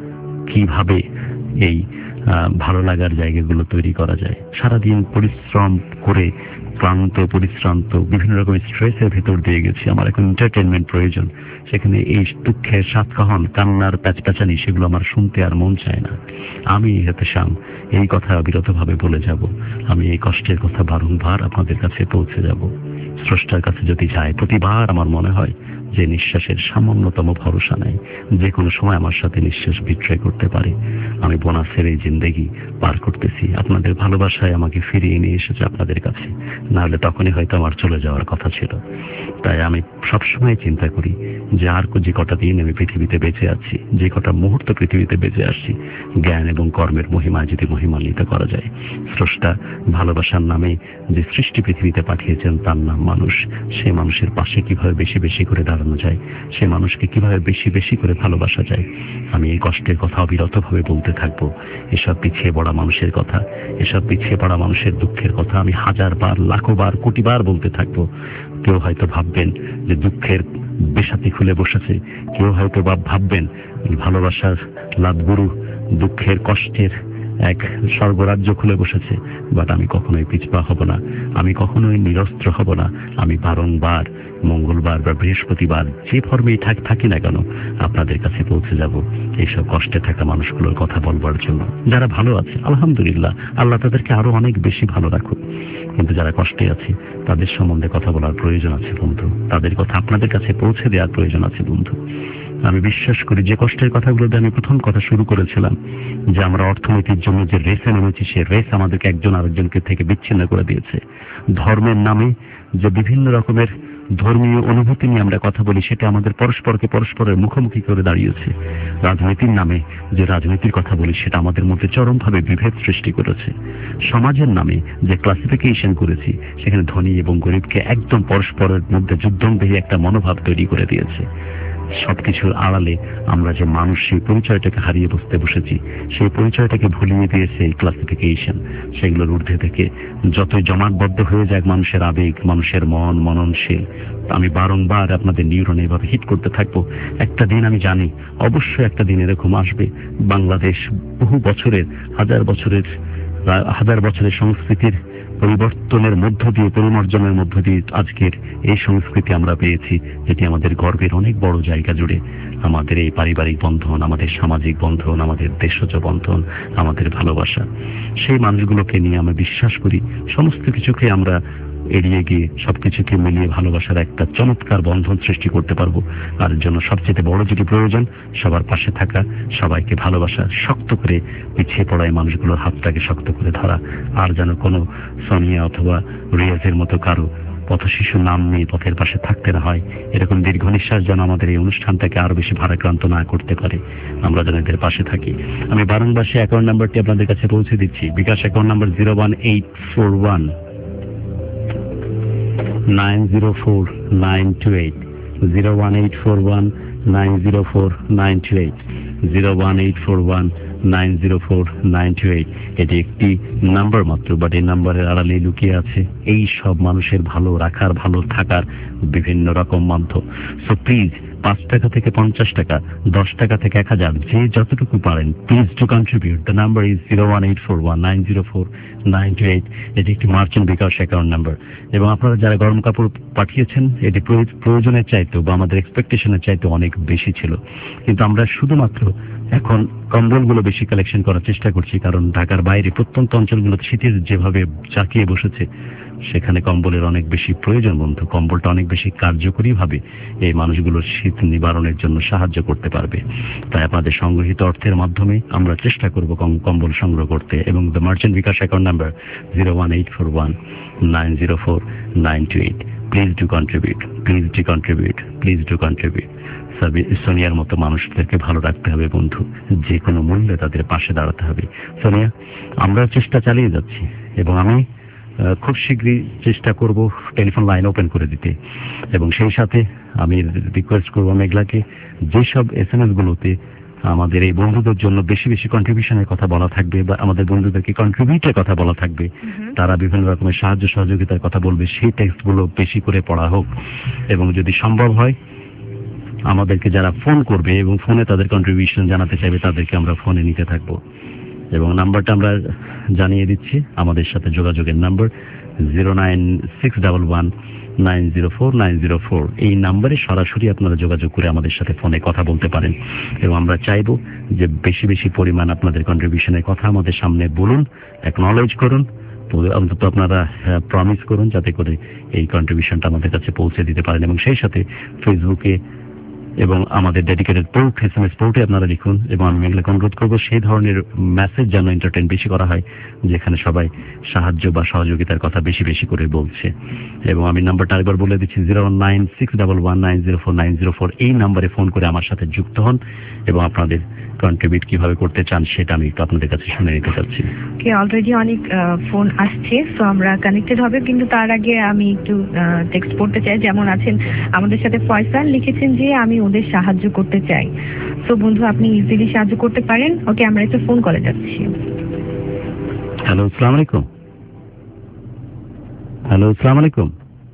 কিভাবে এই ভালো লাগার জায়গাগুলো তৈরি করা যায়। সারাদিন পরিশ্রম করে ক্লান্ত পরিশ্রান্ত বিভিন্ন রকমের স্ট্রেসের ভেতর দিয়ে গেছি, আমার এখন এন্টারটেনমেন্ট প্রয়োজন। সেখানে এই দুঃখের সাতকাহন, কান্নার প্যাচপ্যাচানি, সেগুলো আমার শুনতে আর মন চায় না। আমি হাতে শাম এই কথা অবিরতভাবে বলে যাব, আমি এই কষ্টের কথা বারংবার আপনাদের কাছে পৌঁছে যাব। স্রষ্টার কাছে যদি যায়, প্রতিবার আমার মনে হয় যে নিঃশ্বাসের সামান্যতম ভরসা নেই, যে কোনো সময় আমার সাথে নিঃশ্বাস বিক্রয় করতে পারে। আমি বোনাসের এই জিন্দেগি পার করতেছি, আপনাদের ভালোবাসায় আমাকে ফিরিয়ে নিয়ে এসেছে আপনাদের কাছে, না হলে তখনই হয়তো আমার চলে যাওয়ার কথা ছিল। তাই আমি সবসময় চিন্তা করি যে আর যে কটা দিন আমি পৃথিবীতে বেঁচে আছি, যে কটা মুহূর্ত পৃথিবীতে বেঁচে আসছি, জ্ঞান এবং কর্মের মহিমায় যদি মহিমান্বিত করা যায়। স্রষ্টা ভালোবাসার নামে যে সৃষ্টি পৃথিবীতে পাঠিয়েছেন তার নাম মানুষ, সে মানুষের পাশে কিভাবে বেশি বেশি করে দাঁড়ানো যায়, সে মানুষকে কিভাবে বেশি বেশি করে ভালোবাসা যায়, আমি এই কষ্টের কথা অবিরতভাবে বলতে থাকবো। এসব পিছিয়ে পড়া মানুষের কথা, এসব পিছিয়ে পড়া মানুষের দুঃখের কথা আমি হাজার বার, লাখো বার, কোটি বার বলতে থাকবো। কেউ হয়তো ভাববেন যে দুঃখের বেশাতি খুলে বসেছে, কেউ হয়তো বা ভাববেন ভালোবাসার লাদগুরু দুঃখের কষ্টের এক স্বর্গরাজ্য খুলে বসেছে। বাট আমি কখনোই পিছপা হব না, আমি কখনোই নিরস্ত্র হব না। আমি বারংবার মঙ্গলবার বা বৃহস্পতিবার যে ফর্মেই থাক থাকি না কেন আপনাদের কাছে পৌঁছে যাব এইসব কষ্টে থাকা মানুষগুলোর কথা বলবার জন্য। যারা ভালো আছে আলহামদুলিল্লাহ, আল্লাহ তাদেরকে আরো অনেক বেশি ভালো রাখুক, কিন্তু যারা কষ্টে আছে তাদের সম্বন্ধে কথা বলার প্রয়োজন আছে বন্ধু, তাদের কথা আপনাদের কাছে পৌঁছে দেওয়ার প্রয়োজন আছে বন্ধু। আমি বিশ্বাস করি যে কষ্টের কথাগুলোতে আমি প্রথম কথা শুরু করেছিলাম যে আমরা অর্থনীতির জন্য যে রেসে নেমেছি, সে রেস আমাদেরকে একজন আরেকজনকে থেকে বিচ্ছিন্ন করে দিয়েছে। ধর্মের নামে যে বিভিন্ন রকমের ধর্মীয় অনুভূতি নিয়ে আমরা কথা বলি, সেটা আমাদের পরস্পরকে পরস্পরের মুখোমুখি করে দাঁড়িয়েছে। রাজনীতির নামে যে রাজনীতির কথা বলি, সেটা আমাদের মধ্যে চরমভাবে বিভেদ সৃষ্টি করেছে। সমাজের নামে যে ক্লাসিফিকেশন করেছি, সেখানে ধনী এবং গরিবকে একদম পরস্পরের মধ্যে যুদ্ধংদেহী একটা মনোভাব তৈরি করে দিয়েছে। সবকিছুর আড়ালে আমরা যে মানুষ সেই পরিচয়টাকে হারিয়ে বসতে বসেছি, সেই পরিচয়টাকে ভুলিয়ে দিয়েছে এই ক্লাসিফিকেশন। সেগুলোর ঊর্ধ্বে থেকে যতই জমাটবদ্ধ হয়ে যায় মানুষের আবেগ, মানুষের মন মননশীল, আমি বারংবার আপনাদের নিউরনে এভাবে হিট করতে থাকবো। একটা দিন আমি জানি, অবশ্যই একটা দিন এরকম আসবে, বাংলাদেশ বহু বছরের, হাজার বছরের হাজার বছরের সংস্কৃতির পরিবর্তনের মধ্য দিয়ে, পরিমার্জনের মধ্য দিয়ে আজকের এই সংস্কৃতি আমরা পেয়েছি, যেটি আমাদের গর্বের অনেক বড় জায়গা জুড়ে। আমাদের এই পারিবারিক বন্ধন, আমাদের সামাজিক বন্ধন, আমাদের দেশজ বন্ধন, আমাদের ভালোবাসা, সেই মানুষগুলোকে নিয়ে আমরা বিশ্বাস করি সমস্ত কিছুকে আমরা এড়িয়ে গিয়ে সবকিছুকে মিলিয়ে ভালোবাসার একটা চমৎকার বন্ধন সৃষ্টি করতে পারবো। আর জন্য সবচেয়ে বড় যেটি প্রয়োজন, সবার পাশে থাকা, সবাইকে ভালোবাসা, শক্ত করে পিছিয়ে পড়া এই মানুষগুলোর হাতটাকে শক্ত করে ধরা। আর যেন কোনো সোনিয়া অথবা রিয়াজের মতো কারো পথশিশু নাম নিয়ে পথের পাশে থাকতে না হয়। এরকম দীর্ঘ নিঃশ্বাস যেন আমাদের এই অনুষ্ঠানটাকে আরো বেশি ভারাক্রান্ত না করতে পারে, আমরা যেন এদের পাশে থাকি। আমি বারংবার সে অ্যাকাউন্ট নাম্বারটি আপনাদের কাছে পৌঁছে দিচ্ছি। BKash account number zero one eight four one nine zero four nine two eight, zero one eight four one nine zero four nine two eight, zero one eight four one nine zero four nine two eight. এটি একটি number মাত্র, but এই নাম্বারের আড়ালে লুকিয়ে আছে এই সব মানুষের ভালো রাখার, ভালো থাকার বিভিন্ন রকম মাধ্যম। সো প্লিজ, পাঁচ টাকা থেকে পঞ্চাশ টাকা, দশ টাকা থেকে এক হাজার, যে যতটুকু পারেন, please to contribute. The number is zero one eight four one nine zero four nine two eight. এটি একটি মার্চেন্ট বিকাশ অ্যাকাউন্ট নাম্বার। এবং আপনারা যারা গরম কাপড় পাঠিয়েছেন, এটি প্রয়োজনের চাইতেও বা আমাদের এক্সপেকটেশনের চাইতে অনেক বেশি ছিল, কিন্তু আমরা শুধুমাত্র এখন কম্বলগুলো বেশি কালেকশন করার চেষ্টা করছি, কারণ ঢাকার বাইরে প্রত্যন্ত অঞ্চলগুলোতে শীতের যেভাবে জাঁকিয়ে বসেছে, সেখানে কম্বলের অনেক বেশি প্রয়োজন। বন্ধু, কম্বলটা অনেক বেশি কার্যকরী ভাবে এই মানুষগুলোর শীত নিবারণের জন্য সাহায্য করতে পারবে। তাই আপনাদের সংগৃহীত অর্থের মাধ্যমে আমরা চেষ্টা করব কম্বল সংগ্রহ করতে। এবং the merchant bKash account number zero one eight four one nine zero four nine two eight. Please do contribute, please do contribute, please do contribute. সোনিয়ার মতো মানুষদেরকে ভালো রাখতে হবে বন্ধু, যে কোনো মূল্যে তাদের পাশে দাঁড়াতে হবে। সোনিয়া, আমরা চেষ্টা চালিয়ে যাচ্ছি এবং আমি খুব শীঘ্রই চেষ্টা করব টেলিফোন লাইন ওপেন করে দিতে। এবং সেই সাথে আমি রিকোয়েস্ট করবো মেঘলাকে, যেসব এস এম এস গুলোতে আমাদের এই বন্ধুদের জন্য বেশি বেশি কন্ট্রিবিউশনের কথা বলা থাকবে বা আমাদের বন্ধুদেরকে কন্ট্রিবিউটের কথা বলা থাকবে, তারা বিভিন্ন রকমের সাহায্য সহযোগিতার কথা বলবে, সেই টেক্সট গুলো বেশি করে পড়া হোক। এবং যদি সম্ভব হয় আমাদেরকে যারা ফোন করবে এবং ফোনে তাদের কন্ট্রিবিউশন জানাতে চাইবে, তাদেরকে আমরা ফোনে নিতে থাকবো। এবং নাম্বারটা আমরা জানিয়ে দিচ্ছি, আমাদের সাথে যোগাযোগের number zero nine six double one nine zero four nine zero four. এই নাম্বারে সরাসরি আপনারা যোগাযোগ করে আমাদের সাথে ফোনে কথা বলতে পারেন। এবং আমরা চাইবো যে বেশি বেশি পরিমাণ আপনাদের কন্ট্রিবিউশনের কথা আমাদের সামনে বলুন, অ্যাকনলেজ করুন, অন্তত আপনারা প্রমিস করুন যাতে করে এই কন্ট্রিবিউশনটা আমাদের কাছে পৌঁছে দিতে পারেন। এবং সেই সাথে ফেসবুকে এবং আমাদের dedicated port, S M S পোর্টে আপনারা লিখুন। এবং আমি মেঘলাকে অনুরোধ করবো সেই ধরনের মেসেজ যেন এন্টারটেইন বেশি করা হয়, যেখানে সবাই সাহায্য বা সহযোগিতার কথা বেশি বেশি করে বলছে। এবং আমি নাম্বারটা আরেকবার বলে দিচ্ছি, zero nine six double one nine zero four nine zero four. এই নাম্বারে ফোন করে আমার সাথে যুক্ত হন এবং আপনাদের কন্ট্রিবিউট কিভাবে করতে চান সেটা আমি একটু আপনাদের কাছে শুনে নিতে চাচ্ছি। কে অলরেডি অনেক ফোন আসছে, সো আমরা কানেক্টেড হবে, কিন্তু তার আগে আমি একটু টেক্সট পড়তে চাই। যেমন আছেন আমাদের সাথে ফয়সাল, লিখেছেন যে আমি ওদের সাহায্য করতে চাই। সো বন্ধু, আপনি ইজিলি সাহায্য করতে পারেন। ওকে, আমরা একটা ফোন কলে যাচ্ছি। হ্যালো, আসসালামু আলাইকুম। হ্যালো, আসসালামু আলাইকুম।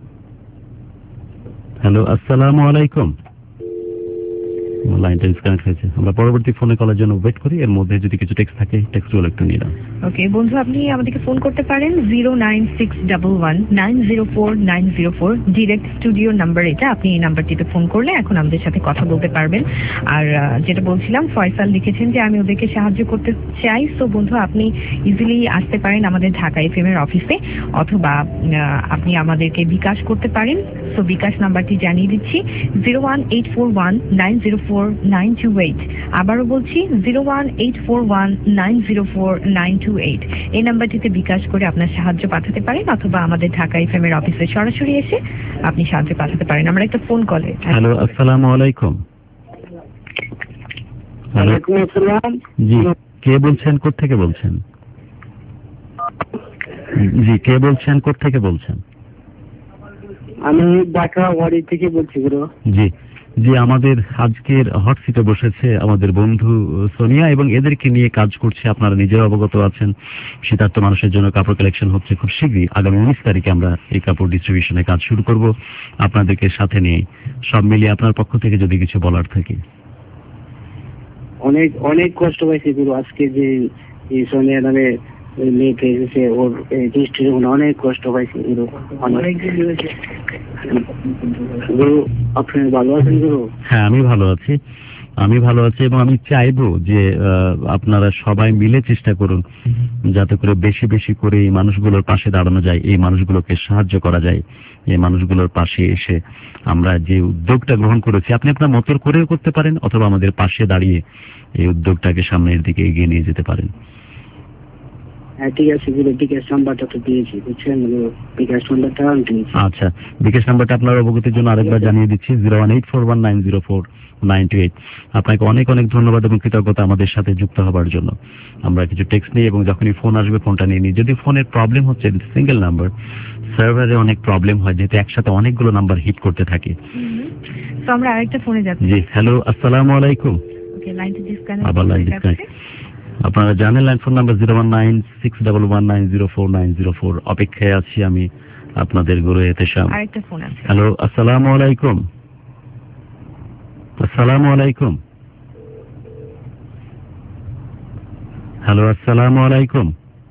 হ্যালো, আসসালামু আলাইকুম। লাইনটা ডিসকানেক্ট হয়েছে। আমরা পরবর্তী ফোনে কলের জন্য ওয়েট করি, এর মধ্যে যদি কিছু টেক্সট থাকে টেক্সটগুলো একটু নিয়ে নাও। ওকে বন্ধু, আপনি আমাদেরকে ফোন করতে পারেন zero nine six double one nine zero four nine zero four, direct studio number এটা। আপনি এই নাম্বারটিতে ফোন করলে এখন আমাদের সাথে কথা বলতে পারবেন। আর যেটা বলছিলাম, ফয়সাল লিখেছেন যে আমি ওদেরকে সাহায্য করতে চাই। সো বন্ধু, আপনি ইজিলি আসতে পারেন আমাদের ঢাকা এফ এম এর অফিসে, অথবা আপনি আমাদেরকে বিকাশ করতে পারেন। সো বিকাশ নাম্বারটি জানিয়ে দিচ্ছি, zero one eight four one nine zero four nine two eight. আবারও বলছি, zero one eight four one nine zero four nine two eight. এই নাম্বারটিতে বিকাশ করে আপনার সাহায্য পাঠাতে পারেন, অথবা আমাদের ঢাকা এফ এম এর অফিসে সরাসরি এসে আপনি সাহায্য পাঠাতে পারেন। আমরা একটা ফোন কলে। হ্যালো, আসসালামু আলাইকুম। ওয়ালাইকুম আসসালাম। জি, কে বলছেন, কোত্থেকে বলছেন? জি, কে বলছেন, কোত্থেকে বলছেন? আমি ঢাকা ওয়ারি থেকে বলছি। গুরু জি, যে আমাদের আজকের হট সিটে বসেছে আমাদের বন্ধু সোনিয়া, এবং এদেরকে নিয়ে কাজ করছে। আপনারা নিজেরা অবগত আছেন, শীতার্থ মানুষের জন্য কাপড় কালেকশন হচ্ছে খুব শীঘ্রই। আগামী উনিশ তারিখে আমরা এই কাপড় ডিস্ট্রিবিউশনের কাজ শুরু করব আপনাদেরকে সাথে নিয়ে। সব মিলিয়ে আপনার পক্ষ থেকে যদি কিছু বলার থাকে। অনেক অনেক কষ্ট পাইছি গুরু, আজকে যে এই সোনিয়া নামে মেয়েকে এসেছে ওর ডিস্ট্রিবিউশন অনেক কষ্ট পাইছি গুরু। অনেক গুরু, আপনি ভালো আছেন গুরু? হ্যাঁ, আমি ভালো আছি, আমি ভালো আছি এবং আমি চাইবো যে আপনারা সবাই মিলে চেষ্টা করুন যাতে করে বেশি বেশি করে এই মানুষগুলোর পাশে দাঁড়ানো যায়, এই মানুষগুলোকে সাহায্য করা যায়। এই মানুষগুলোর পাশে এসে আমরা যে উদ্যোগটা গ্রহণ করেছি, আপনি আপনার মতর করেও করতে পারেন অথবা আমাদের পাশে দাঁড়িয়ে এই উদ্যোগটাকে সামনের দিকে এগিয়ে নিয়ে যেতে পারেন। হ্যাঁ ঠিক আছে গুরু, বিকাশ নাম্বারটা তো দিয়েছি বুঝছেন, বিকাশ নাম্বারটা দিয়েছি। আচ্ছা, বিকাশ নাম্বারটা আপনার অবগতির জন্য আরেকবার জানিয়ে দিচ্ছি, zero one eight four one nine zero four nine two eight. আপনাকে অনেক অনেক ধন্যবাদ এবং কৃতজ্ঞতা আমাদের সাথে যুক্ত হবার জন্য। আমরা কিছু টেক্সট নিই এবং যখনই ফোন আসবে ফোনটা নিয়ে নিই। যদি ফোনের প্রবলেম হচ্ছে সিঙ্গেল নাম্বার, সার্ভারে অনেক প্রবলেম হয় যেহেতু একসাথে অনেকগুলো নাম্বার হিট করতে থাকে। তো আমরা আরেকটা ফোনে যাচ্ছি। জি, হ্যালো, আসসালামু আলাইকুম। ওকে, লাইনটা ডিসকানেক্ট। আবার লাইন ডিসকানেক্ট। আপনারা জানেন line phone number zero one nine six double one nine zero four nine zero four. অপেক্ষায় আছি আমি আপনাদের গুরু এতেশাম। আরেকটা ফোন আছে। হ্যালো, আসসালামু আলাইকুম। আসসালামু আলাইকুম। হ্যালো, আসসালামু আলাইকুম।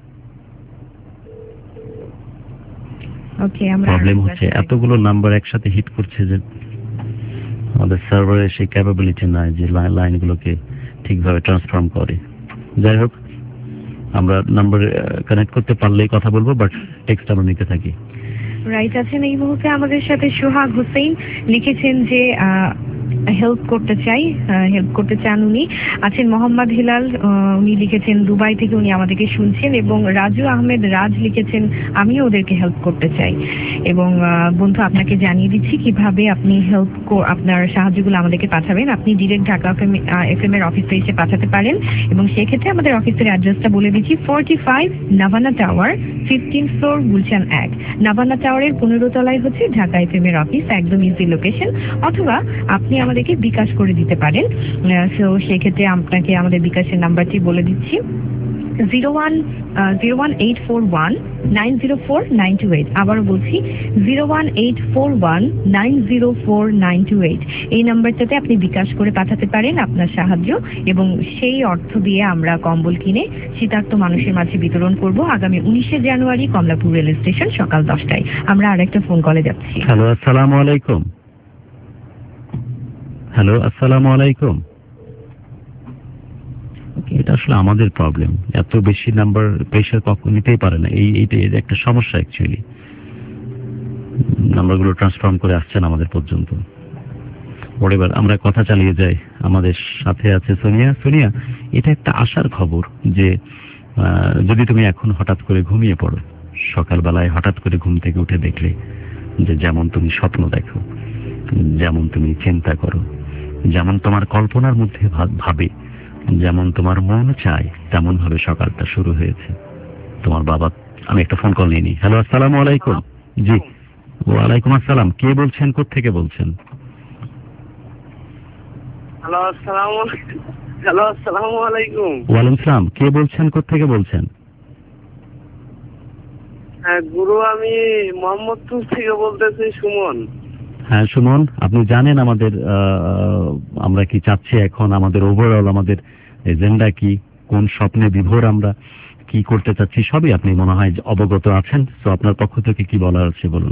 ওকে, আমরা প্রবলেম হচ্ছে, এতগুলো নাম্বার একসাথে হিট করছে যে আমাদের সার্ভারে সেই ক্যাপাবিলিটি নাই যে লাইনগুলোকে ঠিকভাবে ট্রান্সফর্ম করে। যাই হোক, আমরা নাম্বার কানেক্ট করতে পারলেই কথা বলবো, বাট টেক্সট আমরা নিতে থাকি। রাইট আছেন এই মুহূর্তে আমাদের সাথে সোহাগ হোসেন, লিখেছেন যে হেল্প করতে চাই, হেল্প করতে চান উনি। আছেন মোহাম্মদ হিলাল, উনি লিখেছেন দুবাই থেকে, উনি আমাদেরকে শুনছেন। এবং রাজু আহমেদ রাজ লিখেছেন আমিও ওদেরকে হেল্প করতে চাই। এবং বন্ধু আপনাকে জানিয়ে দিচ্ছি কিভাবে আপনি হেল্প আপনার সাহায্যগুলো আমাদেরকে পাঠাবেন। আপনি ডিরেক্ট ঢাকা এফ এম এর অফিসে এসে পাঠাতে পারেন এবং সেক্ষেত্রে আমাদের অফিসের অ্যাড্রেসটা বলে দিচ্ছি, forty five Navana tower, fifteen floor, Gulshan এক। নাভানা টাওয়ারের পনেরো তলায় হচ্ছে ঢাকা এফ এম এর অফিস, একদম ইজি লোকেশন। অথবা আপনি আমাদেরকে বিকাশ করে দিতে পারেন। তো সেক্ষেত্রে আপনাকে আমাদের বিকাশের নাম্বারটি বলে দিচ্ছি, zero one zero one eight four one nine zero four nine two eight. আবারও বলছি, zero one eight four one nine zero four nine two eight. এই নাম্বারটাতে আপনি বিকাশ করে পাঠাতে পারেন আপনার সাহায্য, এবং সেই অর্থ দিয়ে আমরা কম্বল কিনে শীতার্থ মানুষের মাঝে বিতরণ করব আগামী উনিশে জানুয়ারি কমলাপুর রেল স্টেশন সকাল দশটায়। আমরা আরেকটা ফোন কলে যাচ্ছি। হ্যালো, আসসালামু আলাইকুম। হ্যালো, আসসালামু আলাইকুম। এটা আসলে আমাদের প্রবলেম, এত বেশি নাম্বার প্রেশার কখন নিতেই পারে না। এই এইটা একটা সমস্যা অ্যাকচুয়ালি, নাম্বারগুলো ট্রান্সফর্ম করে আসছেন আমাদের পর্যন্ত। এবার আমরা কথা চালিয়ে যাই। আমাদের সাথে আছে সোনিয়া। সোনিয়া, এটা একটা আশার খবর যে যদি তুমি এখন হঠাৎ করে ঘুমিয়ে পড়ো, সকালবেলায় হঠাৎ করে ঘুম থেকে উঠে দেখলে যে যেমন তুমি স্বপ্ন দেখো, যেমন তুমি চিন্তা করো, যেমন তোমার কল্পনার মধ্যে ভাবে, যেমন তোমার মন চায়, তেমন ভাবে সকালটা শুরু হয়েছে। তোমার বাবা, আমি একটা ফোন কল নিয়ে নিই। হ্যালো, আসসালামু আলাইকুম। জি, ওয়ালাইকুম আসসালাম। কে বলছেন, কোত্থেকে বলছেন? হ্যালো, আসসালামু হ্যালো আসসালামু আলাইকুম। ওয়ালাইকুম আসসালাম। কে বলছেন, কোত্থেকে বলছেন? হ্যাঁ গুরু, আমি মোহাম্মদপুর থেকে বলতেছি, সুমন। হ্যাঁ সুমন, আপনি জানেন আমাদের আমরা কি চাচ্ছি এখন, আমাদের ওভারঅল আমাদের এজেন্ডা কি, কোন স্বপ্নে বিভোর আমরা কি করতে চাচ্ছি, সবই আপনি মনে হয় অবগত আছেন। তো আপনার পক্ষ থেকে কি বলার আছে বলুন।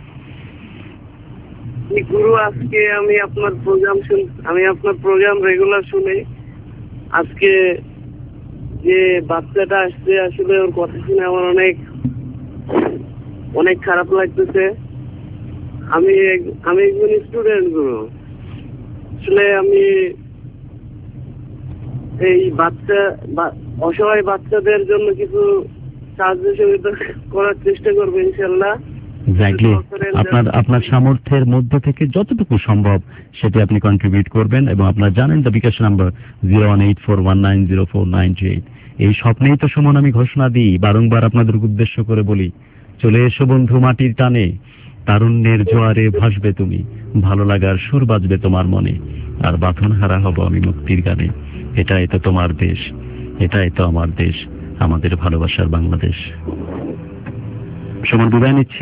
গুরু, আজকে আমি আপনার প্রোগ্রাম শুন আমি আপনার প্রোগ্রাম রেগুলার শুনি। আজকে যে বাচ্চাটা আসছে, আসলে ওর কথা শুনে আমার অনেক অনেক খারাপ লাগতেছে। আমি আমি একজন স্টুডেন্ট গুরু। আসলে আমি এই বাচ্চা অসহায় বাচ্চাদের জন্য কিছু সাহায্য সহযোগিতা করার চেষ্টা করবো ইনশাল্লাহ। এক্স্যাক্টলি, আপনার আপনার সামর্থ্যের মধ্য থেকে যতটুকু সম্ভব সেটি আপনি কন্ট্রিবিউট করবেন। এবং আপনারা জানেন the bKash number zero one eight four one nine zero four nine two eight. এই স্বপ্নেই তো সুমন আমি ঘোষণা দিই, বারংবার আপনাদের উদ্দেশ্য করে বলি, চলে এসো বন্ধু মাটির টানে, তারুণ্যের জোয়ারে ভাসবে তুমি, ভালো লাগার সুর বাজবে তোমার মনে, আর বাঁধন হারা হব আমি মুক্তির গানে। এটাই তো তোমার দেশ, এটাই তো আমার দেশ, আমাদের ভালোবাসার বাংলাদেশ। সমান বিদায় নিচ্ছি।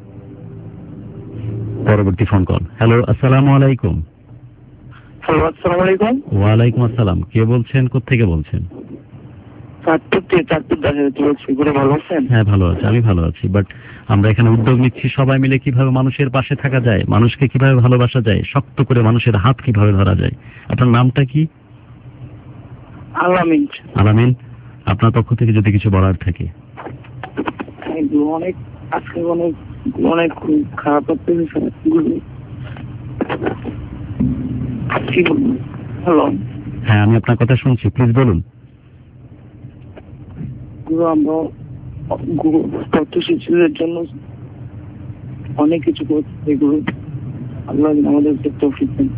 পরবর্তী ফোন কল। হ্যালো, আসসালামু আলাইকুম। হ্যালো, আসসালামু আলাইকুম। ওয়ালাইকুম আসসালাম। কে বলছেন, কোত্থেকে বলছেন? চাঁদপুর থেকে, চাঁদপুর দাস বলছি। ঘুরে ভালো আছেন? হ্যাঁ ভালো আছি, আমি ভালো আছি। বাট আমরা এখানে উদ্যোগ নিচ্ছি সবাই মিলে কিভাবে মানুষের পাশে থাকা যায়, মানুষকে কিভাবে ভালোবাসা যায়, শক্ত করে মানুষের হাত কিভাবে ধরা যায়। আপনার নামটা কি? আলামিন। আলামিন, আপনার পক্ষ থেকে যদি কিছু বলার থাকে। অনেক আজকে অনেক অনেক খারাপ লাগতেছে। হ্যালো। হ্যাঁ, আমি আপনার কথা শুনছি, প্লিজ বলুন। আমরা তথ্য শিশুদের জন্য অনেক কিছু করছি, এগুলো আল্লাহ আমাদেরকে তৌফিক দেন।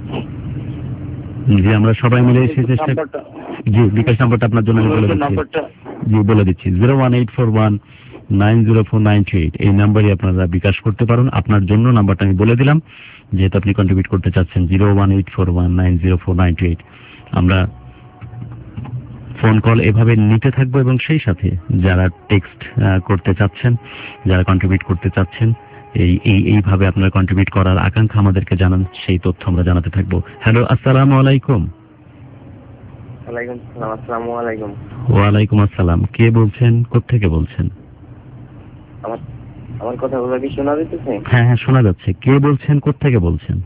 জি, আমরা সবাই মিলে এসে চেষ্টা। জি, বিকাশ নাম্বারটা আপনার জন্য আমি বলে দিচ্ছি। জি বলে দিচ্ছি, zero one eight four one nine zero four nine three eight. এই নাম্বারই আপনারা বিকাশ করতে পারেন। আপনার জন্য নাম্বারটা আমি বলে দিলাম, যেহেতু আপনি কন্ট্রিবিউট করতে চাচ্ছেন। Zero one eight four one nine zero four nine three eight. আমরা ফোন কল এভাবে নিতে থাকবো এবং সেই সাথে যারা টেক্সট করতে চাচ্ছেন, যারা কন্ট্রিবিউট করতে চাচ্ছেন, এই এই এইভাবে আপনারা কন্ট্রিবিউট করার আকাঙ্ক্ষা আমাদেরকে জানান, সেই তথ্য আমরা জানাতে থাকবো। হ্যালো, আসসালামু আলাইকুম। ওয়ালাইকুম আসসালাম। আসসালামু আলাইকুম। ওয়ালাইকুম আসসালাম। কে বলছেন, কোত্থেকে বলছেন? আমার আমার কথাগুলো কি শোনা যাচ্ছে? হ্যাঁ হ্যাঁ শোনা যাচ্ছে। কে বলছেন, কোত্থেকে বলছেন?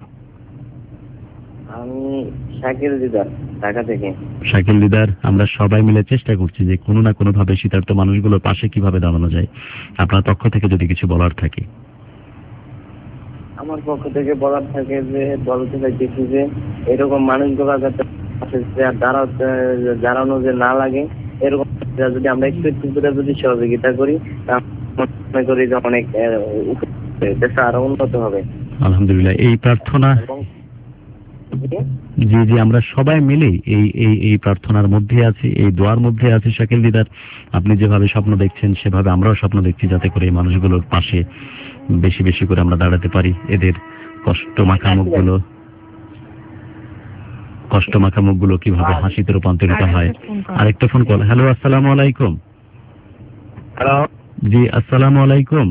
আমি শাকিল দিদার, ঢাকা থেকে। শাকিল দিদার, আমরা সবাই মিলে চেষ্টা করছি যে কোনো না কোনো ভাবে শীতার্ত মানুষগুলোর পাশে কিভাবে দাঁড়ানো যায়। আপনার পক্ষ থেকে যদি কিছু বলার থাকে। আমার পক্ষ থেকে বলার থাকে যে বলতে চাইছি যে এরকম মানুষগুলো যাতে দাঁড়াতে দাঁড়ানো যে না লাগে, এরকম যদি আমরা একটু একটু করে যদি সহযোগিতা করি মনে করি যে অনেক দেশটা আরো উন্নত হবে। আলহামদুলিল্লাহ, এই প্রার্থনা। জি জি, আমরা সবাই মিলে এই এই এই প্রার্থনার মধ্যে আছি, এই দোয়ার মধ্যে আছি। শাকিল দিদার, আপনি যেভাবে স্বপ্ন দেখছেন সেভাবে আমরাও স্বপ্ন দেখছি, যাতে করে এই মানুষগুলোর পাশে বেশি বেশি করে আমরা দাঁড়াতে পারি। এদের কষ্ট মাখা মুখগুলো কষ্ট মাখা মুখগুলো কিভাবে হাসিতে রূপান্তরিত হয়। আরেকটা ফোন কল। হ্যালো, আসসালামু আলাইকুম। হ্যালো। জি, আসসালামু আলাইকুম।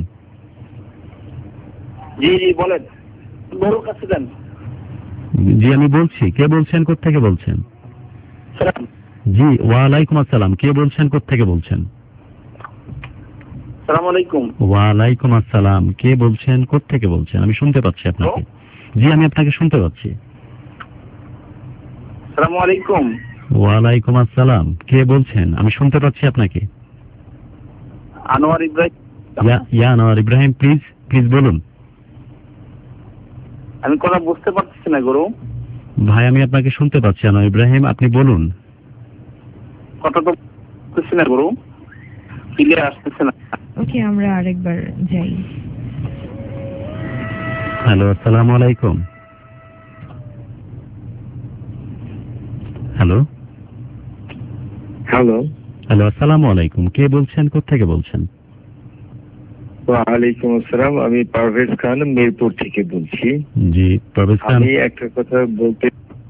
জি জি বলেন। বড় কাছে দেন। জি আমি বলছি। কে বলছেন, কোত্থেকে বলছেন? জি, ওয়ালাইকুম আসসালাম। কে বলছেন, কোত্থেকে বলছেন? আসসালামু আলাইকুম। ওয়ালাইকুম আসসালাম। কে বলছেন, কোত্থেকে বলছেন? আমি শুনতে পাচ্ছি আপনাকে। জি, আমি আপনাকে শুনতে পাচ্ছি। আসসালামু আলাইকুম। ওয়ালাইকুম আসসালাম। কে বলছেন? আমি শুনতে পাচ্ছি আপনাকে। Anwar Ibrahim. Yeah yeah Anwar Ibrahim, please please বলুন। আমি কথা বুঝতে পারছি না গুরু। ভাই, আমি আপনাকে শুনতে পাচ্ছি আনোয়ার ইব্রাহিম, আপনি বলুন। কথা তো বুঝছি না গুরু, ক্লিয়ার আসতেছে না। ওকে, আমরা আরেকবার যাই। হ্যালো, আসসালামু আলাইকুম। হ্যালো হ্যালো হ্যালো আসসালামু আলাইকুম। কে বলছেন, কোত্থেকে বলছেন? ওয়ালাইকুম আসসালাম, আমি পারভেজ খান মিরপুর থেকে বলছি। জি পারভেজ খান, আমি একটা কথা বলতে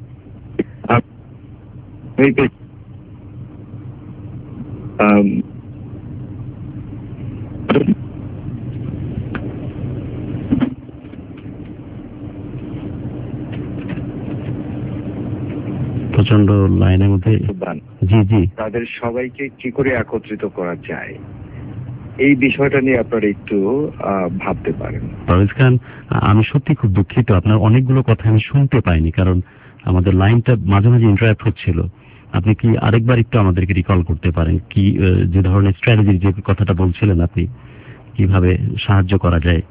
প্রচন্ড লাইনের মধ্যে। জি জি, তাদের সবাইকে কি করে একত্রিত করা যায় এই বিষয়টা নিয়ে আপনারা একটু ভাবতে পারেন। পারভেজ খান, আমি সত্যি খুব দুঃখিত, আপনার অনেকগুলো কথা আমি শুনতে পাইনি, কারণ আমাদের লাইনটা মাঝে মাঝে ইন্টারাপ্ট হচ্ছিল। আপনি কি আরেকবার একটু আমাদেরকে রিকল করতে পারেন, কি যে ধরনের স্ট্র্যাটেজির যে কথাটা বলছিলেন আপনি, কিভাবে সাহায্য করা যায়?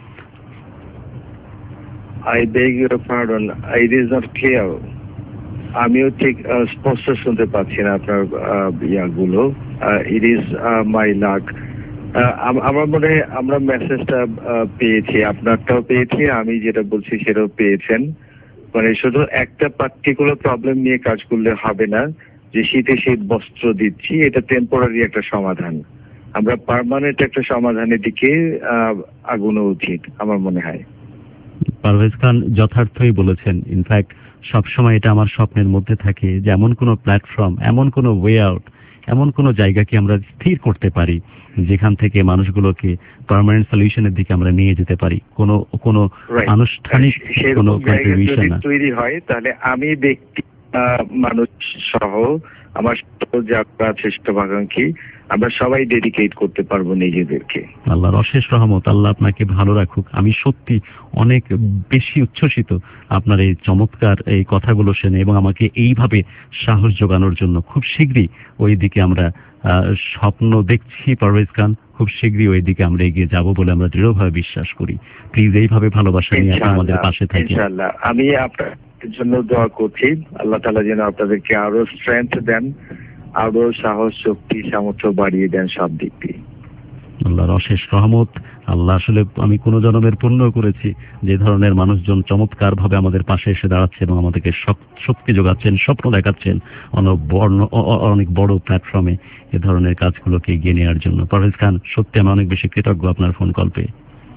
I beg your pardon, it is not clear. আমিও ঠিক স্পষ্ট শুনতে পাচ্ছি না আপনার ইয়াগুলো। It is my lakh. আমার মনে হয় আমরা মেসেজটা পেয়েছি, আপনারটাও পেয়েছি, আমি যেটা বলছি সেটাও পেয়েছেন। মানে শুধু একটা পার্টিকুলার প্রবলেম নিয়ে কাজ করলে হবে না, যে শীতে শীত বস্ত্র দিচ্ছি এটা টেম্পোরারি একটা সমাধান। আমরা পার্মানেন্ট একটা সমাধানের দিকে আহ, আগানো উচিত আমার মনে হয়। পারভেজ খান যথার্থই বলেছেন। ইনফ্যাক্ট সবসময় এটা আমার স্বপ্নের মধ্যে থাকে যে এমন কোনো প্ল্যাটফর্ম, এমন কোনো ওয়ে আউট, এমন কোনো জায়গাকে আমরা স্থির করতে পারি যেখান থেকে মানুষগুলোকে পার্মানেন্ট সলিউশনের দিকে আমরা নিয়ে যেতে পারি। কোনো কোনো আনুষ্ঠানিক কোনো কন্ট্রিবিউশন না। তৈরি হয় তাহলে আমি ব্যক্তি আহ, মানুষ সহ আমার যারা শ্রেষ্ঠ ভাগাঙ্ক্ষী আমরা সবাই ডেডিকেট করতে পারবো নিজেদেরকে। আল্লাহর অশেষ রহমত, আল্লাহ আপনাকে ভালো রাখুক। আমি সত্যি অনেক বেশি উচ্ছ্বসিত আপনার এই চমৎকার এই কথাগুলো শুনে এবং আমাকে এইভাবে সাহস জোগানোর জন্য। খুব শীঘ্রই ওই দিকে আমরা আহ, স্বপ্ন দেখছি পারভেজ খান, খুব শীঘ্রই ওই দিকে আমরা এগিয়ে যাব বলে আমরা দৃঢ়ভাবে বিশ্বাস করি। প্লিজ এইভাবে ভালোবাসা নিয়ে আপনি আমাদের পাশে থাকেন। ইনশাআল্লাহ আমি আপনার জন্য দোয়া করছি, আল্লাহ তাআলা যেন আপনাদেরকে আরো স্ট্রেংথ দেন, আরো সাহস শক্তি সামর্থ্য বাড়িয়ে দেন সব দিক দিয়ে। আল্লাহর অশেষ রহমত। আল্লাহ আসলে আমি কোন জন্মের পুণ্য করেছি যে ধরনের মানুষজন চমৎকার ভাবে আমাদের পাশে এসে দাঁড়াচ্ছে এবং আমাদেরকে শক্তি যোগাচ্ছেন, স্বপ্ন দেখাচ্ছেন অনেক বড় প্ল্যাটফর্মে এ ধরনের কাজগুলোকে এগিয়ে নেওয়ার জন্য। পারভেজ খান, সত্যি আমি অনেক বেশি কৃতজ্ঞ আপনার ফোন কল পেয়ে।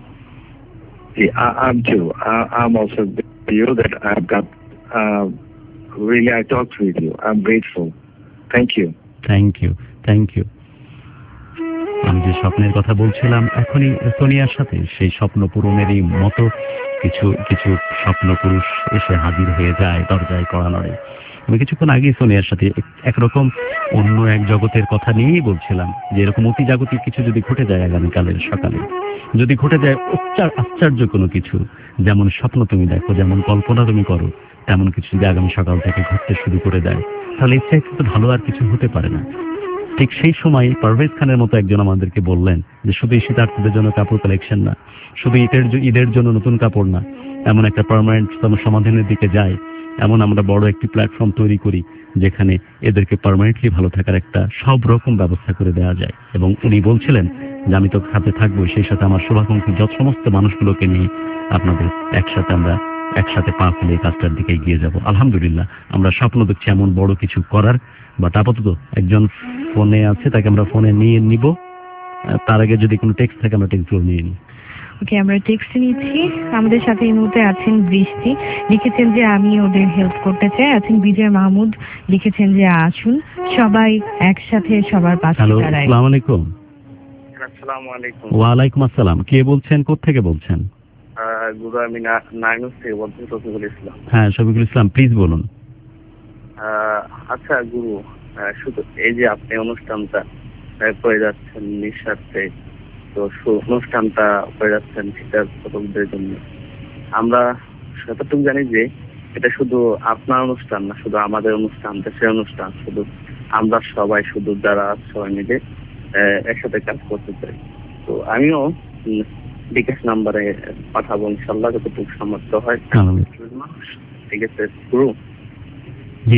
I'm too. I'm also you that I've got uh, really I talked with you. I'm grateful. Thank you. Thank you. Thank you. আমি যে স্বপ্নের কথা বলছিলাম এখনই সোনিয়ার সাথে, সেই স্বপ্ন পূরণেরই মতো কিছু কিছু স্বপ্ন পুরুষ এসে হাজির হয়ে যায় দরজায় কড়া নাড়ে। আমি কিছুক্ষণ আগে সোনিয়ার সাথে একরকম অন্য এক জগতের কথা নিয়েই বলছিলাম যে এরকম অতি জাগতিক কিছু যদি ঘটে যায় আগামীকালের সকালে, যদি ঘটে যায় আশ্চর্য কোনো কিছু, যেমন স্বপ্ন তুমি দেখো, যেমন কল্পনা তুমি করো, তেমন কিছু যদি আগামী সকাল থেকে ঘটতে শুরু করে দেয়, তাহলে এর চাইতে তো ভালো আর কিছু হতে পারে না। ঠিক সেই সময় পারভেজ খানের মতো একজন আমাদেরকে বললেন যে শুধু শীতার্থীদের জন্য কাপড় কালেকশন না, শুধু ঈদের ঈদের জন্য নতুন কাপড় না, এমন একটা পার্মানেন্ট সমাধানের দিকে যায়, এমন আমরা বড় একটি প্ল্যাটফর্ম তৈরি করি যেখানে এদেরকে পার্মানেন্টলি ভালো থাকার একটা সব রকম ব্যবস্থা করে দেওয়া যায়। এবং উনি বলছিলেন যে আমি তো সাথে থাকবো, সেই সাথে আমার শুভাকাঙ্ক্ষী যত সমস্ত মানুষগুলোকে নিয়ে আপনাদের একসাথে আমরা একসাথে পা ফেলে এই কাজটার দিকে এগিয়ে যাব। আলহামদুলিল্লাহ আমরা স্বপ্ন দেখছি এমন বড় কিছু করার। বাট আপাতত একজন ফোনে আছে, তাকে আমরা ফোনে নিয়ে নিব। তার আগে যদি কোনো টেক্সট থাকে আমরা টেক্সটগুলো নিয়ে নিই। ওকে, আমরা টেক্সট নিচ্ছি। আমাদের সাথে এই মুহূর্তে আছেন বৃষ্টি, লিখেছেন যে আমি ওদের হেল্প করতে চাই। আছেন বিজয় মাহমুদ, লিখেছেন যে আসুন সবাই একসাথে সবার পাশে দাঁড়াই। আসসালামু আলাইকুম। আসসালামু আলাইকুম। ওয়ালাইকুম আসসালাম। কে বলছেন, কোত্থেকে বলছেন? গুরু আমি নারায়ণগঞ্জ থেকে বলছি, শফিকুল ইসলাম। হ্যাঁ শফিকুল ইসলাম, প্লিজ বলুন। আচ্ছা গুরু, শুধু এই যে আপনি অনুষ্ঠানটা করে যাচ্ছেন নিঃস্বার্থে, তো অনুষ্ঠানটা করে যাচ্ছেন সেটার শ্রোতাদের জন্য, আমরা যতটুকু জানি যে এটা শুধু আপনার অনুষ্ঠান না, শুধু আমাদের অনুষ্ঠান, দেশের অনুষ্ঠান, শুধু আমরা সবাই শুধু যারা সবাই মিলে একসাথে কাজ করতে চাই। তো আমিও বিকাশ নাম্বারে পাঠাবো ইনশাল্লাহ যতটুকু সামর্থ্য হয়। ঠিক আছে গুরু? জি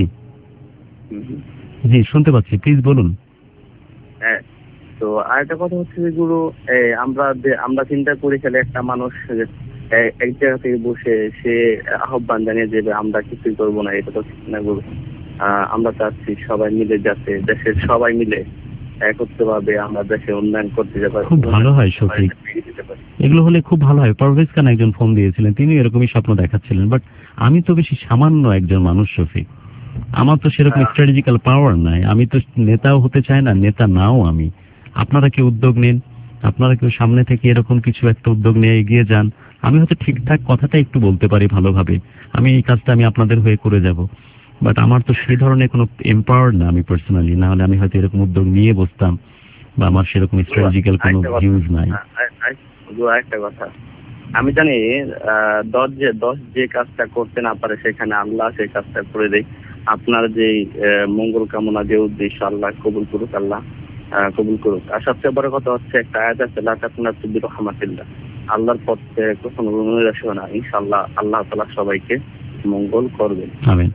জি শুনতে পাচ্ছি, প্লিজ বলুন। হ্যাঁ, তো আরেকটা কথা হচ্ছে যে গুরু, আমরা আমরা চিন্তা করি খেলে একটা মানুষ এক জায়গা থেকে বসে সে আহ্বান জানিয়ে যে আমরা কিছুই করবো না, এটা তো ঠিক না গুরু। আমরা চাচ্ছি সবাই মিলে যাতে দেশের সবাই মিলে একত্রে ভাবে আমরা দেশে উন্নয়ন করতে যাবো। খুব ভালো হয় শফিক, এগুলো হলে খুব ভালো হয়। পারভেজ খান একজন ফোন দিয়েছিলেন, তিনি এরকমই স্বপ্ন দেখাচ্ছিলেন। বাট আমি তো বেশি সামান্য একজন মানুষ শফিক, আমার তো সেরকম স্ট্র্যাটেজিক্যাল পাওয়ার নাই। আমি তো নেতাও হতে চাই না, নেতা নাও আমি। আপনারা কেউ উদ্যোগ নিন, আপনারা কেউ সামনে থেকে এরকম কিছু একটা উদ্যোগ নিয়ে এগিয়ে যান। আমি হয়তো ঠিকঠাক কথাটা একটু বলতে পারি ভালোভাবে, আমি এই কাজটা আমি আপনাদের হয়ে করে যাব। বাট আমার তো সেই ধরনের কোনো এম্পাওয়ার না আমি পার্সোনালি, না হলে আমি হয়তো এরকম উদ্যোগ নিয়ে বসতাম, বা আমার সেরকম স্ট্র্যাটেজিক্যাল কোনো ভিউজ নাই। একটা কথা আমি জানি, দশ যে দশ যে কাজটা করতে না পারে সেখানে আল্লাহ সেই কাজটা করে দেয়। আপনার যে মঙ্গল কামনা, যে উদ্দেশ্য, আল্লাহ কবুল করুক, আল্লাহ কবুল করুক। আর সবচেয়ে বড় কথা হচ্ছে একটা আয়াত আছে, লা তাকুনা তুবি রাহমাতিল্লাহ, আল্লাহর পথে কখনো নৈরাশ্য না। ইনশাআল্লাহ আল্লাহ তাআলা সবাইকে মঙ্গল করবেন। আমিন।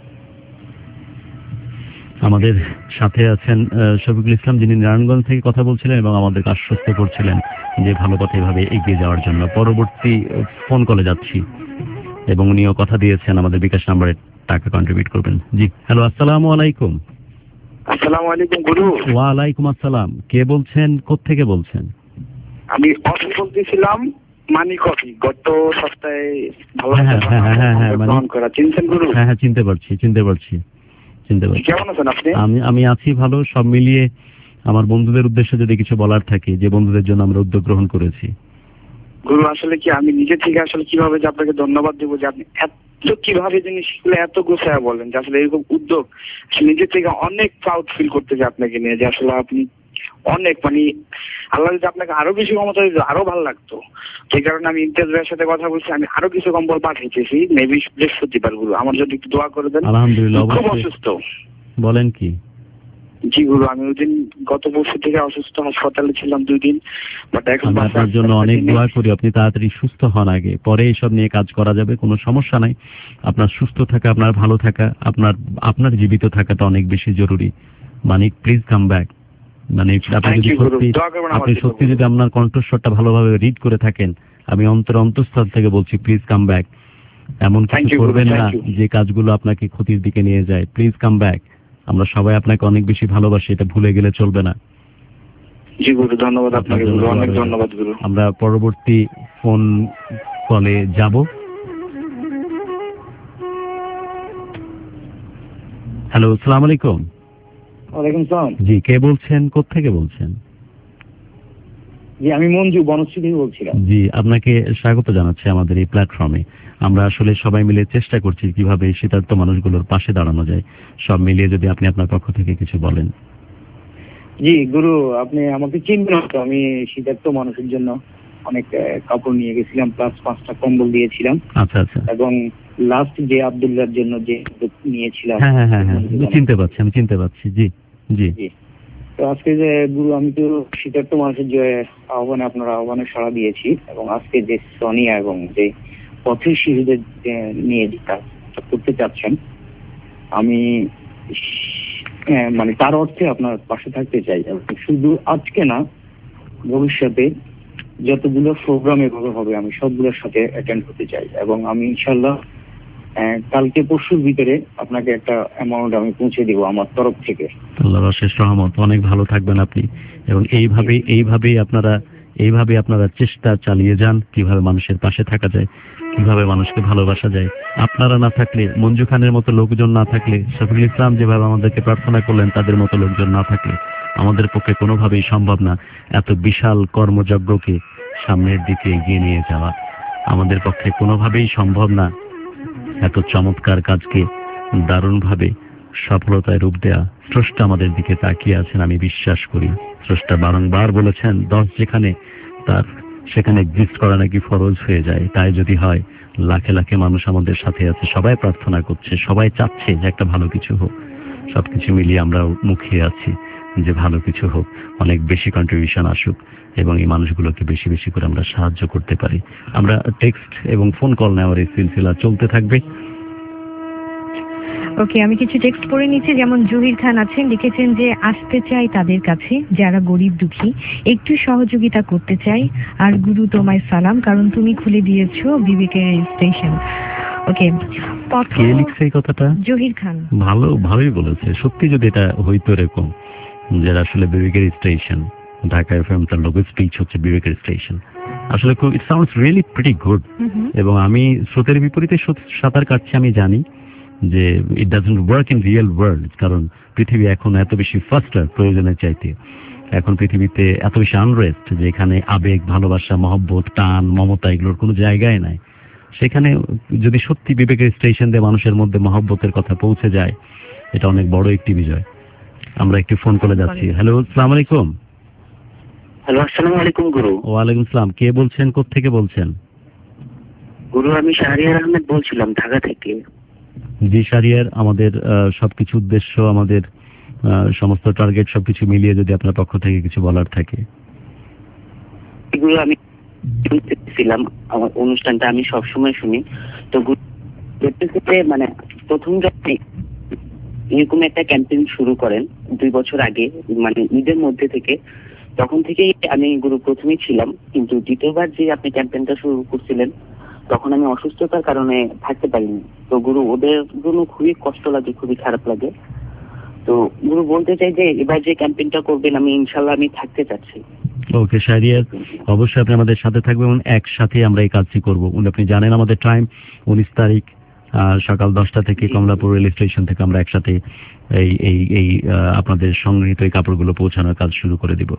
আমাদের সাথে আছেন শফিকুল ইসলাম, যিনি নারায়ণগঞ্জ থেকে কথা বলছিলেন এবং আমাদের আশ্বস্ত করছিলেন যে ভালো পথে এভাবে এগিয়ে যাওয়ার জন্য। পরবর্তী ফোন কলে যাচ্ছি এবং উনিও কথা দিয়েছেন আমাদের বিকাশ নাম্বারে টাকা কন্ট্রিবিউট করবেন। জি হ্যালো, আসসালামু আলাইকুম। আসসালামু আলাইকুম গুরু। ওয়ালাইকুম আসসালাম। কে বলছেন, কোত্থেকে বলছেন? আমি অফি বলতেছিলাম, মানি কফি। গত সপ্তাহে ভালো হ্যাঁ হ্যাঁ হ্যাঁ হ্যাঁ হ্যাঁ মানে ফোন করা, চিনছেন গুরু? হ্যাঁ হ্যাঁ চিনতে পারছি চিনতে পারছি চিনতে পারছি। কেমন আছেন আপনি? আমি আমি আছি ভালো। সব মিলিয়ে আমার বন্ধুদের উদ্দেশ্যে যদি কিছু বলার থাকে, যে বন্ধুদের জন্য আমরা উদ্যোগ গ্রহণ করেছি। গুরু আসলে কি আমি নিজে থেকে আসলে কিভাবে যে আপনাকে ধন্যবাদ দেবো যে আপনি এত কিভাবে জিনিসগুলো এত গোছায় বলেন, যে আসলে এরকম উদ্যোগ নিজে থেকে অনেক প্রাউড ফিল করতেছে আপনাকে নিয়ে, যে আসলে আপনি অনেক মানে আল্লাহ যদি আপনাকে আরো বেশি ক্ষমতা দিত আরো ভালো লাগতো। সেই কারণে আমি ইমতিয়াজ ভাইয়ের সাথে কথা বলছি, আমি আরো কিছু কম্বল পাঠিয়েছি মেবি বৃহস্পতিবার। গুরু আমার জন্য একটু দোয়া করে দেন। আলহামদুলিল্লাহ। খুব অবশ্যই অসুস্থ। বলেন কি? জি গুরু, আমি ওই দিন গত বছর থেকে অসুস্থ, হাসপাতালে ছিলাম দুই দিন। বাট এখন আমি আপনার জন্য অনেক দোয়া করি, আপনি তাড়াতাড়ি সুস্থ হন আগে, পরে এইসব নিয়ে কাজ করা যাবে, কোনো সমস্যা নাই। আপনার সুস্থ থাকা, আপনার ভালো থাকা, আপনার আপনার জীবিত থাকাটা অনেক বেশি জরুরি। Manik please come back. মানে আপনি যদি সত্যি আপনি সত্যি যদি আপনার কণ্ঠস্বরটা ভালোভাবে রিড করে থাকেন, আমি অন্তর অন্তঃস্থল থেকে বলছি প্লিজ কাম ব্যাক। এমন কিছু করবেন না যে কাজগুলো আপনাকে ক্ষতির দিকে নিয়ে যায়। Please come back. আমরা সবাই আপনাকে অনেক বেশি ভালোবাসি, এটা ভুলে গেলে চলবে না। জি গুরু, ধন্যবাদ আপনাকে গুরু, অনেক ধন্যবাদ গুরু। আমরা পরবর্তী ফোন কলে যাব। হ্যালো, আসসালামু আলাইকুম। ওয়ালাইকুম সালাম। জি, কে বলছেন, কোত্থেকে বলছেন? জি, আমি মঞ্জু বনশ্রী থেকে বলছিলাম। জি, আপনাকে স্বাগত জানাচ্ছি আমাদের এই প্ল্যাটফর্মে। আমরা আসলে সবাই মিলে চেষ্টা করছি কিভাবে শীতার্ত মানুষগুলোর পাশে দাঁড়ানো যায়। সব মিলিয়ে যদি আপনি আপনার পক্ষ থেকে কিছু বলেন। জি গুরু, আপনি আমাকে চিনবেন তো, আমি শীতার্ত মানুষের জন্য অনেক কাপড় নিয়ে গেছিলাম, প্লাস পাঁচটা কম্বল দিয়েছিলাম। আচ্ছা আচ্ছা। এবং লাস্ট যে আব্দুল্লাহর জন্য যে নিয়েছিলাম। হ্যাঁ হ্যাঁ হ্যাঁ হ্যাঁ চিনতে পারছি, আমি চিনতে পারছি। জি জি জি। তো আজকে যে গুরু, আমি তো শীতার্ত মানুষের যে আহ্বানে আপনার আহ্বানে সাড়া দিয়েছি, এবং আজকে যে সোনিয়া এবং যে পথের শিশুদের নিয়ে যে কাজটা করতে চাচ্ছেন, আমি মানে তার অর্থে আপনার পাশে থাকতে চাই। শুধু আজকে না, ভবিষ্যতে যতগুলো প্রোগ্রাম এভাবে হবে আমি সবগুলোর সাথে অ্যাটেন্ড করতে চাই। এবং আমি ইনশাল্লাহ কালকে পরশুর ভিতরে আপনাকে একটা অ্যামাউন্ট আমি পৌঁছে দিব আমার তরফ থেকে। আল্লাহর অশেষ রহমত। অনেক ভালো থাকবেন আপনি, এবং এইভাবেই এইভাবেই আপনারা এইভাবে আপনারা চেষ্টা চালিয়ে যান কিভাবে মানুষের পাশে থাকা যায়, কিভাবে মানুষকে ভালোবাসা যায়। আপনারা না থাকলে, মঞ্জু খানের মতো লোকজন না থাকলে, শফিকুল ইসলাম যেভাবে আমাদেরকে প্রার্থনা করলেন তাদের মতো লোকজন না থাকলে আমাদের পক্ষে কোনোভাবেই সম্ভব না এত বিশাল কর্মযজ্ঞকে সামনের দিকে এগিয়ে নিয়ে যাওয়া। আমাদের পক্ষে কোনোভাবেই সম্ভব না এত চমৎকার কাজকে দারুণভাবে সফলতায় রূপ দেয়া। স্রষ্টা আমাদের দিকে তাকিয়ে আছেন, আমি বিশ্বাস করি। স্রষ্টা বারংবার বলেছেন, দশ যেখানে তার সেখানে এক্সিস্ট করা নাকি ফরজ হয়ে যায়। তাই যদি হয়, লাখে লাখে মানুষ আমাদের সাথে আছে, সবাই প্রার্থনা করছে, সবাই চাচ্ছে যে একটা ভালো কিছু হোক। সবকিছু মিলিয়ে আমরা মুখিয়ে আছি যে ভালো কিছু হোক, অনেক বেশি কন্ট্রিবিউশন আসুক, এবং এই মানুষগুলোকে বেশি বেশি করে আমরা সাহায্য করতে পারি। আমরা টেক্সট এবং ফোন কল নেওয়ার এই সিলসিলা চলতে থাকবে। ওকে, আমি কিছু টেক্সট পড়ে নিচ্ছি। যেমন জহির খান আছেন, লিখেছেন যে আসতে চাই তাদের কাছে যারা গরিব দুঃখী, একটু সহযোগিতা করতে চাই। আর গুরু তোমায় সালাম, কারণ তুমি খুলে দিয়েছো বিবেকের স্টেশন। ওকে, কে লিখছে এই কথাটা? জহির খান। ভালো, ভালোই বলেছে। সত্যি যদি এটা হইতো এরকম, যে আসলে বিবেকের স্টেশন, ঢাকা এফএম তার লোগো স্পিচ হচ্ছে বিবেকের স্টেশন, আসলে খুব it sounds really pretty good. এবং আমি স্রোতের বিপরীতে সাঁতার কাটছি, আমি জানি যে it doesn't work in real world, কারণ পৃথিবী এখন এত বেশি ফাস্টার প্রয়োজনের চাইতে। এখন পৃথিবীতে এত বেশি আনরেস্ট যে এখানে আবেগ, ভালোবাসা, মহব্বত, টান, মমতা এগুলোর কোনো জায়গায় নাই। সেখানে যদি সত্যি বিবেকের স্টেশন দিয়ে মানুষের মধ্যে মহব্বতের কথা পৌঁছে যায়, এটা অনেক বড় একটি বিজয়। আমরা একটি ফোন করে যাচ্ছি। হ্যালো, আসসালামু আলাইকুম। হ্যালো, আসসালামু আলাইকুম গুরু। ওয়ালাইকুম আসসালাম। কে বলছেন, কোত্থেকে বলছেন? গুরু, আমি শাহরিয়ার আহমেদ বলছিলাম ঢাকা থেকে। জি শাহরিয়ার, আমাদের সবকিছু উদ্দেশ্য, আমাদের সমস্ত টার্গেট সবকিছু মিলিয়ে যদি আপনার পক্ষ থেকে কিছু বলার থাকে। গুরু, আমি ছিলাম আমার অনুষ্ঠানটা আমি সবসময় শুনি। তো মানে প্রথম যখন এরকম একটা ক্যাম্পেইন শুরু করেন দুই বছর আগে, মানে ঈদের মধ্যে থেকে, তখন থেকেই আমি গুরু প্রথমেই ছিলাম। কিন্তু দ্বিতীয়বার যে আপনি ক্যাম্পেইনটা শুরু করছিলেন, তখন আমি অসুস্থতার কারণে থাকতে পারিনি। তো গুরু, ওদের জন্য খুবই কষ্ট লাগে, খুবই খারাপ লাগে। তো গুরু বলতে চাই যে এবার যে ক্যাম্পেইনটা করবেন আমি ইনশাল্লাহ আমি থাকতে চাচ্ছি। ওকে শাহরিয়ার, অবশ্যই আপনি আমাদের সাথে থাকবেন এবং একসাথে আমরা এই কাজটি করবো। আপনি জানেন আমাদের টাইম উনিশ তারিখ সকাল দশটা থেকে কমলাপুর রেল স্টেশন থেকে আমরা একসাথে এই এই এই আপনাদের সংগৃহীত এই কাপড়গুলো পৌঁছানোর কাজ শুরু করে দিব।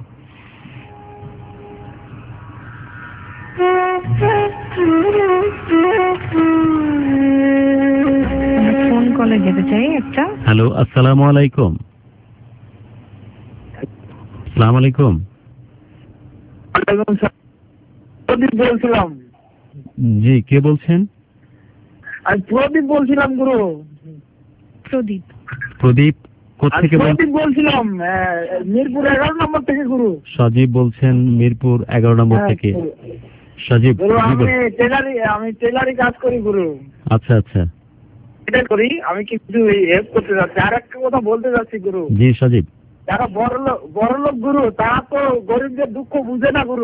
ফোন কলে যেতে চাই একটা। হ্যালো, আসসালামু আলাইকুম। আসসালামু আলাইকুম। প্রদীপ বলছিলাম। জি, কে বলছেন? আমি প্রদীপ বলছিলাম গুরু। প্রদীপ। প্রদীপ কোথেকে বলছেন? প্রদীপ বলছিলাম মিরপুর এগারো নম্বর থেকে গুরু। সজীব বলছেন মিরপুর এগারো নম্বর থেকে। সজীব গুরু, আমি টেলারি আমি টেলারি কাজ করি গুরু। আচ্ছা আচ্ছা, এটা করি। আমি কিছু হেল্প করতে যাচ্ছি। আর একটা কথা বলতে যাচ্ছি গুরু। জি সজীব। যারা বড় লোক বড় লোক গুরু, তারা তো গরিবদের দুঃখ বুঝে না গুরু।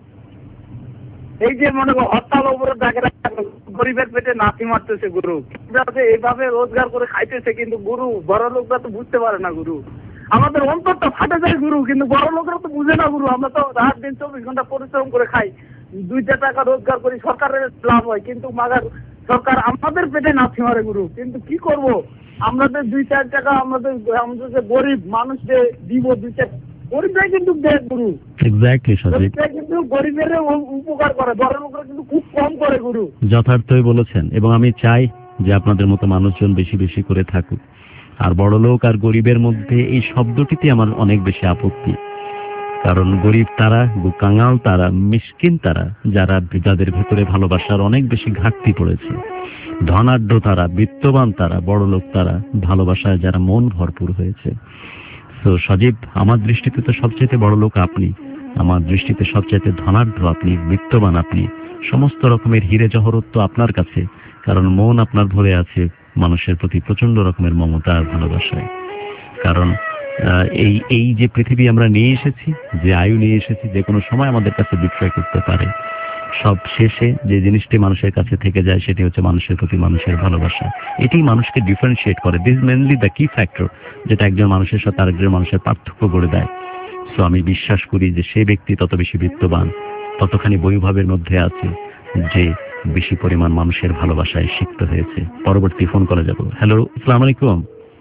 এই যে মনে করো হরতাল উপরে গরিবের পেটে নাতি মারতেছে গুরু, এইভাবে রোজগার করে খাইতেছে, কিন্তু গুরু বড় লোকরা তো বুঝতে পারে না গুরু। আমাদের অন্তরটা ফাটে যায় গুরু, কিন্তু বড় লোকরা তো বুঝে না গুরু। আমরা তো রাত দিন চব্বিশ ঘন্টা পরিশ্রম করে খাই, দুইটা টাকা রোজগার করি, সরকারের লাভ হয়, কিন্তু মাগার সরকার আমাদের পেটে নাতি মারে গুরু। কিন্তু কি করব, আমাদের দুই চার টাকা আমাদের আমাদের যে গরিব মানুষদের দিব, দুই চার গরিবরাই কিন্তু দেয় গুরু। এক্স্যাক্টলি সজীব, কিন্তু গরিবের উপকার করে, বড় লোকরা কিন্তু খুব কম করে গুরু। যথার্থই বলেছেন, এবং আমি চাই যে আপনাদের মতো মানুষজন বেশি বেশি করে থাকুক। আর বড় লোক আর গরিবের মধ্যে এই শব্দটিতে আমার অনেক বেশি আপত্তি, কারণ গরিব তারা, কাঙাল তারা, মিসকিন তারা, যারা যাদের ভেতরে ভালোবাসার অনেক বেশি ঘাটতি পড়েছে। ধনাঢ্য তারা, বিত্তবান তারা, বড় লোক তারা, ভালোবাসায় যারা মন ভরপুর হয়েছে। তো সজীব, আমার দৃষ্টিতে তো সবচেয়ে বড় লোক আপনি, আমার দৃষ্টিতে সবচেয়ে ধনাঢ্য আপনি, বিত্তবান আপনি, সমস্ত রকমের হিরে জহরত তো আপনার কাছে, কারণ মন আপনার ভরে আছে মানুষের প্রতি প্রচন্ড রকমের মমতা আর ভালোবাসায়। কারণ এই এই যে পৃথিবী আমরা নিয়ে এসেছি, যে আয়ু নিয়ে এসেছি, যে কোনো সময় আমাদের কাছে বিক্রয় করতে পারে। সব শেষে যে জিনিসটি মানুষের কাছে থেকে যায় সেটি হচ্ছে মানুষের প্রতি মানুষের ভালোবাসা। এটি মানুষকে ডিফারেন্সিয়েট করে। This mainly the key factor, যেটা একজন মানুষের সাথে আরেকজন মানুষের পার্থক্য গড়ে দেয়। সো আমি বিশ্বাস করি যে সে ব্যক্তি তত বেশি বিত্তবান, ততখানি বৈভবের মধ্যে আছে, যে বেশি পরিমাণ মানুষের ভালোবাসায় সিক্ত হয়েছে। পরবর্তী ফোন কলে যাব। হ্যালো, আসসালামু আলাইকুম।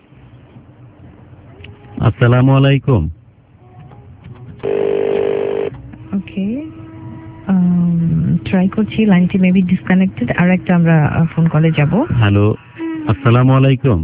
আসসালামু আলাইকুম। ওকে, ট্রাই করছি, লাইনটি মেবি ডিসকানেক্টেড। আর একটা আমরা ফোন কলে যাব। হ্যালো, আসসালামু আলাইকুম।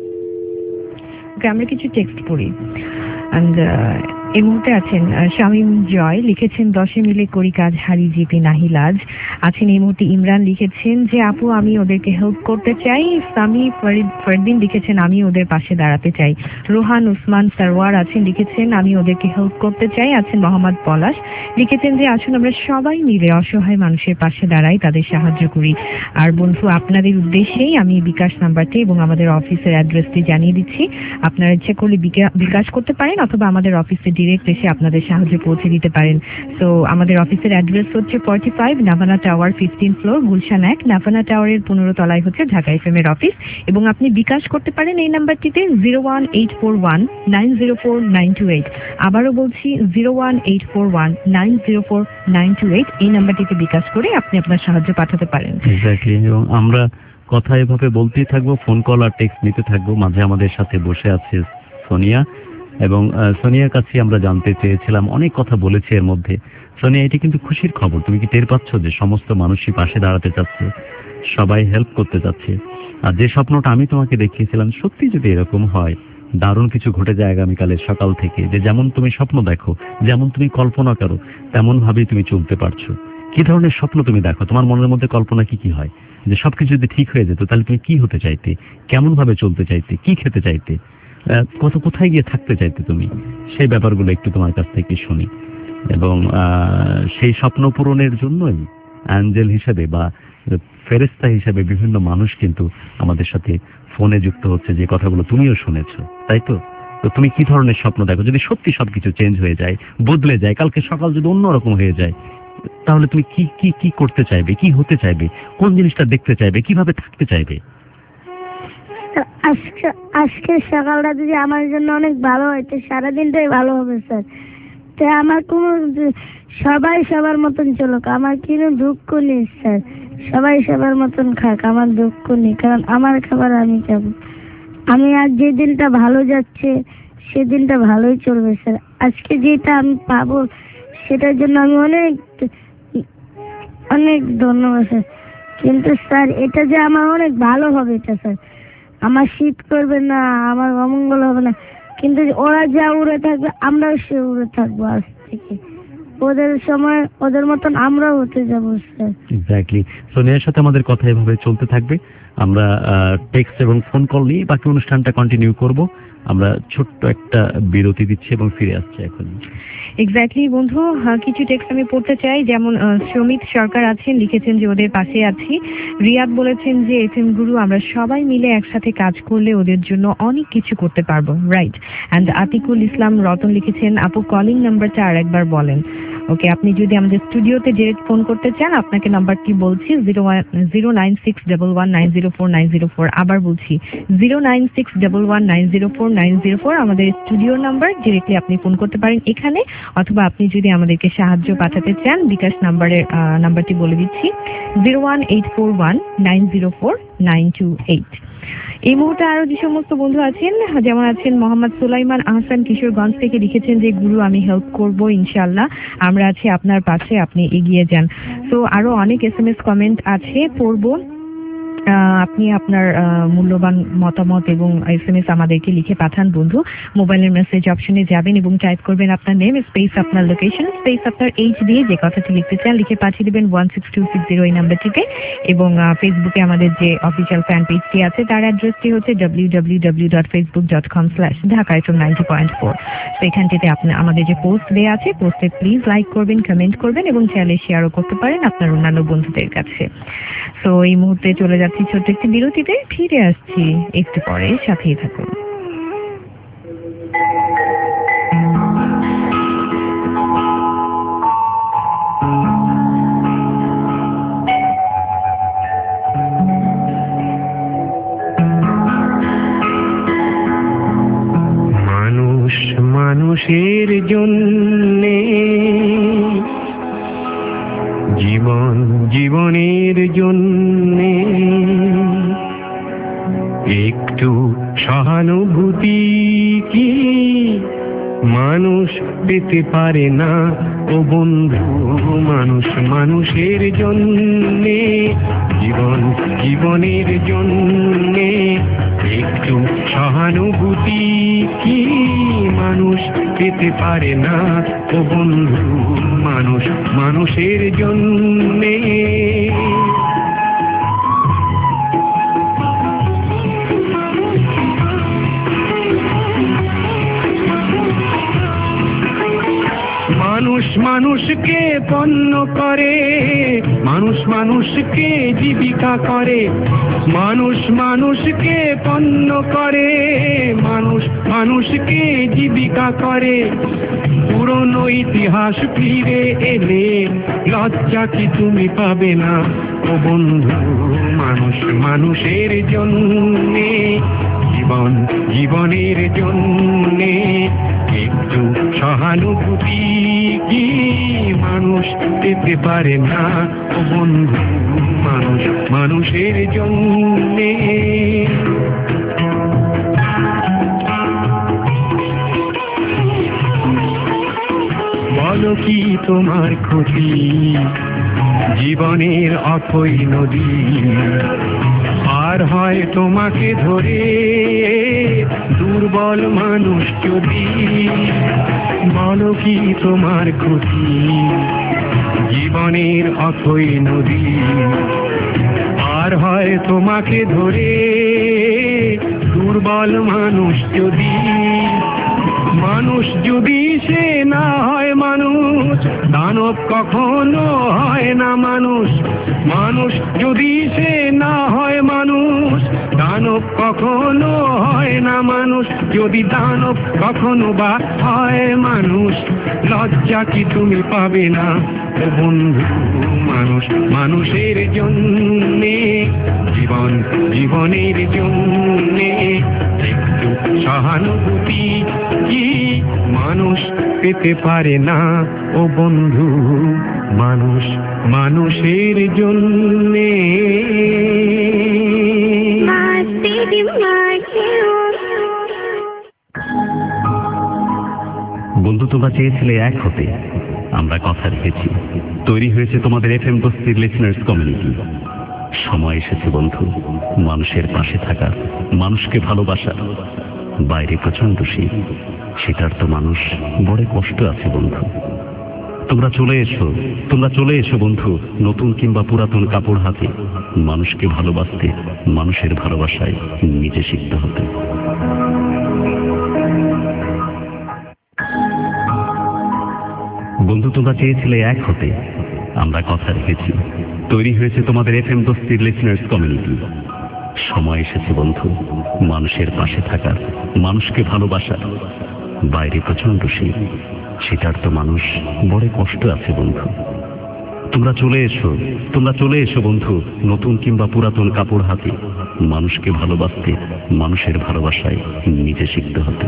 ওকে, আমরা কিছু টেক্সট পড়ি। এন্ড এই মুহূর্তে আছেন শামীম জয়, লিখেছেন দশে মিলে করি কাজ, হারি জিপি নাহি লাজ। আছেন এই মুহূর্তে ইমরান, লিখেছেন যে আপু আমি ওদেরকে হেল্প করতে চাই। সামি ফরিদ ফরদিন লিখেছেন আমি ওদের পাশে দাঁড়াতে চাই। রোহান উসমান সারওয়ার আছেন, লিখেছেন আমি ওদেরকে হেল্প করতে চাই। আছেন মোহাম্মদ পলাশ, লিখেছেন যে আসুন আমরা সবাই মিলে অসহায় মানুষের পাশে দাঁড়াই, তাদের সাহায্য করি। আর বন্ধু, আপনাদের উদ্দেশ্যেই আমি বিকাশ নাম্বারটি এবং আমাদের অফিসের অ্যাড্রেসটি জানিয়ে দিচ্ছি। আপনারা ইচ্ছে করলে বিকাশ করতে পারেন, অথবা আমাদের অফিসে ডিরেক্ট এসে আপনাদের সাহায্য পৌঁছে দিতে পারেন। তো আমাদের অফিসের অ্যাড্রেস হচ্ছে forty five Navana tower, fifteen floor, Gulshan এক। নাভানা টাওয়ারের পনেরো তলায় হচ্ছে ঢাকা এফ এম এর অফিস, এবং আপনি বিকাশ করতে পারেন এই নাম্বারটিতে zero one eight four one nine zero four nine two eight. আবারও বলছি zero one eight four one nine zero four nine two eight. এই নাম্বারটিতে বিকাশ করে আপনি আপনার সাহায্য পাঠাতে পারেন। এক্স্যাক্টলি, এবং আমরা কথা এভাবে বলতেই থাকবো, ফোন কল আর টেক্সট নিতে থাকবো। মাঝে আমাদের সাথে বসে আছে সোনিয়া, এবং সোনিয়ার কাছে আমরা জানতে চেয়েছিলাম, অনেক কথা বলেছে এর মধ্যে। সোনিয়া, এটি কিন্তু খুশির খবর। তুমি কি টের পাচ্ছ যে সমস্ত মানুষই পাশে দাঁড়াতে চাচ্ছে, সবাই হেল্প করতে চাচ্ছে? আর যে স্বপ্নটা আমি তোমাকে দেখিয়েছিলাম, সত্যি যদি এরকম হয়, দারুণ কিছু ঘটে যায় আগামীকালের সকাল থেকে, যে যেমন তুমি স্বপ্ন দেখো, যেমন তুমি কল্পনা করো, তেমন ভাবেই তুমি চলতে পারছো। কি ধরনের স্বপ্ন তুমি দেখো? তোমার মনের মধ্যে কল্পনা কি কি হয়? যে সবকিছু যদি ঠিক হয়ে যেত, তাহলে তুমি কি হতে চাইতে, কেমন ভাবে চলতে চাইতে, কি খেতে চাইতে, কত কোথায় গিয়ে থাকতে চাইতে তুমি? সেই ব্যাপারগুলো একটু তোমার কাছ থেকে শুনি। এবং সেই স্বপ্ন পূরণের জন্যই অ্যাঞ্জেল হিসেবে বা ফেরেশতা হিসেবে বিভিন্ন মানুষ কিন্তু আমাদের সাথে ফোনে যুক্ত হচ্ছে, যে কথাগুলো তুমিও শুনেছো, তাই তো? তো তুমি কি ধরনের স্বপ্ন দেখো? যদি সত্যি সবকিছু চেঞ্জ হয়ে যায়, বদলে যায়, কালকে সকাল যদি অন্যরকম হয়ে যায়, তাহলে তুমি কি কি কি করতে চাইবে, কি হতে চাইবে, কোন জিনিসটা দেখতে চাইবে, কিভাবে থাকতে চাইবে? স্যার আজকে আজকের সকালটা যদি আমার জন্য অনেক ভালো হয় তো সারাদিনটাই ভালো হবে স্যার। তো আমার কোনো সবাই সবার মতন চলুক, আমার কোনো দুঃখ নেই স্যার। সবাই সবার মতন খাক, আমার দুঃখ নেই, কারণ আমার খাবার আমি খাবো। আমি আজ যে দিনটা ভালো যাচ্ছে সেদিনটা ভালোই চলবে স্যার। আজকে যেটা আমি পাবো সেটার জন্য আমি অনেক অনেক ধন্যবাদ স্যার। কিন্তু স্যার এটা যে আমার অনেক ভালো হবে এটা স্যার, আমার শীত করবে না, আমার অমঙ্গল হবে না, কিন্তু ওরা যা উড়ে থাকবে আমরাও সে উড়ে থাকবো আজ থেকে। ওদের সময় ওদের মতন আমরাও হতে যাবো স্যার। এক্স্যাক্টলি। সোনিয়ার সাথে আমাদের কথা এভাবে চলতে থাকবে। আমরা টেক্সট এবং ফোন কল নিয়ে বাকি অনুষ্ঠানটা কন্টিনিউ করব। আমরা ছোট্ট একটা বিরতি দিচ্ছি এবং ফিরে আসছি এখন। এক্স্যাক্টলি বন্ধু, কিছু টেক্সট আমি পড়তে চাই। যেমন সুমিত সরকার আছেন, লিখেছেন যে ওদের পাশে আছি। রিয়াদ বলেছেন যে এফএম গুরু আমরা সবাই মিলে একসাথে কাজ করলে ওদের জন্য অনেক কিছু করতে পারবো, রাইট। অ্যান্ড আতিকুল ইসলাম রতন লিখেছেন আপু কলিং নাম্বারটা আর একবার বলেন। ওকে, আপনি যদি আমাদের স্টুডিওতে ডিরেক্ট ফোন করতে চান আপনাকে নাম্বারটি বলছি zero one zero nine six double one nine zero four nine zero four আবার বলছি zero nine six double one nine zero four nine zero four আমাদের স্টুডিওর নাম্বার। ডিরেক্টলি আপনি ফোন করতে পারেন এখানে, অথবা আপনি যদি আমাদেরকে সাহায্য পাঠাতে চান বিকাশ নাম্বারের নাম্বারটি বলে দিচ্ছি zero one eight four one nine zero four nine two eight. এই মুহূর্তে আরো যে সমস্ত বন্ধু আছেন, যেমন আছেন মোহাম্মদ সুলাইমান আহসান কিশোরগঞ্জ থেকে, লিখেছেন যে গুরু আমি হেল্প করব ইনশাআল্লাহ, আমরা আছি আপনার পাশে, আপনি এগিয়ে যান। তো আরো অনেক এস এম এস কমেন্ট আছে, পড়বো। আপনি আপনার মূল্যবান মতামত এবং এস এম এস আমাদেরকে লিখে পাঠান বন্ধু। মোবাইলের মেসেজ অপশনে যাবেন এবং টাইপ করবেন আপনার নেম স্পেস আপনার লোকেশন স্পেস আপনার এইচ দিয়ে যে কথাটি লিখতে চান লিখে পাঠিয়ে দেবেন one six two six zero এই নাম্বারটিতে। এবং ফেসবুকে আমাদের যে অফিসিয়াল ফ্যান পেজটি আছে তার অ্যাড্রেসটি হচ্ছে W W W dot Facebook dot com slash Dhaka FM ninety point four. তো এখানটিতে আপনি আমাদের যে পোস্ট দেওয়া আছে পোস্টে প্লিজ লাইক করবেন, কমেন্ট করবেন এবং চাইলে শেয়ারও করতে পারেন আপনার অন্যান্য বন্ধুদের কাছে। তো এই মুহূর্তে চলে যাচ্ছি ছোট্ট একটি বিরতিতে, ফিরে আসছি একটু পরে, সাথেই থাকুন। মানুষ মানুষের জন্যে, জীবন জীবনের জন্যে একটু সহানুভূতি কি মানুষ পেতে পারে না ও বন্ধু? মানুষ মানুষের জন্যে, জীবন জীবনের জন্যে একটু সহানুভূতি কি মানুষ পেতে পারে না ও বন্ধু? মানুষ মানুষের জন্যে। মানুষ মানুষকে পণ্য করে, মানুষ মানুষকে জীবিকা করে, মানুষ মানুষকে পণ্য করে, মানুষ মানুষকে জীবিকা করে। পুরনো ইতিহাস ফিরে এলে লজ্জা কি তুমি পাবে না ও বন্ধু? মানুষ মানুষের জন্যে, জীবন জীবনের জন্যে একটু সহানুভূতি কি মানুষ পেতে পারে না ও বন্ধু? মানুষ মানুষের জন্যে। বলো কি তোমার ক্ষতি, জীবনের অথই নদী আর হয় তোমাকে ধরে দুর্বল মানুষ যদি? বলো কি তোমার ক্ষতি, জীবনের অথই নদী আর হয় তোমাকে ধরে দুর্বল মানুষ যদি? মানুষ যদি সে না হয় মানুষ, দানব কখনো হয় না মানুষ। মানুষ যদি সে না হয় হয় মানুষ, দানব কখনো হয় না মানুষ। যদি দানব কখনো বা হয় মানুষ, লজ্জা কি তুমি পাবে না ও বন্ধু? মানুষ মানুষের জন্যে, জীবন জীবনের জন্যে একটু সহানুভূতি কি মানুষ পেতে পারে না ও বন্ধু? মানুষ মানুষের জন্যে। বন্ধু, তোমরা চেয়েছিলে এক হতে, আমরা কথা রেখেছি। তৈরি হয়েছে তোমাদের এফএম বস্তির লিসনার্স কমিউনিটি। সময় এসেছে বন্ধু মানুষের পাশে থাকা, মানুষকে ভালোবাসা। বাইরে প্রচন্ড শীত, সেটার তো মানুষ বড় কষ্ট আছে বন্ধু। তোমরা চলে এসো, তোমরা চলে এসো বন্ধু, নতুন কিংবা পুরাতন কাপড় হাতে। মানুষকে ভালোবাসতে, মানুষের ভালোবাসায় নিজে শিখতে হতে। বন্ধু, তোমরা চেয়েছিলে এক হতে, আমরা কথা রেখেছি। তৈরি হয়েছে তোমাদের এফএম বস্তির লিসনার্স কমিউনিটি। সময় এসেছে বন্ধু মানুষের পাশে থাকার, মানুষকে ভালোবাসার। বাইরে প্রচন্ড শীত, সেটার তো মানুষ বড় কষ্ট আছে বন্ধু। তোমরা চলে এসো, তোমরা চলে এসো বন্ধু, নতুন কিংবা পুরাতন কাপড় হাতে। মানুষকে ভালোবাসতে, মানুষের ভালোবাসায় নিজে শিখতে হতে।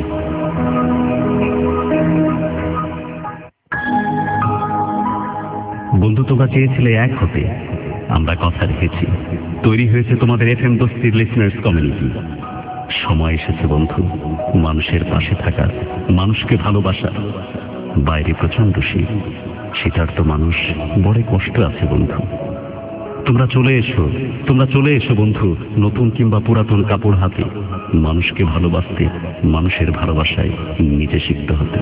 বন্ধু, তোমরা চেয়েছিলে এক হতে, আমরা কথা রেখেছি। তৈরি হয়েছে তোমাদের এফএম বস্তির লিসনার্স কমিউনিটি। সময় এসেছে বন্ধু মানুষের পাশে থাকার, মানুষকে ভালোবাসার। বাইরে প্রচন্ড শীত, সেটার তো মানুষ বড় কষ্ট আছে বন্ধু। তোমরা চলে এসো, তোমরা চলে এসো বন্ধু, নতুন কিংবা পুরাতন কাপড় হাতে। মানুষকে ভালোবাসতে, মানুষের ভালোবাসায় নিজে শিখতে হতে।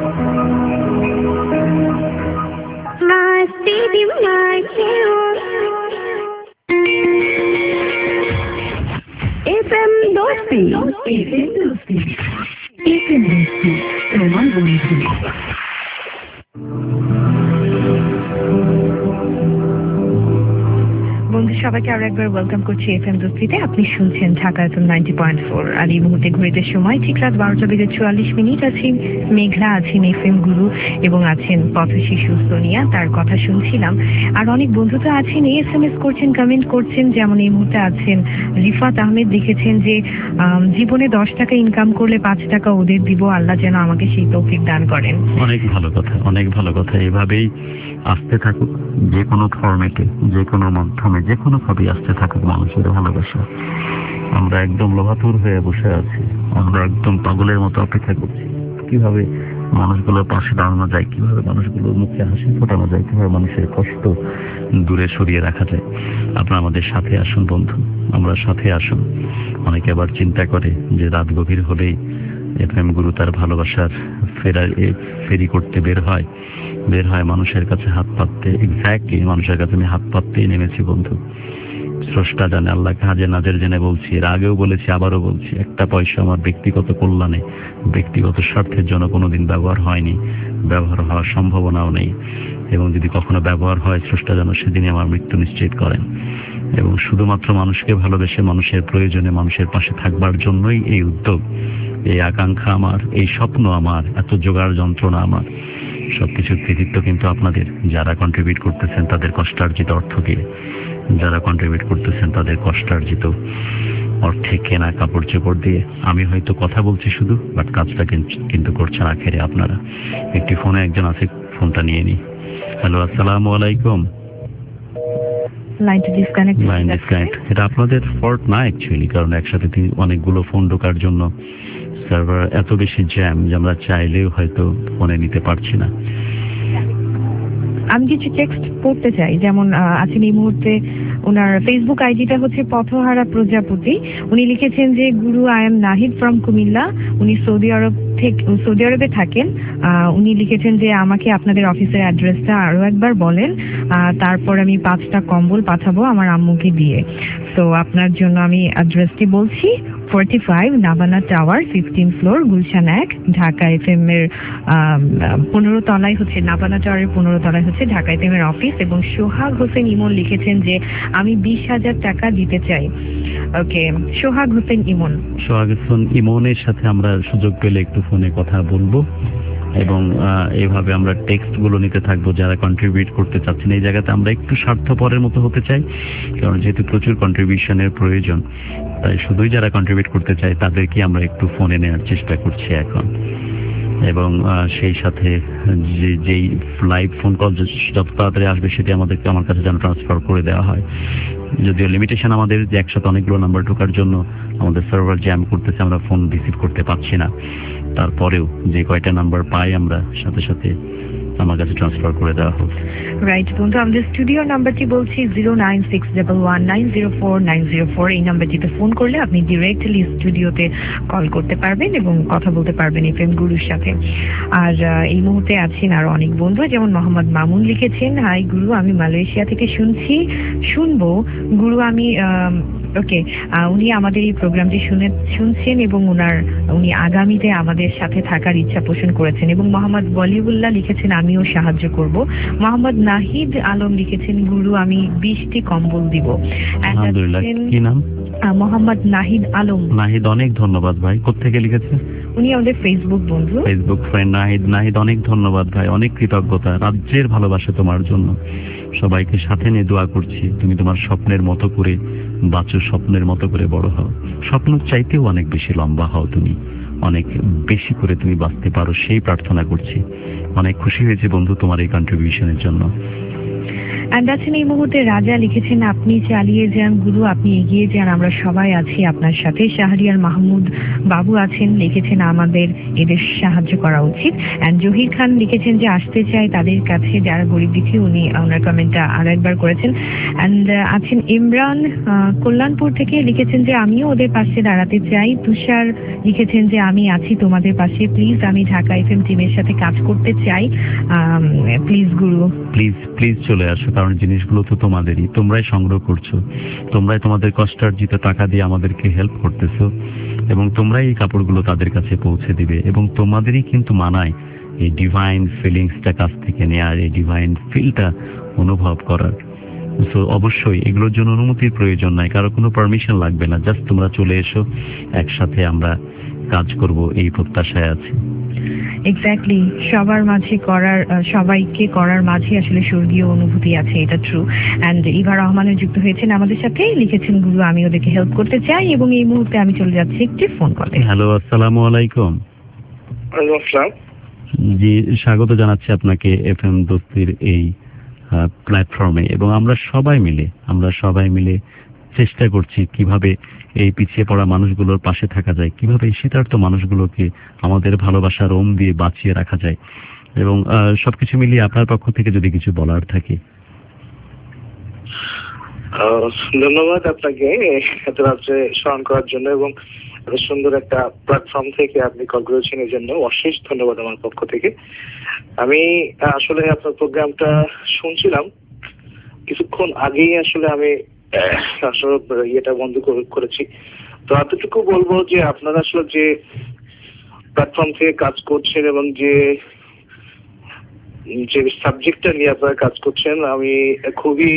FM Dosti, FM Dosti, FM Dosti, তোমার বন্ধু। বন্ধু সবাইকে আরো একবার ওয়েলকাম করছি এফএম দোস্তিতে। আপনি শুনছেন Dhaka FM ninety point four. আর এই মুহূর্তে ঘড়িতে সময় ঠিক রাত বারোটা বেজে চুয়াল্লিশ মিনিট। আছি মেঘলা, আছেন এফএম গুরু এবং আছেন পথ শিশু সোনিয়া, তার কথা শুনছিলাম। আর অনেক বন্ধু তো আছেন, এস এম এস করছেন, কমেন্ট করছেন। যেমন এই মুহূর্তে আছেন রিফাত আহমেদ, লিখেছেন যে জীবনে দশ টাকা ইনকাম করলে পাঁচ টাকা ওদের দিব, আল্লাহ যেন আমাকে সেই তৌফিক দান করেন। অনেক ভালো কথা, অনেক ভালো কথা। এভাবেই আসতে থাকুক, যে কোনো ফরম্যাটে, যে কোনো মাধ্যমে, যে কোনো ভাবে আসতে থাকুক মানুষের ভালোবাসা। আমরা একদম লোহাতুর হয়ে বসে আছি, আমরা একদম পাগলের মতো অপেক্ষা করছি কিভাবে মানুষগুলোর পাশে দাঁড়ানো যায়, কিভাবে মানুষগুলোর মুখে হাসি ফোটানো যায়, কিভাবে মানুষের কষ্ট দূরে সরিয়ে রাখা যায়। আপনারা আমাদের সাথে আসুন বন্ধু, আমরা সাথে আসুন। অনেকে আবার চিন্তা করে যে রাত গভীর হলেই এফএম গুরু তার ভালোবাসার ফেরার ফেরি করতে বের হয়, বের হয় মানুষের কাছে হাত পাততে। এক্স্যাক্টলি মানুষের কাছে আমি হাত পাততেই নেমেছি বন্ধু। স্রষ্টা জানে, আল্লাহকে হাজে নাজের জেনে বলছি, এর আগেও বলেছি, আবারও বলছি, একটা পয়সা আমার ব্যক্তিগত কল্যাণে, ব্যক্তিগত স্বার্থের জন্য কোনোদিন ব্যবহার হয়নি, ব্যবহার হওয়ার সম্ভাবনাও নেই। এবং যদি কখনো ব্যবহার হয়, স্রষ্টা যেন সেদিনই আমার মৃত্যু নিশ্চিত করেন। এবং শুধুমাত্র মানুষকে ভালোবেসে, মানুষের প্রয়োজনে, মানুষের পাশে থাকবার জন্যই এই উদ্যোগ, এই আকাঙ্ক্ষা আমার, এই স্বপ্ন আমার, এত জোগাড় যন্ত্রণা আমার। সবকিছুর কৃতিত্ব কিন্তু আপনাদের, যারা কন্ট্রিবিউট করতেছেন তাদের কষ্টার্জিত অর্থকে, যারা কন্ট্রিবিউট করতেছেন তাদের কষ্টার্জিত অর্থে কেনা কাপড় চোপড় দিয়ে। আমি হয়তো কথা বলছি শুধু, বাট কাজটা কিন্তু করছেন আখেরে আপনারা। একটি ফোনে একজন আছে, ফোনটা নিয়ে নি। হ্যালো, আসসালামু আলাইকুম। লাইনটা ডিসকানেক্ট, লাইন ডিসকানেক্ট। এটা আপনাদের ফল্ট না অ্যাকচুয়ালি, কারণ একসাথে অনেকগুলো ফোন ঢোকার জন্য সার্ভার এত বেশি জ্যাম যে আমরা চাইলেও হয়তো ফোনে নিতে পারছি না। আমি কিছু টেক্সট পড়তে চাই। যেমন আছেন এই মুহূর্তে, ওনার ফেসবুক আইডিটা হচ্ছে পথহারা প্রজাপতি। উনি লিখেছেন যে গুরু, I am Nahid from Comilla. উনি সৌদি আরব থেকে, সৌদি আরবে থাকেন। উনি লিখেছেন যে আমাকে আপনাদের অফিসের অ্যাড্রেসটা আরো একবার বলেন, তারপর আমি পাঁচটা কম্বল পাঠাবো আমার আম্মুকে দিয়ে। তো আপনার জন্য আমি অ্যাড্রেসটি বলছি, ফোরটি ফাইভ নাবানা টাওয়ার, ফিফটিন ফ্লোর, গুলশান এক, ঢাকা এফ এম এর পনেরো তলায় হচ্ছে নাবানা টাওয়ারের পনেরো তলায় হচ্ছে ঢাকা এফ এম এর অফিস। এবং সোহাগ হোসেন ইমন লিখেছেন যে আমি বিশ হাজার টাকা দিতে চাই। ওকে, সোহাগ হোসেন ইমন সোহাগ হোসেন ইমনের সাথে আমরা সুযোগ পেলে একটু ফোনে কথা বলবো এবং এইভাবে আমরা টেক্সট গুলো নিতে থাকবো যারা কন্ট্রিবিউট করতে চাচ্ছেন। এই জায়গাতে আমরা একটু স্বার্থপরের মতো হতে চাই, কারণ যেহেতু প্রচুর কন্ট্রিবিউশনের প্রয়োজন, তাই শুধুই যারা কন্ট্রিবিউট করতে চায় তাদেরকে আমরা একটু ফোনে নেওয়ার চেষ্টা করছি এখন। এবং সেই সাথে যে যেই লাইভ ফোন কল যত তাড়াতাড়ি আসবে সেটি আমাদেরকে আমার কাছে যেন ট্রান্সফার করে দেওয়া হয়। যদিও লিমিটেশন আমাদের যে একসাথে অনেকগুলো নাম্বার ঢোকার জন্য আমাদের সার্ভার জ্যাম করতেছে, আমরা ফোন রিসিভ করতে পারছি না, তারপরেও যে কয়টা নাম্বার পাই আমরা সাথে সাথে আমার কাছে ট্রান্সফার করে দেওয়া হোক। রাইট বন্ধু, আমাদের স্টুডিও নাম্বারটি বলছি zero nine six double one nine zero four nine zero four. এই নাম্বারটিতে ফোন করলে আপনি ডিরেক্টলি স্টুডিওতে কল করতে পারবেন এবং কথা বলতে পারবেন এফ এম গুরুর সাথে। আর এই মুহূর্তে আছেন আর অনেক বন্ধু, যেমন মোহাম্মদ মামুন লিখেছেন, হাই গুরু, আমি মালয়েশিয়া থেকে শুনছি শুনবো গুরু আমি ওকে উনি আমাদের এই প্রোগ্রামটি শুনে শুনছেন এবং ওনার উনি আগামীতে আমাদের সাথে থাকার ইচ্ছা পোষণ করেছেন। এবং মোহাম্মদ বলিউল্লাহ লিখেছেন আমিও সাহায্য করব। মোহাম্মদ নাহিদ আলম লিখেছেন গুরু আমি বিশটি কম্বল দিব। আলহামদুলিল্লাহ, কি নাম? মোহাম্মদ নাহিদ আলম। নাহিদ, অনেক ধন্যবাদ ভাই। কোত্থেকে লিখেছেন? উনি আমাদের ফেসবুক বন্ধু, ফেসবুক ফ্রেন্ড নাহিদ। নাহিদ, অনেক ধন্যবাদ ভাই, অনেক কৃতজ্ঞতা। রাজ্যের ভালোবাসা তোমার জন্য। সবাইকে সাথে নিয়ে দোয়া করছি তুমি তোমার স্বপ্নের মতো করে বাঁচো, স্বপ্নের মতো করে বড় হও, স্বপ্ন চাইতেও অনেক বেশি লম্বা হও, তুমি অনেক বেশি করে তুমি বাঁচতে পারো সেই প্রার্থনা করছি। অনেক খুশি হয়েছে বন্ধু তোমার এই কন্ট্রিবিউশনের জন্য। অ্যান্ড আছেন এই মুহূর্তে রাজা লিখেছেন আপনি চালিয়ে যান গুরু, আপনি এগিয়ে যান, আমরা সবাই আছি আপনার সাথে। শাহরিয়ার মাহমুদ বাবু আছেন, লিখেছেন আমাদের এদের সাহায্য করা উচিত। অ্যান্ড জহির খান লিখেছেন যে আসতে চাই তাদের কাছে যারা গরিব দুঃখী, উনি ওনার কমেন্টটা আরো একবার করেছেন। অ্যান্ড আছেন ইমরান কল্যাণপুর থেকে, লিখেছেন যে আমিও ওদের পাশে দাঁড়াতে চাই। তুষার লিখেছেন যে আমি আছি তোমাদের পাশে, প্লিজ আমি ঢাকা এফ এম টিমের সাথে কাজ করতে চাই, প্লিজ গুরু প্লিজ প্লিজ চলে আসো, কারণ জিনিসগুলো তো তোমাদেরই, তোমরাই সংগ্রহ করছো, তোমরাই তোমাদের কষ্টার্জিত টাকা দিয়ে আমাদেরকে হেল্প করতেছো এবং তোমরাই এই কাপড়গুলো তাদের কাছে পৌঁছে দিবে এবং তোমাদেরই কিন্তু মানায় এই ডিভাইন ফিলিংসটা কাছ থেকে নেয়ার, এই ডিভাইন ফিলটা অনুভব করার। সো অবশ্যই এগুলোর জন্য অনুমতির প্রয়োজন নাই, কারো কোনো পারমিশন লাগবে না, জাস্ট তোমরা চলে এসো, একসাথে আমরা কাজ করব এই প্রত্যাশায় আছি। এক্স্যাক্টলি, সবার মাঝে করার সবাইকে করার মাঝে আসলে স্বর্গীয় অনুভূতি আছে, এটা ট্রু। অ্যান্ড ইভা রহমানের যুক্ত হয়েছেন আমাদের সাথে, লিখেছেন গুরু আমি ওদেরকে হেল্প করতে চাই। এবং এই মুহূর্তে আমি চলে যাচ্ছি একটি ফোন কলে। হ্যালো, আসসালামু আলাইকুম। জি, স্বাগত জানাচ্ছি আপনাকে এফ এম দোস্তির এই প্ল্যাটফর্মে। এবং আমরা সবাই মিলে আমরা সবাই মিলে চেষ্টা করছি কিভাবে এই পিছিয়ে পড়া মানুষগুলোর পাশে থাকা যায়, কিভাবে শীতার্থ মানুষগুলোকে আমাদের ভালোবাসার ওম দিয়ে বাঁচিয়ে রাখা যায়। এবং সবকিছু মিলিয়ে আপনার পক্ষ থেকে যদি কিছু বলার থাকে। ধন্যবাদ আপনাকে এত রাত্রে স্মরণ করার জন্য এবং এত সুন্দর একটা প্ল্যাটফর্ম থেকে আপনি কল করেছেন, এই জন্য অশেষ ধন্যবাদ আমার পক্ষ থেকে। আমি আসলে আপনার প্রোগ্রামটা শুনছিলাম, কিছুক্ষণ আগেই আসলে আমি আসলে ইয়েটা বন্ধ করেছি। তো এতটুকু বলবো যে আপনারা আসলে যে প্ল্যাটফর্ম থেকে কাজ করছেন এবং যে যে সাবজেক্টটা নিয়ে আপনারা কাজ করছেন, আমি খুবই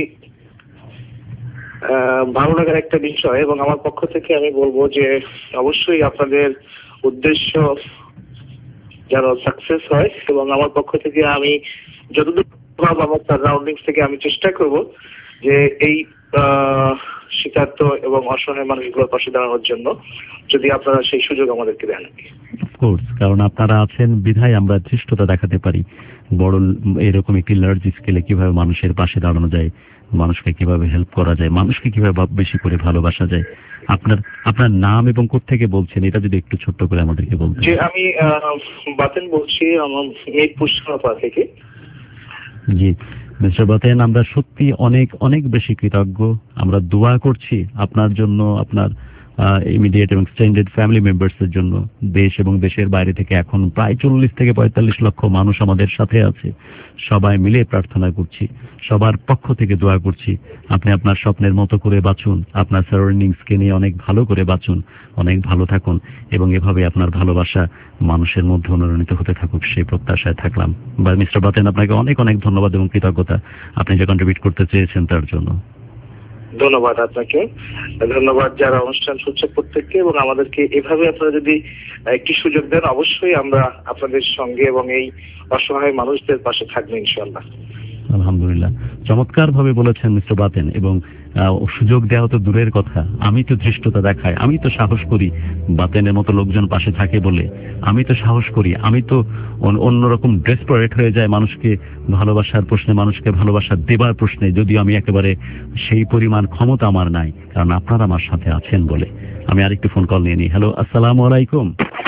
ভালো লাগার একটা বিষয়। এবং আমার পক্ষ থেকে আমি বলবো যে অবশ্যই আপনাদের উদ্দেশ্য যেন সাকসেস হয় এবং আমার পক্ষ থেকে আমি যতদূর আমার সারাউন্ডিংস থেকে আমি চেষ্টা করব যে এই শীতার্থ এবং অসহায় মানুষগুলোর পাশে দাঁড়ানোর জন্য, যদি আপনারা সেই সুযোগ আমাদেরকে দেন। অফকোর্স, কারণ আপনারা আছেন বিধায় আমরা ধৃষ্টতা দেখাতে পারি বড় এরকম একটি লার্জ স্কেলে কিভাবে মানুষের পাশে দাঁড়ানো যায়, মানুষকে কিভাবে হেল্প করা যায়, মানুষকে কিভাবে বেশি করে ভালোবাসা যায়। আপনার আপনার নাম এবং কোত্থেকে বলছেন এটা যদি একটু ছোট্ট করে আমাদেরকে বলতেন। যে আমি বাতেন বলছি, আমার মেহেরপুর সোনাপাড়া থেকে। জি মিস্টার বাতেন, আমরা সত্যি অনেক অনেক বেশি কৃতজ্ঞ। আমরা দোয়া করছি আপনার জন্য, আপনার ইমিডিয়েট এবং এক্সটেন্ডেড ফ্যামিলি মেম্বার্সের জন্য। দেশ এবং দেশের বাইরে থেকে এখন প্রায় চল্লিশ থেকে পঁয়তাল্লিশ লক্ষ মানুষ আমাদের সাথে আছে। সবাই মিলে প্রার্থনা করছি, সবার পক্ষ থেকে দোয়া করছি, আপনি আপনার স্বপ্নের মতো করে বাঁচুন, আপনার সারাউন্ডিংসকে নিয়ে অনেক ভালো করে বাঁচুন, অনেক ভালো থাকুন এবং এভাবে আপনার ভালোবাসা মানুষের মধ্যে অনুরণিত হতে থাকুক, সেই প্রত্যাশায় থাকলাম। বা মিস্টার বাতেন, আপনাকে অনেক অনেক ধন্যবাদ এবং কৃতজ্ঞতা আপনি যে কন্ট্রিবিউট করতে চেয়েছেন তার জন্য। ধন্যবাদ আপনাকে, ধন্যবাদ যারা অনুষ্ঠান শুনছে প্রত্যেককে, এবং আমাদেরকে এভাবে আপনারা যদি একটি সুযোগ দেন অবশ্যই আমরা আপনাদের সঙ্গে এবং এই অসহায় মানুষদের পাশে থাকবো ইনশাআল্লাহ। আলহামদুলিল্লাহ, চমৎকার ভাবে বলেছেন মিস্টার বাতেন। এবং সুযোগ দেওয়া তো দূরের কথা, আমি তো ধৃষ্টতা দেখাই, আমি তো সাহস করি, বাতেনের মতো লোকজন পাশে থাকে বলে আমি তো সাহস করি, আমি তো অন্যরকম ডেসপারেট হয়ে যায় মানুষকে ভালোবাসার প্রশ্নে, মানুষকে ভালোবাসা দেবার প্রশ্নে, যদিও আমি একেবারে সেই পরিমাণ ক্ষমতা আমার নাই, কারণ আপনারা আমার সাথে আছেন বলে। আমি আরেকটু ফোন কল নিয়ে নিই। হ্যালো, আসসালামু আলাইকুম।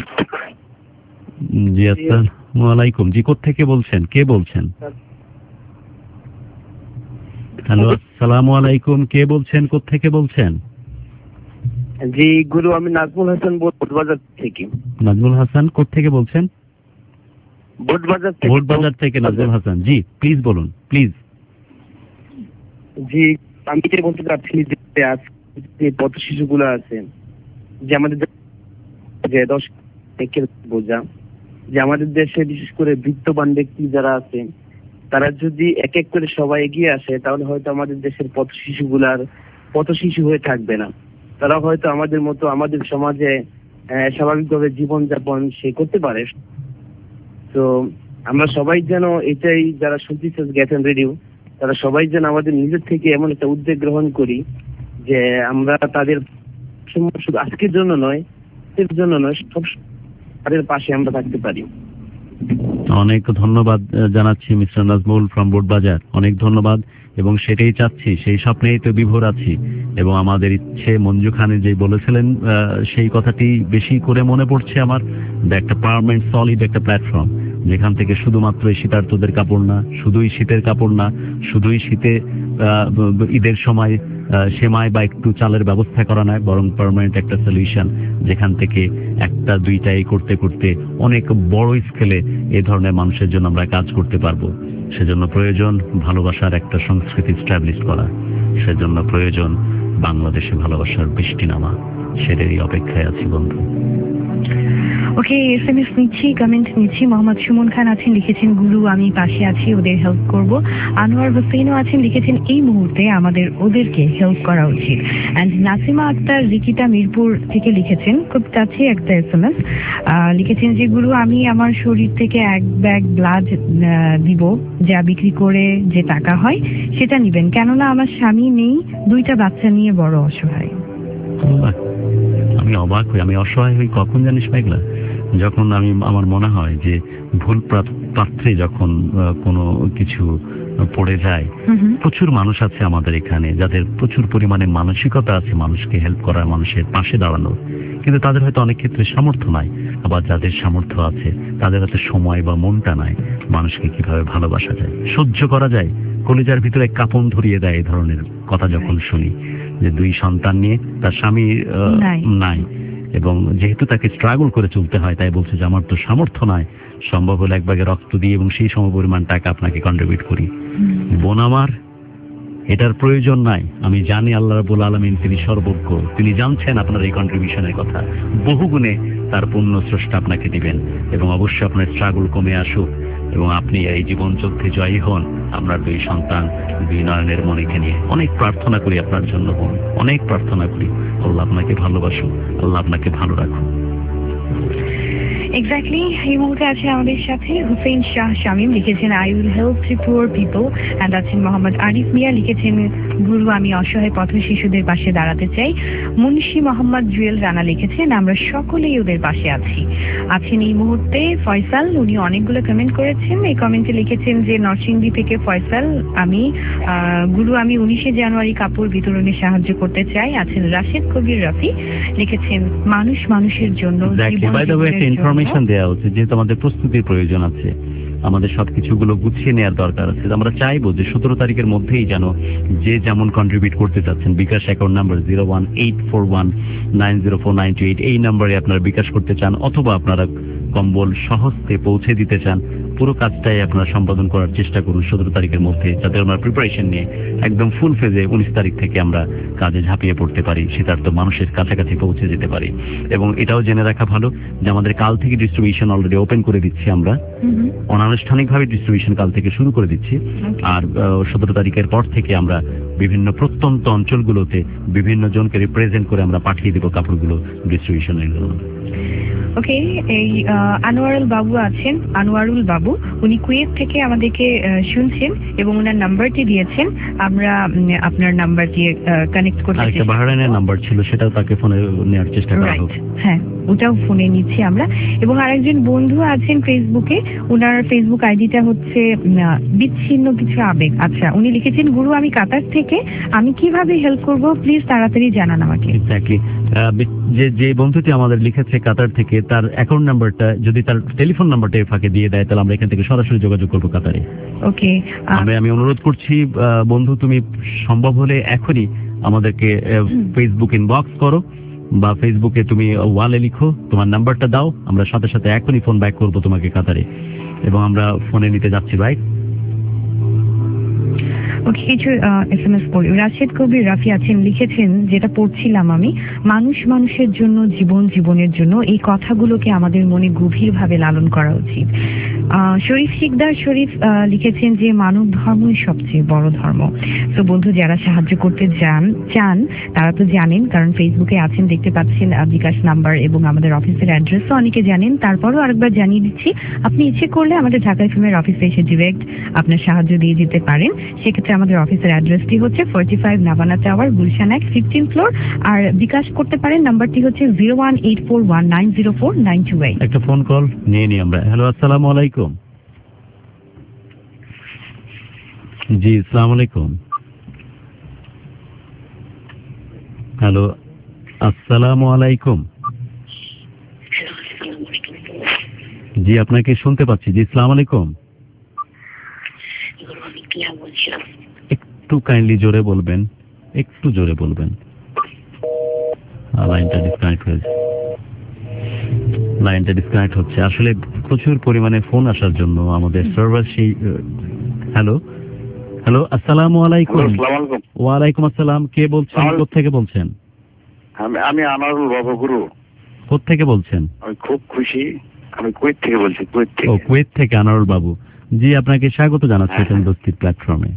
জি আসসালামু আলাইকুম। জি, কোত্থেকে বলছেন, কে বলছেন? হ্যালো, আসসালামু আলাইকুম, কে বলছেন, কোত্থেকে বলছেন? জি গুরু, আমি নাজমুল হাসান বোটবাজার থেকে। নাজমুল হাসান কোত্থেকে বলছেন? বোটবাজার থেকে। বোটবাজার থেকে নাজমুল হাসান, জি প্লিজ বলুন, প্লিজ। জি, আমি যে বলতে চাচ্ছি যে আজ যে পথ শিশুগুলো আছে, যে আমাদের যে দশ থেকে বোঝা, যে আমাদের দেশে বিশেষ করে বিত্তবান ব্যক্তি যারা আছে, তারা যদি এক এক করে সবাই এগিয়ে আসে তাহলে হয়তো আমাদের দেশের পথ শিশুগুলার পথ শিশু হয়ে থাকবে না। তারা হয়তো আমাদের মতো আমাদের সমাজে স্বাভাবিকভাবে জীবনযাপন সে করতে পারে। তো আমরা সবাই যেন এটাই, যারা শুনতেছে গেছেন রেডিও, তারা সবাই যেন আমাদের নিজের থেকে এমন একটা উদ্যোগ গ্রহণ করি যে আমরা তাদের শুধু আজকের জন্য নয়, এর জন্য নয়, সব তাদের পাশে আমরা থাকতে পারি। অনেক ধন্যবাদ জানাচ্ছি মিস্টার নাজমুল ফ্রম বোটবাজার, অনেক ধন্যবাদ। এবং সেটাই চাচ্ছি, সেই স্বপ্নেই তো বিভোর আছি। এবং আমাদের ইচ্ছে, মঞ্জু খানে যে বলেছিলেন সেই কথাটি বেশি করে মনে পড়ছে আমার, একটা পার্মানেন্ট সলিড একটা প্ল্যাটফর্ম, যেখান থেকে শুধুমাত্র শীতার্থদের কাপড় না, শুধুই শীতের কাপড় না, শুধুই শীতে ঈদের সময় সেমাই বা একটু চালের ব্যবস্থা করা নয়, বরং পার্মানেন্ট একটা সলিউশন, যেখান থেকে একটা দুইটাই করতে করতে অনেক বড় স্কেলে এই ধরনের মানুষের জন্য আমরা কাজ করতে পারবো। সেজন্য প্রয়োজন ভালোবাসার একটা সংস্কৃতি স্ট্যাবলিশ করা, সেজন্য প্রয়োজন বাংলাদেশে ভালোবাসার বৃষ্টি নামা। সেটারই অপেক্ষায় আছি বন্ধু। ওকে, এস এম এস নিচ্ছি, কমেন্ট নিচ্ছি। মোহাম্মদ সুমন খান আছেন, লিখেছেন গুরু আমি পাশে আছি, ওদের হেল্প করব। আনোয়ার হোসেনও আছেন, লিখেছেন এই মুহূর্তে আমাদের ওদেরকে হেল্প করা উচিত। অ্যান্ড নাসিমা আক্তার রিকিতা মিরপুর থেকে লিখেছেন, খুব কাছে একটা এস এম এস লিখেছেন যে গুরু আমি আমার শরীর থেকে এক ব্যাগ ব্লাড দিব, যা বিক্রি করে যে টাকা হয় সেটা নিবেন, কেননা আমার স্বামী নেই, দুইটা বাচ্চা নিয়ে বড় অসহায়। আমি অবাক হই, আমি অসহায় হই কখন জানিস মেঘলা? যখন আমি আমার মনে হয় যে ভুল পাত্রে যখন কোনো কিছু পড়ে যায়। প্রচুর মানুষ আছে আমাদের এখানে যাদের প্রচুর পরিমাণে মানসিকতা আছে মানুষকে হেল্প করার, মানুষের পাশে দাঁড়ানোর, কিন্তু তাদের হয়তো অনেক ক্ষেত্রে সামর্থ্য নাই। আবার যাদের সামর্থ্য আছে তাদের হাতে সময় বা মনটা নাই মানুষকে কিভাবে ভালোবাসা যায়, সহ্য করা যায়। কলিজার ভিতরে কাঁপন ধরিয়ে দেয় এই ধরনের কথা যখন শুনি, যে দুই সন্তান নিয়ে তার স্বামী নাই, এবং যেহেতু তাকে স্ট্রাগল করে চলতে হয়, তাই বলছে যে আমার তো সামর্থ্য নাই, সম্ভব হলে এক ভাগে রক্ত দিয়ে এবং সেই সমপরিমাণ টাকা আপনাকে কন্ট্রিবিউট করি। বোন আমার, এটার প্রয়োজন নাই। আমি জানি আল্লাহ রাব্বুল আলামিন তিনি সর্বজ্ঞ, তিনি জানছেন আপনার এই কন্ট্রিবিউশনের কথা, বহুগুণে তার পুণ্য স্রষ্টা আপনাকে দিবেন, এবং অবশ্যই আপনার স্ট্রাগল কমে আসুক এবং আপনি এই জীবন যুদ্ধে জয়ী হন। আপনার দুই সন্তান, দুই নয়নের মনিকে নিয়ে অনেক প্রার্থনা করি আপনার জন্য বোন, অনেক প্রার্থনা করি। আল্লাহ আপনাকে ভালোবাসুন, আল্লাহ আপনাকে ভালো রাখুন। এক্স্যাক্টলি, এই মুহূর্তে আছে আমাদের সাথে হুসেন শাহ শামীম, লিখেছেন I will help to poor people. And আছেন মোহাম্মদ আরিফ মিয়া, লিখেছেন গুরু আমি অসহায় পথ শিশুদের পাশে দাঁড়াতে চাই। মুন্সি মোহাম্মদ জুয়েল রানা লিখেছেন আমরা সকলেই ওদের পাশে আছি। আছেন এই মুহূর্তে ফয়সাল, উনি অনেকগুলো কমেন্ট করেছেন। এই কমেন্টে লিখেছেন যে নরসিংদী থেকে ফয়সাল, আমি গুরু আমি উনিশে জানুয়ারি কাপড় বিতরণে সাহায্য করতে চাই। আছেন রাশেদ কবির রাফি, লিখেছেন মানুষ মানুষের জন্য ইনফরমেশন দেওয়া উচিত, যেহেতু আমাদের প্রস্তুতির প্রয়োজন আছে। আমাদের সবকিছুগুলো গুছিয়ে নেওয়ার দরকার আছে। আমরা চাইবো যে সতেরো তারিখের মধ্যেই যেন যে যেমন কন্ট্রিবিউট করতে চাচ্ছেন, bKash account number zero one eight four one nine zero four nine two eight, এই নাম্বারে আপনারা বিকাশ করতে চান অথবা আপনারা কম্বল সহজে পৌঁছে দিতে চান, পুরো কাজটাই আপনারা সম্পাদন করার চেষ্টা করুন সতেরো তারিখের মধ্যে, যাতে আমরা প্রিপারেশন নিয়ে একদম ফুল ফেজে উনিশ তারিখ থেকে আমরা কাজে ঝাঁপিয়ে পড়তে পারি, শীতার্থ মানুষের কাছাকাছি পৌঁছে যেতে পারি। এবং এটাও জেনে রাখা ভালো যে আমাদের কাল থেকে ডিস্ট্রিবিউশন অলরেডি ওপেন করে দিচ্ছি আমরা, অনানুষ্ঠানিকভাবে ডিস্ট্রিবিউশন কাল থেকে শুরু করে দিচ্ছি। আর সতেরো তারিখের পর থেকে আমরা বিভিন্ন প্রত্যন্ত অঞ্চলগুলোতে বিভিন্ন জনকে রিপ্রেজেন্ট করে আমরা পাঠিয়ে দেবো কাপড়গুলো ডিস্ট্রিবিউশনের জন্য। ওকে, এই আনোয়ারুল বাবু আছেন, আনোয়ারুল বাবু, উনি কুয়েত থেকে আমাদেরকে শুনছেন এবং ওনার নাম্বারটি দিয়েছেন। আমরা আপনার নাম্বার দিয়ে কানেক্ট করতে একটা বাহরাইনের নাম্বার ছিল, সেটাও তাকে ফোনে নেওয়ার চেষ্টা করা হোক। হ্যাঁ, ওটাও ফোনে নিচ্ছি আমরা। এবং আরেকজন বন্ধু আছেন ফেসবুকে, ওনার ফেসবুক আইডিটা হচ্ছে বিচ্ছিন্ন কিছু আবেগ। আচ্ছা, উনি লিখেছেন, গুরু আমি কাতার থেকে, আমি কিভাবে হেল্প করব প্লিজ তাড়াতাড়ি জানান আমাকে। এক্স্যাক্টলি, যে যে বন্ধুটি আমাদের লিখেছে কাতার থেকে, তার অ্যাকাউন্ট নাম্বারটা যদি তার টেলিফোন নাম্বারটা ফাঁকে দিয়ে দেয় তাহলে আমরা এখান থেকে সরাসরি যোগাযোগ করবো কাতারে। ওকে, আমি আমি অনুরোধ করছি বন্ধু, তুমি সম্ভব হলে এখনই আমাদেরকে ফেসবুক ইনবক্স করো বা ফেসবুকে তুমি ওয়ালে লিখো, তোমার নাম্বারটা দাও, আমরা সাথে সাথে এখনই ফোন ব্যাক করবো তোমাকে কাতারে, এবং আমরা ফোনে নিতে যাচ্ছি। রাইট, ওকে, কিছু এস এম এস পড়ি। রাশেদ কবির রাফি আছেন, লিখেছেন, যেটা পড়ছিলাম আমি, মানুষ মানুষের জন্য, জীবন জীবনের জন্য, এই কথাগুলোকে আমাদের মনে গভীরভাবে লালন করা উচিত। শরীফ শিকদার শরীফ লিখেছেন যে মানব ধর্মই সবচেয়ে বড় ধর্ম। তো বন্ধু, যারা সাহায্য করতে চান চান তারা তো জানেন, কারণ ফেসবুকে আছেন, দেখতে পাচ্ছেন বিকাশ নাম্বার এবং আমাদের অফিসের অ্যাড্রেসও অনেকে জানেন। তারপরও আরেকবার জানিয়ে দিচ্ছি, আপনি ইচ্ছে করলে আমাদের ঢাকা এফএমের অফিসে এসে ডিরেক্ট আপনার সাহায্য দিয়ে যেতে পারেন। সেক্ষেত্রে আমাদের অফিসের অ্যাড্রেসটি হচ্ছে forty five Navana tower, Gulshan এক, ফিফটিন ফ্লোর। আর বিকাশ করতে পারেন, নাম্বারটি হচ্ছে zero one eight four one nine zero four nine two eight. একটা ফোন কল নিয়ে নিই আমরা। হ্যালো, আসসালামু আলাইকুম। জি, আসসালামু আলাইকুম। হ্যালো, আসসালামু আলাইকুম। জি, আপনাকে শুনতে পাচ্ছি। জি, আসসালামু আলাইকুম। একটু কাইন্ডলি জোরে বলবেন, একটু জোরে বলবেন। লাইনটা ডিসকানেক্ট হয়েছে, লাইনটা ডিসকানেক্ট হচ্ছে। আসলে প্রচুর পরিমাণে ফোন আসার জন্য আমাদের সার্ভার সেই। হ্যালো, হ্যালো, আসসালামু আলাইকুম। ওয়ালাইকুম আসসালাম। কে বলছেন, কোথেকে বলছেন? আমি আনোয়ারুল বাবু। গুরু, কোথেকে বলছেন? আমি খুব খুশি, আমি কুয়েত থেকে বলছি। কুয়েত থেকে। ও, কুয়েত থেকে আনোয়ারুল বাবু। জি, আপনাকে স্বাগত জানাচ্ছি এফএম দোস্তির প্ল্যাটফর্মে।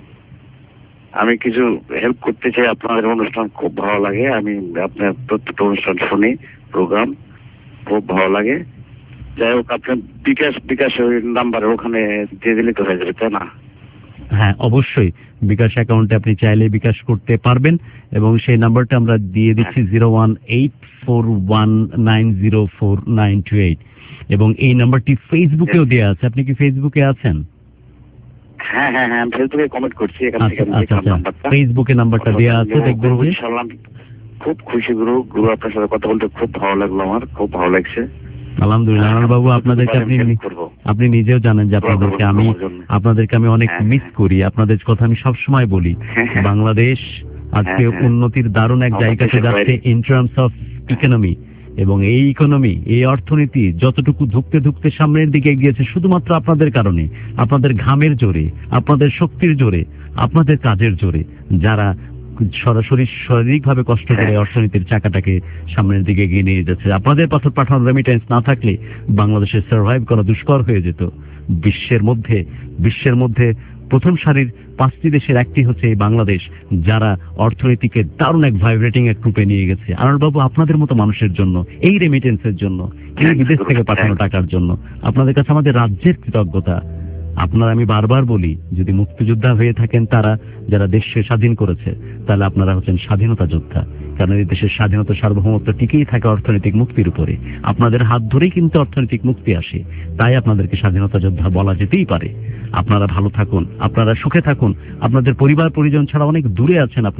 আমি কিছু হেল্প করতে চাই, আপনাদের অনুষ্ঠান খুব ভালো লাগে, আমি আপনার প্রত্যেকটা অনুষ্ঠান শুনি, প্রোগ্রাম খুব ভালো লাগে। যাই হোক, আপনার বিকাশ বিকাশ নাম্বার ওখানে দিয়ে দিলে তো হয়ে যাবে, তাই না? হ্যাঁ, অবশ্যই বিকাশ অ্যাকাউন্টে আপনি চাইলে বিকাশ করতে পারবেন, এবং সেই নাম্বারটা আমরা দিয়ে দিচ্ছি zero one eight four one nine zero four nine two eight, এবং এই নাম্বারটি ফেসবুকেও দেওয়া আছে। আপনি কি ফেসবুকে আছেন? হ্যাঁ হ্যাঁ হ্যাঁ, ফেসবুকে কমেন্ট করছি, এখান থেকে ফেসবুকে নাম্বারটা দেওয়া আছে, দেখবেন। খুব খুশি গুরু, গুরু আপনার সাথে কথা বলতে খুব ভালো লাগলো, আমার খুব ভালো লাগছে। আলহামদুলিল্লাহ। আনোয়ার বাবু, আপনাদেরকে আপনি আপনি নিজেও জানেন যে আপনাদেরকে আমি আপনাদেরকে আমি অনেক মিস করি, আপনাদের কথা আমি সব সময় বলি। বাংলাদেশ আজকে উন্নতির দারুণ এক জায়গাতে যাচ্ছে ইন টার্মস অফ ইকোনমি, এবং এই ইকোনমি, এই অর্থনীতি যতটুকু ধুকতে ধুকতে সামনের দিকে এগিয়েছে শুধুমাত্র আপনাদের কারণে, আপনাদের ঘামের জোরে, আপনাদের শক্তির জোরে, আপনাদের কাজের জোরে, যারা সরাসরি শারীরিকভাবে কষ্ট করে অর্থনীতির চাকাটাকে সামনের দিকে এগিয়ে নিয়ে যাচ্ছে। আপনাদের পাথর পাঠানোর রেমিটেন্স না থাকলে বাংলাদেশের সার্ভাইভ করা দুষ্কর হয়ে যেত। বিশ্বের মধ্যে বিশ্বের মধ্যে প্রথম সারির পাঁচটি দেশের একটি হচ্ছে এই বাংলাদেশ, যারা অর্থনীতিকে দারুণ এক ভাইব্রেটিং এক রূপে নিয়ে গেছে। আনোয়ার বাবু, আপনাদের মতো মানুষের জন্য, এই রেমিটেন্সের জন্য, এই বিদেশ থেকে পাঠানো টাকার জন্য আপনাদের কাছে আমাদের রাজ্যের কৃতজ্ঞতা। আপনারা, আমি বারবার বলি, যদি মুক্তিযোদ্ধা হয়ে থাকেন তারা, যারা দেশকে স্বাধীন করেছে, তাহলে আপনারা হচ্ছেন স্বাধীনতা যোদ্ধা, কারণ এই দেশের স্বাধীনতা সার্বভৌমত্ব টিকেই থাকে অর্থনৈতিক মুক্তির উপরে। আপনাদের হাত ধরেই কিন্তু অর্থনৈতিক মুক্তি আসে, তাই আপনাদেরকে স্বাধীনতা যোদ্ধা বলা যেতেই পারে। আপনারা ভালো থাকুন, আপনারা সুখে থাকুন, আপনাদের পরিবার পরিজন ছাড়া অনেক দূরে আছেন আপনারা,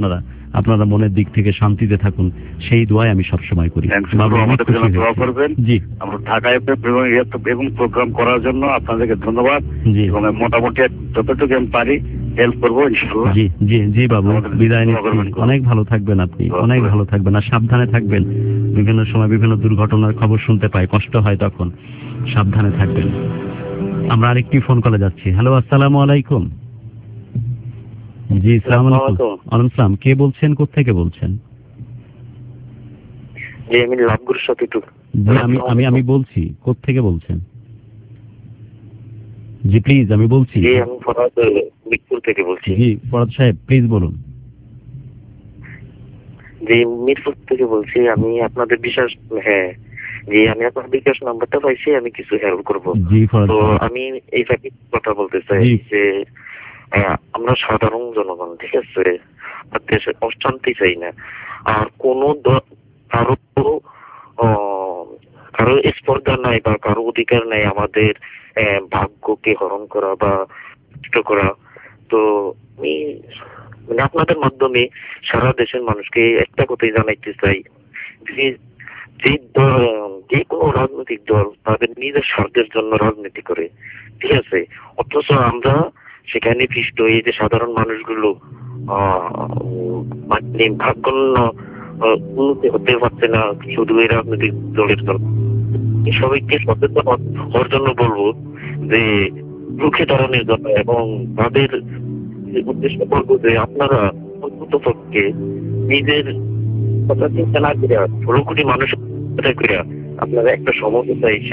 আপনারা মনের দিক থেকে শান্তিতে থাকুন, সেই দোয়াই আমি সবসময় করি। বাবু, অনেক আমাদের খুশি জন্য দোয়া হয়েছি। করবেন। জি, আমরা ঢাকায় এবং প্রোগ্রাম করার জন্য আপনাদেরকে ধন্যবাদ। জি, এবং মোটামুটি যতটুকু আমি পারি হেল্প করবো ইনশাআল্লাহ। জি জি জি বাবু, বিদায় নিচ্ছি। অনেক ভালো থাকবেন আপনি, অনেক ভালো থাকবেন, আর সাবধানে থাকবেন। বিভিন্ন সময় বিভিন্ন দুর্ঘটনার খবর শুনতে পাই, কষ্ট হয়, তখন সাবধানে থাকবেন। আমরা আরেকটি ফোন কলে যাচ্ছি। হ্যালো, আসসালামু আলাইকুম। জি, আসসালামু আলাইকুম। ওয়ালাইকুম সালাম। কে বলছেন, কোত্থেকে বলছেন? জি, আমি লাভগুর সাথে একটু। জি, আমি আমি আমি বলছি, কোত্থেকে বলছেন? জি প্লিজ, আমি বলছি। জি, আমি ফরাদ মিরপুর থেকে বলছি। জি ফরাদ সাহেব, প্লিজ বলুন। জি, মিরপুর থেকে বলছি। আমি আপনাদের বিশেষ, হ্যাঁ জি, আমি আপনার বিকাশ নাম্বারটা পাইছি, আমি কিছু হেল্প করব। জি ফরাদ তো সাহেব। আমি এই ফাঁকে কথা বলতে চাই যে আহ, আমরা সাধারণ জনগণ, ঠিক আছে, আর দেশে অশান্তি চাই না। আর কোনো দ- কারো আহ, কারো স্পর্ধা নাই বা কারো অধিকার নাই আমাদের আহ, ভাগ্যকে হরণ করা বা নষ্ট করা। তো আমি মানে আপনাদের মাধ্যমে সারা দেশের মানুষকে একটা কথাই জানাইতে চাই যে যে দল- যে কোনো রাজনৈতিক দল তাদের নিজের স্বার্থের জন্য রাজনীতি করে, ঠিক আছে, অথচ আমরা সেখানে পিষ্ট এই যে সাধারণ মানুষগুলো আহ মানে ভাগ্যন্য আহ, উন্নতি হতে পারছে না শুধু এই রাজনৈতিক দলের জন্য। এই সবাইকে সচেতন হওয়ার জন্য বলবো যে রুখে দাঁড়ানোর জন্য, এবং তাদের উদ্দেশ্য করবো যে আপনারা অন্তত পক্ষে নিজের কথা চিন্তা না করে ষোলো কোটি মানুষ করে আপনারা একটা সমঝোতা এসে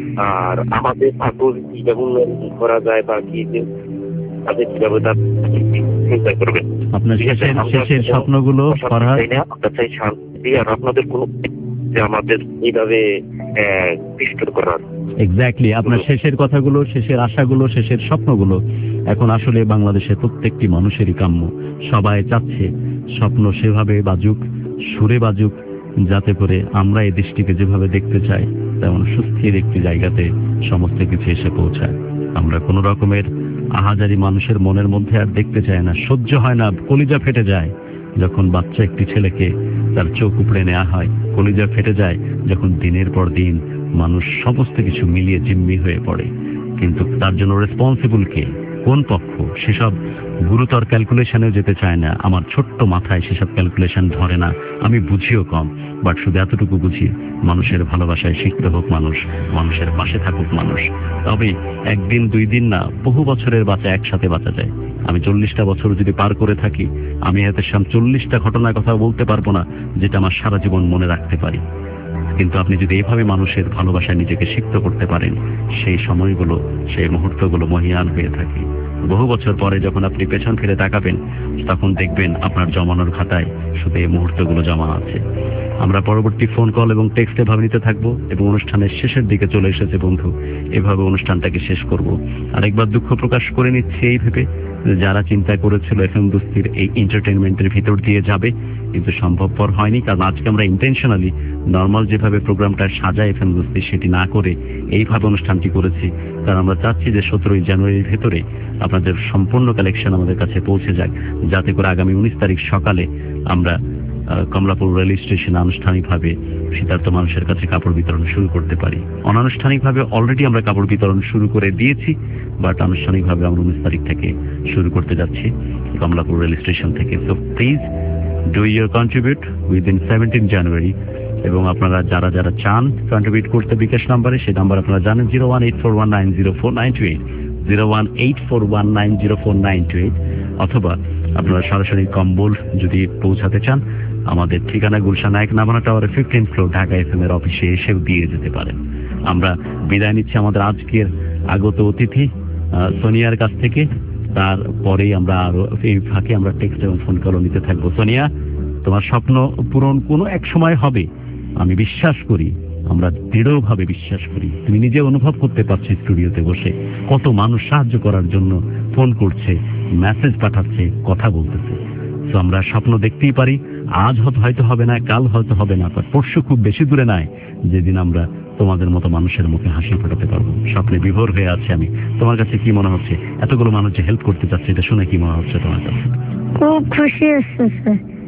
আর আমাদের ঠাকুর কিভাবে উন্নয়ন করা যায় বা কি তাদের কিভাবে তার চিন্তা করবেন। আপনার শেষের শেষের স্বপ্নগুলো ফরহাদ, আমরা চাই শান্তি, আর আপনাদের কোনো যে আমাদের এইভাবে আহ, পিষ্ট করার। এক্স্যাক্টলি আপনার শেষের কথাগুলো, শেষের আশাগুলো, শেষের স্বপ্নগুলো এখন আসলে বাংলাদেশের প্রত্যেকটি মানুষেরই কাম্য। সবাই চাচ্ছে স্বপ্ন সেভাবে বাজুক, সুরে বাজুক, যাতে করে আমরা এই দেশটিকে যেভাবে দেখতে চাই তেমন সুস্থির একটি জায়গাতে সমস্ত কিছু এসে পৌঁছায়। আমরা কোনো রকমের আহাজারি মানুষের মনের মধ্যে আর দেখতে চাই না। সহ্য হয় না, কলিজা ফেটে যায় যখন বাচ্চা একটি ছেলেকে তার চোখ উপড়ে নেওয়া হয়। কলিজা ফেটে যায় যখন দিনের পর দিন মানুষ সমস্ত কিছু মিলিয়ে জিম্মি হয়ে পড়ে। কিন্তু তার জন্য রেসপন্সিবল কে, কোন পক্ষ, সেসব গুরুতর ক্যালকুলেশনেও যেতে চায় না। আমার ছোট্ট মাথায় সেসব ক্যালকুলেশন ধরে না, আমি বুঝিও কম। বাট শুধু এতটুকু বুঝি, মানুষের ভালোবাসায় শিখতে হোক মানুষ, মানুষের পাশে থাকুক মানুষ। তবে একদিন দুই দিন না, বহু বছরের বাঁচা একসাথে বাঁচা যায়। আমি চল্লিশটা বছর যদি পার করে থাকি, আমি হয়তো সাম চল্লিশটা ঘটনার কথা বলতে পারবো না যেটা আমার সারা জীবন মনে রাখতে পারি। কিন্তু আপনি যদি এভাবে মানুষের ভালোবাসায় নিজেকে সিক্ত করতে পারেন, সেই সময়গুলো, সেই মুহূর্তগুলো মহিয়ান হয়ে থাকে। বহু বছর পরে যখন আপনি পেছন ফিরে তাকাবেন, তখন দেখবেন আপনার জমানোর খাতায় শুধু এই মুহূর্তগুলো জমা আছে। আমরা পরবর্তী ফোন কল এবং টেক্সটে ভাব নিতে থাকবো, এবং অনুষ্ঠানের শেষের দিকে চলে এসেছে বন্ধু, এভাবে অনুষ্ঠানটাকে শেষ করব। আরেকবার দুঃখ প্রকাশ করে নিচ্ছি এই ভেবে, যারা চিন্তা করেছিল এফএম দুস্তির এই এন্টারটেইনমেন্টের ভিতর দিয়ে যাবে, কিন্তু সম্ভবপর হয়নি। কারণ আজকে আমরা ইন্টেনশনালি নর্মাল যেভাবে প্রোগ্রামটা সাজায় এফএম দুস্তি, সেটি না করে এইভাবে অনুষ্ঠানটি করেছি। কারণ আমরা চাচ্ছি যে সতেরোই জানুয়ারির ভেতরে আপনাদের সম্পূর্ণ কালেকশন আমাদের কাছে পৌঁছে যাক, যাতে করে আগামী উনিশ তারিখ সকালে আমরা কমলাপুর রেল স্টেশনে আনুষ্ঠানিকভাবে শীতার্থ মানুষের কাছে কাপড় বিতরণ শুরু করতে পারি। অনানুষ্ঠানিকভাবে অলরেডি আমরা কাপড় বিতরণ শুরু করে দিয়েছি, বাট আনুষ্ঠানিকভাবে আমরা উনিশ তারিখ থেকে শুরু করতে যাচ্ছি কমলাপুর রেল স্টেশন থেকে। So please do your contribute within seventeen January. এবং আপনারা যারা যারা চান কন্ট্রিবিউট করতে বিকাশ নাম্বারে, সেই নাম্বার আপনারা জানেন, zero one eight four one nine zero four nine two eight zero one eight four one nine zero four nine two eight অথবা আপনারা সরাসরি কম্বল যদি পৌঁছাতে চান, আমাদের ঠিকানা গুলশান নায়ক নামানা টাওয়ারের ফিফটিন ফ্লোর ঢাকা এফএম এর অফিসে এসেও দিয়ে যেতে পারেন। আমরা বিদায় নিচ্ছি আমাদের আজকের আগত অতিথি সোনিয়ার কাছ থেকে। তারপরেই আমরা আরো এই ফাঁকে আমরা টেক্সট এবং ফোন কলও নিতে থাকবো। সোনিয়া, তোমার স্বপ্ন পূরণ কোনো এক সময় হবে, আমি বিশ্বাস করি, আমরা দৃঢ়ভাবে বিশ্বাস করি। তুমি নিজে অনুভব করতে পারছো স্টুডিওতে বসে কত মানুষ সাহায্য করার জন্য ফোন করছে, মেসেজ পাঠাচ্ছে, কথা বলতেছে। তো আমরা স্বপ্ন দেখতেই পারি, আজ হয়তো হবে না, কাল হয়তো হবে না, পরশু খুব বেশি দূরে নয় যেদিন আমরা তোমাদের মতো মানুষের মুখে হাসি ফোটাতে পারবো। স্বপ্নে বিভোর হয়ে আছে আমি। তোমার কাছে কি মনে হচ্ছে, এতগুলো মানুষ যে হেল্প করতে চাচ্ছে, এটা শুনে কি মনে হচ্ছে তোমার কাছে? খুব খুশি হচ্ছে স্যার।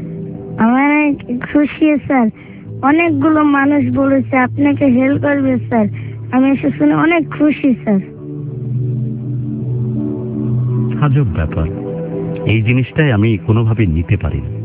আমার অনেক খুশি স্যার, অনেকগুলো মানুষ বলেছে আপনাকে হেল্প করবে স্যার, আমি এসে শুনে অনেক খুশি স্যার। আজব ব্যাপার, এই জিনিসটাই আমি কোনোভাবে নিতে পারি না,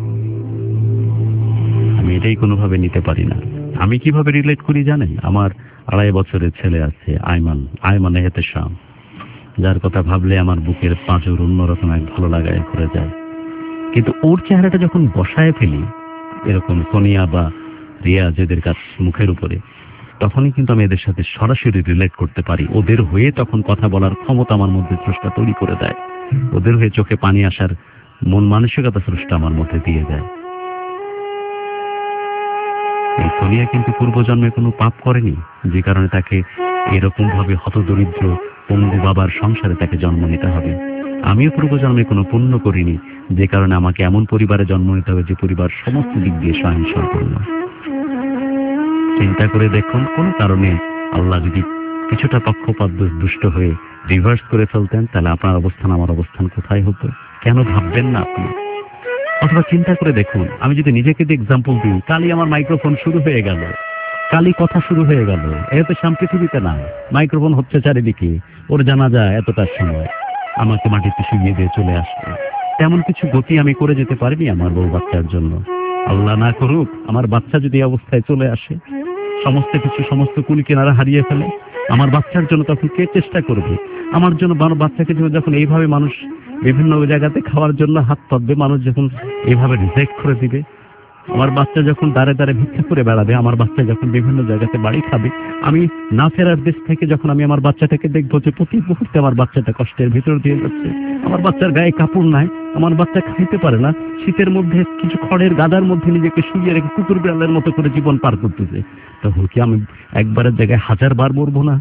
আমি এটাই কোনোভাবে নিতে পারি না। আমি কিভাবে রিলেট করি জানেন? আমার আড়াই বছরের ছেলে আছে আইমান, আইমান এহতেশাম, যার কথা ভাবলে আমার বুকের পাঁজর অন্যরকম এক ভালো লাগায় ঘুরে যায়। কিন্তু ওর চেহারাটা যখন বসায় ফেলি এরকম সোনিয়া বা রিয়া যেদের কাছ মুখের উপরে, তখনই কিন্তু আমি এদের সাথে সরাসরি রিলেট করতে পারি। ওদের হয়ে তখন কথা বলার ক্ষমতা আমার মধ্যে স্রষ্টা তৈরি করে দেয়, ওদের হয়ে চোখে পানি আসার মন মানসিকতা স্রষ্টা আমার মধ্যে দিয়ে দেয়। এই সোনিয়া কিন্তু পূর্বজন্মে কোনো পাপ করেনি, যে কারণে তাকে এরকম ভাবে হতদরিদ্র পঙ্গু বাবার সংসারে তাকে জন্ম নিতে হবে। আমিও পূর্বজন্মে কোনো পুণ্য করিনি, যে কারণে আমাকে এমন পরিবারে জন্ম নিতে হবে যে পরিবার সমস্ত দিক দিয়ে স্বয়ং সম্পূর্ণ। চিন্তা করে দেখুন, কোন কারণে আল্লাহ যদি কিছুটা পক্ষপাত দুষ্ট হয়ে রিভার্স করে ফেলতেন, তাহলে আপনার অবস্থান আমার অবস্থান কোথায় হতো? কেন ভাববেন না আপনি? অথবা চিন্তা করে দেখুন, আমি যদি নিজেকে দিয়ে এক্সাম্পল দিই, কালই আমার মাইক্রোফোন শুরু হয়ে গেল, কালই কথা শুরু হয়ে গেল, এতে সাম পৃথিবীতে না, মাইক্রোফোন হচ্ছে চারিদিকে, ওর জানা যায় এতটার সময় আমাকে মাটিতে শুইয়ে দিয়ে চলে আসবে। তেমন কিছু গতি আমি করে যেতে পারিনি আমার বউ বাচ্চার জন্য। আল্লাহ না করুক আমার বাচ্চা যদি এই অবস্থায় চলে আসে, সমস্ত কিছু সমস্ত কুল কিনারা হারিয়ে ফেলে, আমার বাচ্চার জন্য তখন কে চেষ্টা করবে? আমার জন্য বাচ্চাকে যখন এইভাবে মানুষ বিভিন্ন জায়গাতে খাওয়ার জন্য হাত পাতবে, মানুষ যখন এইভাবে রিজেক্ট করে দিবে, আমার বাচ্চা যখন দাঁড়ে দাঁড়ে ভিক্ষা করে বেড়াবে, আমার বাচ্চা যখন বিভিন্ন জায়গাতে বাড়ি খাবে, আমি না ফেরার দেশ থেকে যখন আমি আমার বাচ্চাটাকে দেখবো যে প্রতি মুহূর্তে আমার বাচ্চাটা কষ্টের ভিতর দিয়ে যাচ্ছে, আমার বাচ্চার গায়ে কাপড় নাই, আমার বাচ্চা খাইতে পারে না, শীতের মধ্যে কিছু খড়ের গাদার মধ্যে নিজেকে শুইয়ে রেখে কুকুর বিড়ালের মতো করে জীবন পার করতেছে, তখন কি আমি একবারের জায়গায় হাজার বার মরবো না?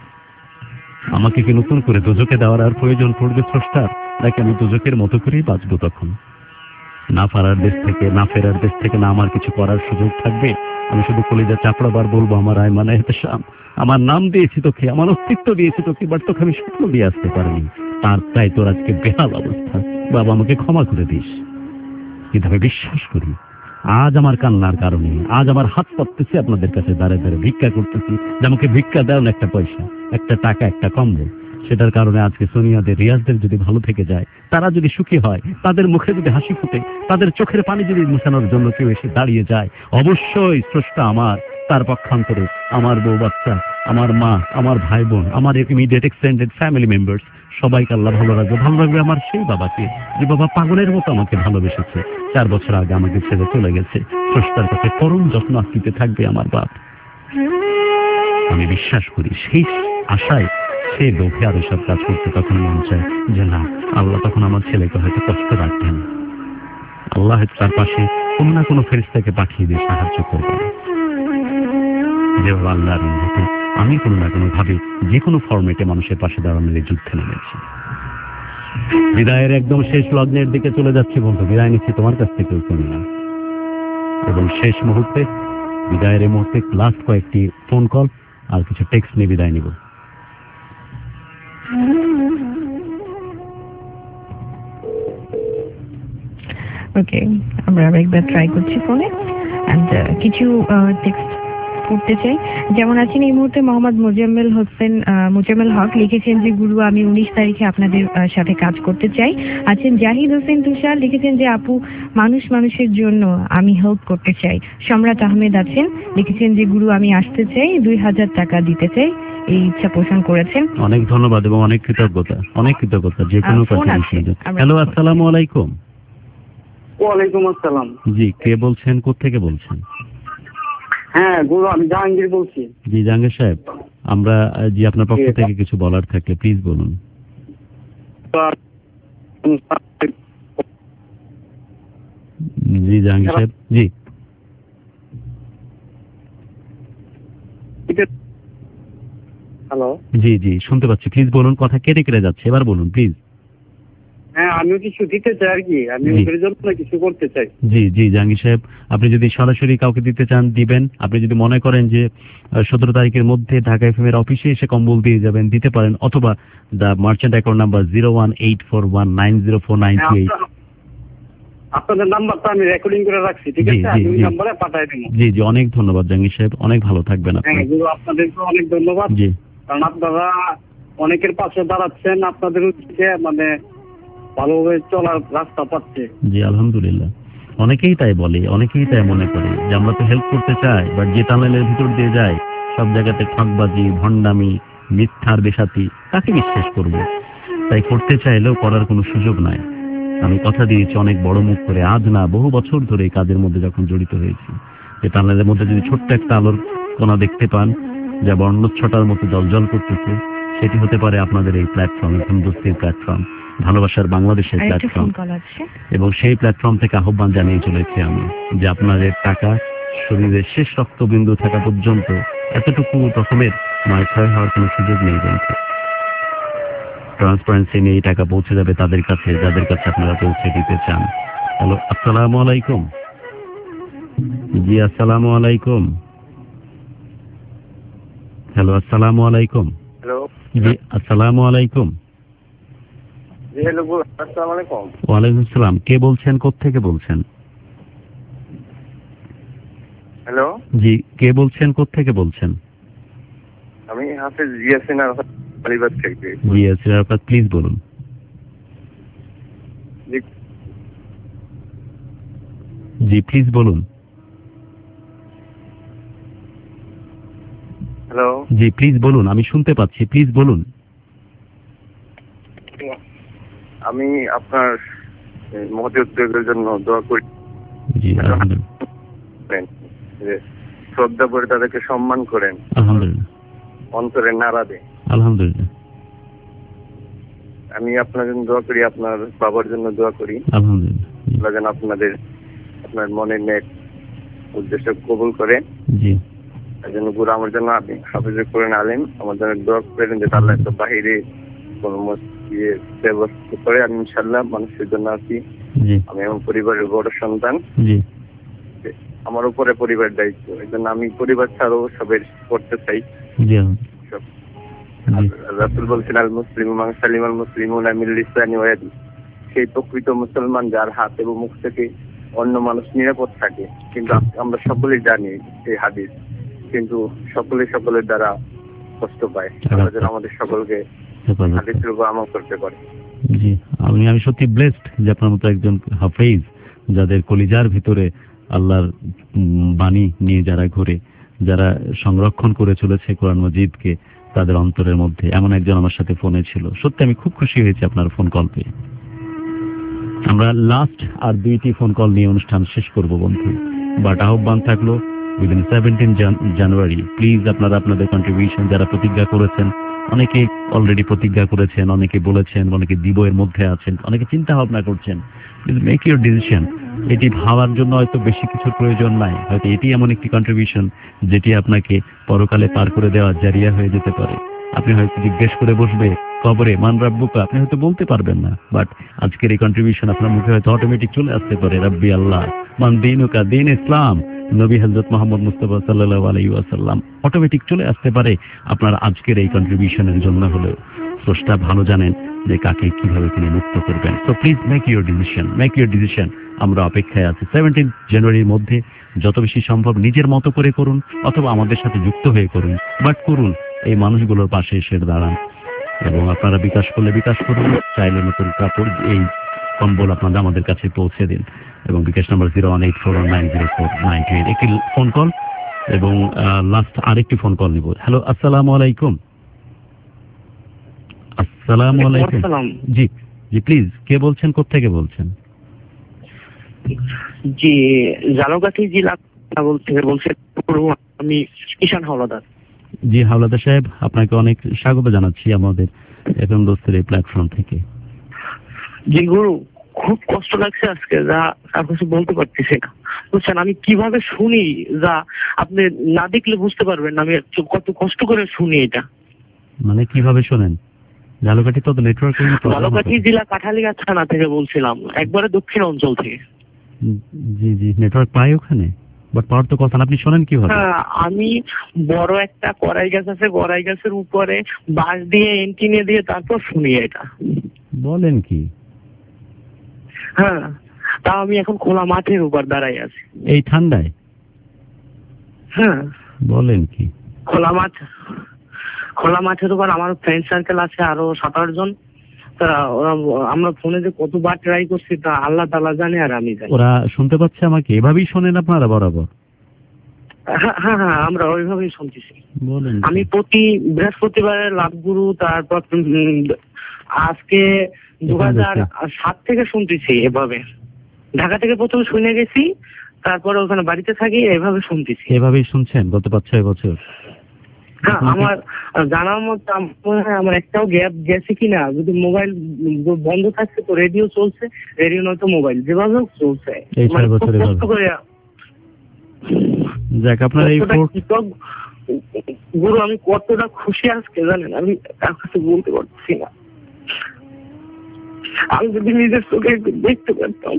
আমাকে কি নতুন করে দোজকে দেওয়ার আর প্রয়োজন পড়বে স্রষ্টার, নাকি আমি দোজকের মতো করেই বাঁচবো? তখন না ফেরার দেশ থেকে না ফেরার দেশ থেকে না আমার কিছু করার সুযোগ থাকবে, আমি শুধু কলিজা চাপড়াবার বলবো আমার আইমান এহতেশাম, আমার নাম দিয়েছি তোকে, আমার অস্তিত্ব দিয়েছি তোকে, বাট তোকে আমি স্বপ্ন দিয়ে আসতে পারিনি, তার তাই তোর আজকে বেহাল অবস্থা। বাবা আমাকে ক্ষমা করে দিস। কিন্তু আমি বিশ্বাস করি আজ আমার কান্নার কারণে, আজ আমার হাত পাততেছি আপনাদের কাছে দাঁড়ে দাঁড়ে ভিক্ষা করতেছি, যে আমাকে ভিক্ষা দেও না একটা পয়সা, একটা টাকা, একটা কম্বল, সেটার কারণে আজকে সোনিয়াদের রিয়াজদের যদি ভালো থেকে যায়, তারা যদি সুখী হয়, তাদের মুখে যদি হাসি ফুটে, তাদের চোখের পানি যদি মুছানোর জন্য কেউ এসে দাঁড়িয়ে যায়, অবশ্যই স্রষ্টা আমার তার পক্ষান্তরে আমার বউ বাচ্চা, আমার মা, আমার ভাই বোন, আমার ইমিডিয়েট এক্সটেন্ডেড ফ্যামিলি মেম্বার্স সবাইকে আল্লাহ ভালো রাখবে। ভালো রাখবে আমার সেই বাবাকে, যে বাবা পাগলের মতো আমাকে ভালোবেসেছে, চার বছর আগে আমাকে ছেড়ে চলে গেছে। স্রষ্টার কাছে পরম যত্ন আত্মীতে থাকবে আমার বাপ। আমি বিশ্বাস করি সেই আশায় সেই লোভে আরো সব কাজ করতে তখন মন চায় যে না, আল্লাহ তখন আমার ছেলেকে হয়তো কষ্ট রাখবেন, আল্লাহ হয়তো তার পাশে কোনো না কোনো ফেরেশতাকে পাঠিয়ে দিয়ে সাহায্য করবেন। যেভাবে আল্লাহর অনুমতি আমি কোনো না কোনো ভাবে যে কোনো ফরম্যাটে মানুষের পাশে দাঁড়ানোর এই যুদ্ধে নেমেছি। বিদায়ের একদম শেষ লগ্নের দিকে চলে যাচ্ছি বন্ধু, বিদায় নিচ্ছি তোমার কাছ থেকেও শুনি না, এবং শেষ মুহূর্তে বিদায়ের এই মুহূর্তে লাস্ট কয়েকটি ফোন কল আর কিছু টেক্সট নিয়ে বিদায় নিব। ওকে, আমরা আরেকবার ট্রাই করছি ফোনে এন্ড কিছু টেক্সট পড়তে চাই। যেমন আছেন এই মুহূর্তে মোহাম্মদ মোজাম্মেল হোসেন, মোজাম্মেল হক লিখেছেন যে গুরু আমি উনিশ তারিখে আপনাদের সাথে কাজ করতে চাই। আছেন জাহিদ হোসেন তুষার লিখেছেন যে আপু মানুষ মানুষের জন্য আমি হেল্প করতে চাই। সম্রাট আহমেদ আছেন লিখেছেন যে গুরু আমি আসতে চাই, দুই হাজার টাকা দিতে চাই, এই ইচ্ছা পোষণ করেছেন। অনেক ধন্যবাদ এবং অনেক কৃতজ্ঞতা, অনেক কৃতজ্ঞতা যে কোনো কাজে। হ্যালো, আসসালামু আলাইকুম। ওয়ালাইকুম আসসালাম। জি, কে বলছেন, কোত্থেকে বলছেন? হ্যাঁ গুরু, আমি জাহাঙ্গীর বলছি। জি জাহাঙ্গীর সাহেব, আমরা জি আপনার পক্ষ থেকে কিছু বলার থাকলে প্লিজ বলুন। জি জাহাঙ্গীর সাহেব, জি হ্যালো, জি জি শুনতে পাচ্ছি, প্লিজ বলুন, কথা কেটে কেটে যাচ্ছে, এবার বলুন প্লিজ। হ্যাঁ আমিও কিছু দিতে চাই আর কি, আমি ওদের জন্য কিছু করতে চাই। জি জি জাহাঙ্গীর সাহেব, আপনি যদি সরাসরি কাউকে দিতে চান দিবেন, আপনি যদি মনে করেন যে সতেরো তারিখের মধ্যে ঢাকা এফএম এর অফিসে এসে কম্বল দিয়ে যাবেন দিতে পারেন, অথবা the merchant account number zero one eight four one nine zero four nine three eight. আপনাদের নাম্বারটা আমি রেকর্ডিং করে রাখছি, ঠিক জি, আছে? জি, আমি ওই জি। নাম্বারে পাঠাই দেবো। জি জি অনেক ধন্যবাদ জাহাঙ্গীর সাহেব, অনেক ভালো থাকবেন আপনি। হ্যাঁ গুরু, আপনাদেরকে অনেক ধন্যবাদ, জি কারণ আপনারা অনেকের পাশে দাঁড়াচ্ছেন, আপনাদের উদ্দেশ্যে মানে ভালোভাবে চলার রাস্তা পাচ্ছে। জি আলহামদুলিল্লাহ। অনেকেই তাই বলে, অনেকেই তাই মনে করে যে আমরা তো হেল্প করতে চাই, বাট যে টানেলের ভিতর দিয়ে যায় সব জায়গাতে ঠকবাজি, ভণ্ডামি, মিথ্যার বেশাতি, কাকে বিশ্বাস করবো? তাই করতে চাইলেও করার কোনো সুযোগ নাই। আমি কথা দিয়েছি অনেক বড় মুখ করে, আজ না বহু বছর ধরে এই কাজের মধ্যে যখন জড়িত হয়েছি, যে টানেলের মধ্যে যদি ছোট্ট একটা আলোর কোনা দেখতে পান যা বর্ণচ্ছটার মতো জলজল করতেছে, সেটি হতে পারে আপনাদের এই প্ল্যাটফর্ম, হিন্দুস্তির প্ল্যাটফর্ম, ভালোবাসার বাংলাদেশের আরেকটা প্ল্যাটফর্ম। ফোন কল আসছে। এবং সেই প্ল্যাটফর্ম থেকে আহ্বান জানিয়ে চলেছি আমি যে আপনাদের টাকা শরীরের শেষ রক্তবিন্দু থাকা পর্যন্ত এতটুকু রকমের নয় ছয় হওয়ার কোনো সুযোগ নেই। বলতে ট্রান্সপারেন্সি নিয়ে এই টাকা পৌঁছে যাবে তাদের কাছে যাদের কাছে আপনারা পৌঁছে দিতে চান। হ্যালো, আসসালামু আলাইকুম। জি আসসালামু আলাইকুম। হ্যালো, আসসালামু আলাইকুম। হ্যালো, জি আসসালামু আলাইকুম। জি হ্যালো, আসসালামু আলাইকুম। ওয়ালাইকুম আসসালাম। কে বলছেন, কোত্থেকে বলছেন? হ্যালো, জি কে বলছেন, কোত্থেকে বলছেন? আমি হাফেজ জিয়াসিন আলিবাগ থেকে। জি আপনার প্লিজ বলুন। জি জি প্লিজ বলুন। হ্যালো, জি প্লিজ বলুন, আমি শুনতে পাচ্ছি, প্লিজ বলুন। আমি আপনার এই মহতি উদ্যোগের জন্য দোয়া করি। জি আলহামদুলিল্লাহ। যে শ্রদ্ধা করে তাদেরকে সম্মান করেন, আলহামদুলিল্লাহ অন্তরে নাড়া দেয়। আলহামদুলিল্লাহ। আমি আপনার জন্য দোয়া করি, আপনার বাবার জন্য দোয়া করি। আলহামদুলিল্লাহ। আল্লাহ যেন আপনাদের আপনার মনের নেক উদ্দেশ্য কবুল করে। জি তার জন্য গুরু আমার জন্য আপনি হাফিজ করেন আলেম, আমার জন্য দোয়া করেন যে আল্লাহ একটা বাহিরে কোনো ইয়ে ব্যবস্থা করে। আমি ইনশাল্লাহ মানুষের জন্য আছি। জি আমি আমার পরিবারের বড় সন্তান, জি আমার উপরে পরিবার দায়িত্ব, এই জন্য আমি পরিবার ছাড়াও সবের করতে চাই। জি রাসূল বলছেন আল মুসলিম মান সালিমাল মুসলিমুনা মিন লিসানি ওয়া ইয়াদি, সেই প্রকৃত মুসলমান যার হাত এবং মুখ থেকে অন্য মানুষ নিরাপদ থাকে। কিন্তু আমরা সকলেই জানি এই হাদিস, কিন্তু সকলে সকলের দ্বারা কষ্ট পায়। আল্লাহ যেন আমাদের সকলকে হাদিসের উপর আমল করতে পারে। জি আমি আমি সত্যি ব্লেসড যে আপনার মতো একজন হাফেজ, যাদের কলিজার ভিতরে আল্লাহর বাণী নিয়ে যারা ঘুরে, যারা সংরক্ষণ করে চলেছে কোরআন মাজিদকে তাদের অন্তরের মধ্যে, এমন একজন আমার সাথে ফোনে ছিল। সত্যি আমি খুব খুশি হয়েছি আপনার ফোন কল পেয়ে। আমরা লাস্ট আর দুইটি ফোন কল নিয়ে অনুষ্ঠান শেষ করব বন্ধু, বাট আহ্বান থাকলো উইদিন সেভেন্টিন জানুয়ারি প্লিজ আপনারা আপনাদের কন্ট্রিবিউশন যারা প্রতিজ্ঞা করেছেন, অনেকে অলরেডি প্রতিজ্ঞা করেছেন, অনেকে বলেছেন, অনেকে দিব এর মধ্যে আছেন, অনেকে চিন্তা ভাবনা করছেন, প্লিজ মেক ইউর ডিসিশন। এটি ভাবার জন্য হয়তো বেশি কিছুর প্রয়োজন নাই, হয়তো এটি এমন একটি কন্ট্রিবিউশন যেটি আপনাকে পরকালে পার করে দেওয়া জারিয়া হয়ে যেতে পারে। আপনি হয়তো জিজ্ঞেস করে বসবে কবরে মান রাব্বুকা, আপনি হয়তো বলতে পারবেন না, বাট আজকের এই কন্ট্রিবিউশন আপনার মুখে হয়তো অটোমেটিক চলে আসতে পারে রাব্বি আল্লাহ মান দীনুকা, দিন ইসলাম, নবী হযরত মুহাম্মদ মুস্তাফা সাল্লাল্লাহু আলাইহি ওয়াসাল্লাম, অটোমেটিক চলে আসতে পারে আপনার আজকের এই কন্ট্রিবিউশনের জন্য হলেও। স্রষ্টা ভালো জানেন যে কাকে কিভাবে তিনি মুক্ত করবেন। So please make your decision, make your decision. আমরা অপেক্ষায় আছি। সেভেন্টিন জানুয়ারির মধ্যে যত বেশি সম্ভব নিজের মতো করে করুন, অথবা আমাদের সাথে যুক্ত হয়ে করুন, বাট করুন, এই মানুষগুলোর পাশে এসে দাঁড়ান। এবং আপনারা বিকাশ করলে বিকাশ করুন, চাইলে নতুন কাপড় এই কম্বল আপনারা আমাদের কাছে পৌঁছে দিন। এবং bKash number zero one eight four one nine zero four nine two eight. একটি ফোন কল এবং লাস্ট আরেকটি ফোন কল নিব। হ্যালো, আসসালামু আলাইকুম। আসসালামু আলাইকুম। জি জি প্লিজ, কে বলছেন, কোত্থেকে বলছেন? জি জালকাঠি জেলা থেকে বলছি, আমি ঈশান হাওলাদার। জি হাওলাদার সাহেব, আপনাকে অনেক স্বাগত জানাচ্ছি আমাদের এফএম দোস্তের এই প্ল্যাটফর্ম থেকে। জি গুরু, খুব কষ্ট লাগছে আজকে, যা আর কিছু বলতে পারতেছি না। বুঝছেন, আমি কিভাবে শুনি যা আপনি না দেখলে বুঝতে পারবেন না আমি কত কষ্ট করে শুনি এটা। মানে কিভাবে শোনেন? ঝালকাঠি তো নেটওয়ার্ক ঝালকাঠি জেলা কাঠালিয়া থানা থেকে বলছিলাম, একবারে দক্ষিণ অঞ্চল থেকে। জি জি নেটওয়ার্ক পাই ওখানে, বাট পাওয়ার তো কথা না। আপনি শোনেন কিভাবে? হ্যাঁ, আমি বড় একটা কড়াই গাছ আছে, কড়াই গাছের উপরে বাঁশ দিয়ে এন্টিনে দিয়ে তারপর শুনি এটা। বলেন কি? হ্যাঁ, তা আমি এখন খোলা মাঠের উপর দাঁড়াই আছি। এই ঠান্ডায়? হ্যাঁ। বলেন কি? খোলা মাঠ, খোলা মাঠের উপর আমার ফ্রেন্ড সার্কেল আছে আরো সাত আট জন। তা ওরা, আমরা ফোনে যে কতবার ট্রাই করছি তা আল্লাহ তাআলা জানে আর আমি জানি। ওরা শুনতে পাচ্ছে আমাকে? এভাবেই শোনেন আপনারা বরাবর? হ্যাঁ হ্যাঁ হ্যাঁ, আমরা ওইভাবেই শুনতেছি। বলেন। আমি প্রতি বৃহস্পতিবারে লাভগুরু, তারপর উম, আজকে দু হাজার সাত থেকে শুনতেছি এভাবে। ঢাকা থেকে প্রথম শুনে গেছি, তারপরে ওখানে বাড়িতে থাকি, এভাবে শুনতেছি। এভাবেই শুনছেন গত পাঁচ ছয় বছর? হ্যাঁ, আমার জানার মতো আমার একটাও গ্যাপ গেছে কিনা, যদি মোবাইল বন্ধ থাকছে তো রেডিও চলছে, রেডিও নয়তো মোবাইল, যেভাবে হোক চলছে। এই ছয় বছরে কষ্ট করে যাক, আপনার এই গুরু, আমি কতটা খুশি আজকে জানেন, আমি তার কাছে বলতে পারছি না। আমি যদি নিজের চোখে একটু দেখতে পারতাম।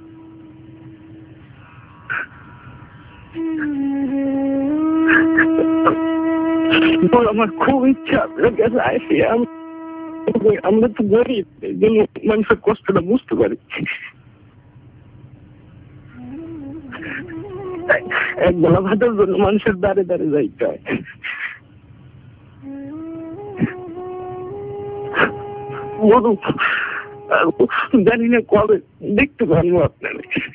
আমার খুব ইচ্ছা আপনার কাছে আসি। আমরা তো গরিব, এই জন্য মানুষের কষ্টটা বুঝতে পারি। এক বেলা ভাতের জন্য মানুষের দাঁড়ে দাঁড়ে যাইতে হয়। জানি না কবে দেখতে পারবো আপনার।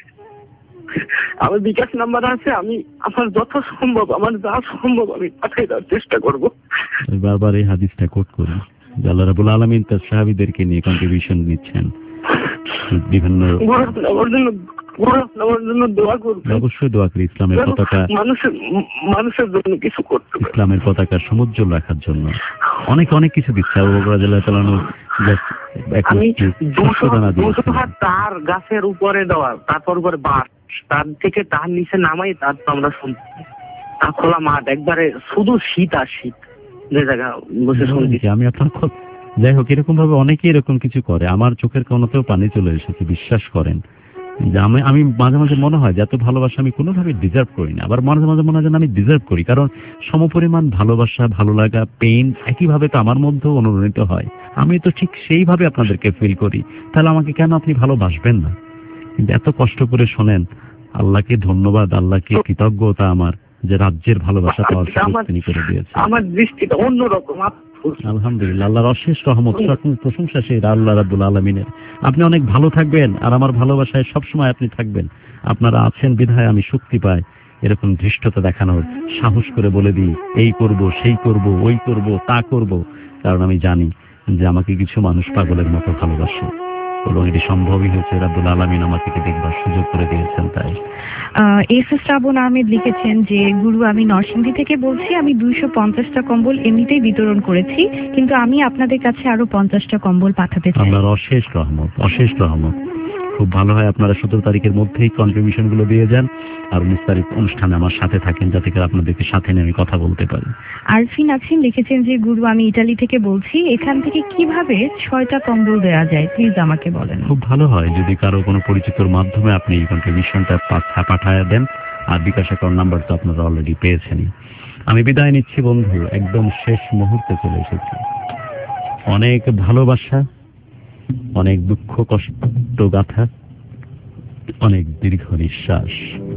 আমার বিকাশ নাম্বার আছে, আমি আমার যত সম্ভব, আমার যা সম্ভব আমি পাঠিয়ে দেওয়ার চেষ্টা করবো। বারবার এই হাদিসটা কোট করি, আল্লাহ রাব্বুল আলামিন তার সাহাবীদেরকে নিয়ে কন্ট্রিবিউশন নিচ্ছেন বিভিন্ন। আমার জন্য আমার জন্য দোয়া করবেন। অবশ্যই দোয়া করি, ইসলামের পতাকা মানুষের মানুষের জন্য কিছু করতে, ইসলামের পতাকা সমুজ্জ্বল রাখার জন্য অনেক অনেক কিছু দিচ্ছে। আবু বকর রাদিয়াল্লাহু তাআলা আমি দুশো হাত তার গাছের উপরে দেওয়া, তারপর উপরে বাঁশ, তার থেকে তার নিচে নামাই, তার আমরা শুনছি। তা খোলা মাঠ, একবারে শুধু শীত আর শীত, যে জায়গা বসে শুনছি আমি আপনার। যাই হোক, এরকম ভাবে অনেকেই এরকম কিছু করে। আমার চোখের কোণাতেও পানি চলে এসেছে, বিশ্বাস করেন। যে আমি আমি মাঝে মাঝে মনে হয় যে এত ভালোবাসা আমি কোনোভাবে ডিজার্ভ করি না, আবার মাঝে মাঝে মনে হয় যে আমি ডিজার্ভ করি, কারণ সমপরিমাণ ভালোবাসা, ভালো লাগা, পেইন একইভাবে তো আমার মধ্যেও অনুরণিত হয়। আমি তো ঠিক সেইভাবে আপনাদেরকে ফিল করি, তাহলে আমাকে কেন আপনি ভালোবাসবেন না? কিন্তু এত কষ্ট করে শোনেন, আল্লাহকে ধন্যবাদ, আল্লাহকে কৃতজ্ঞতা আমার যে রাজ্যের ভালোবাসা পাওয়ার সুযোগ তিনি করে দিয়েছেন। আমার দৃষ্টিটা অন্যরকম। আলহামদুলিল্লাহ, আল্লাহর অশেষ রহমত, প্রশংসা সেই আল্লাহ রাব্বুল আলামিনের। আপনি অনেক ভালো থাকবেন, আর আমার ভালোবাসায় সবসময় আপনি থাকবেন। আপনারা আছেন বিধায় আমি শক্তি পাই এরকম ধৃষ্টতা দেখানোর, সাহস করে বলে দিই এই করব, সেই করব, ওই করব, তা করব, কারণ আমি জানি যে আমাকে কিছু মানুষ পাগলের মতো ভালোবাসে, এবং এটি সম্ভবই হয়েছে রাব্বুল আলামিন আমাকে দেখবার সুযোগ করে দিয়েছেন। তাই এস এস শ্রাবণ আহমেদ লিখেছেন যে, গুরু, আমি নরসিংদী থেকে বলছি। আমি দুইশো পঞ্চাশটা কম্বল এমনিতেই বিতরণ করেছি, কিন্তু আমি আপনাদের কাছে আরো পঞ্চাশটা কম্বল পাঠাতে চাই। আল্লাহর অশেষ রহমত, অশেষ রহমত। খুব ভালো হয় আপনারা সতেরো তারিখের মধ্যেই কন্ট্রিবিউশন গুলো দিয়ে যান, আর উনিশ তারিখ অনুষ্ঠানে আমার সাথে থাকেন, যাতে করে আপনাদেরকে সাথে নিয়ে আমি কথা বলতে পারি। আরফিন আছিন লিখেছেন যে, গুরু, আমি ইটালি থেকে বলছি। এখান থেকে কিভাবে ছয়টা কম্বল দেওয়া যায়, প্লিজ আমাকে বলেন। খুব ভালো হয় যদি কারো কোনো পরিচিতর মাধ্যমে আপনি এই কন্ট্রিবিউশনটা পাঠায় দেন, আর বিকাশ অ্যাকাউন্ট নাম্বার তো আপনারা অলরেডি পেয়েছেনই। আমি বিদায় নিচ্ছি বন্ধু, একদম শেষ মুহূর্তে চলে এসেছি। অনেক ভালোবাসা, অনেক দুঃখ কষ্ট গাথা, অনেক দীর্ঘ নিঃশ্বাস,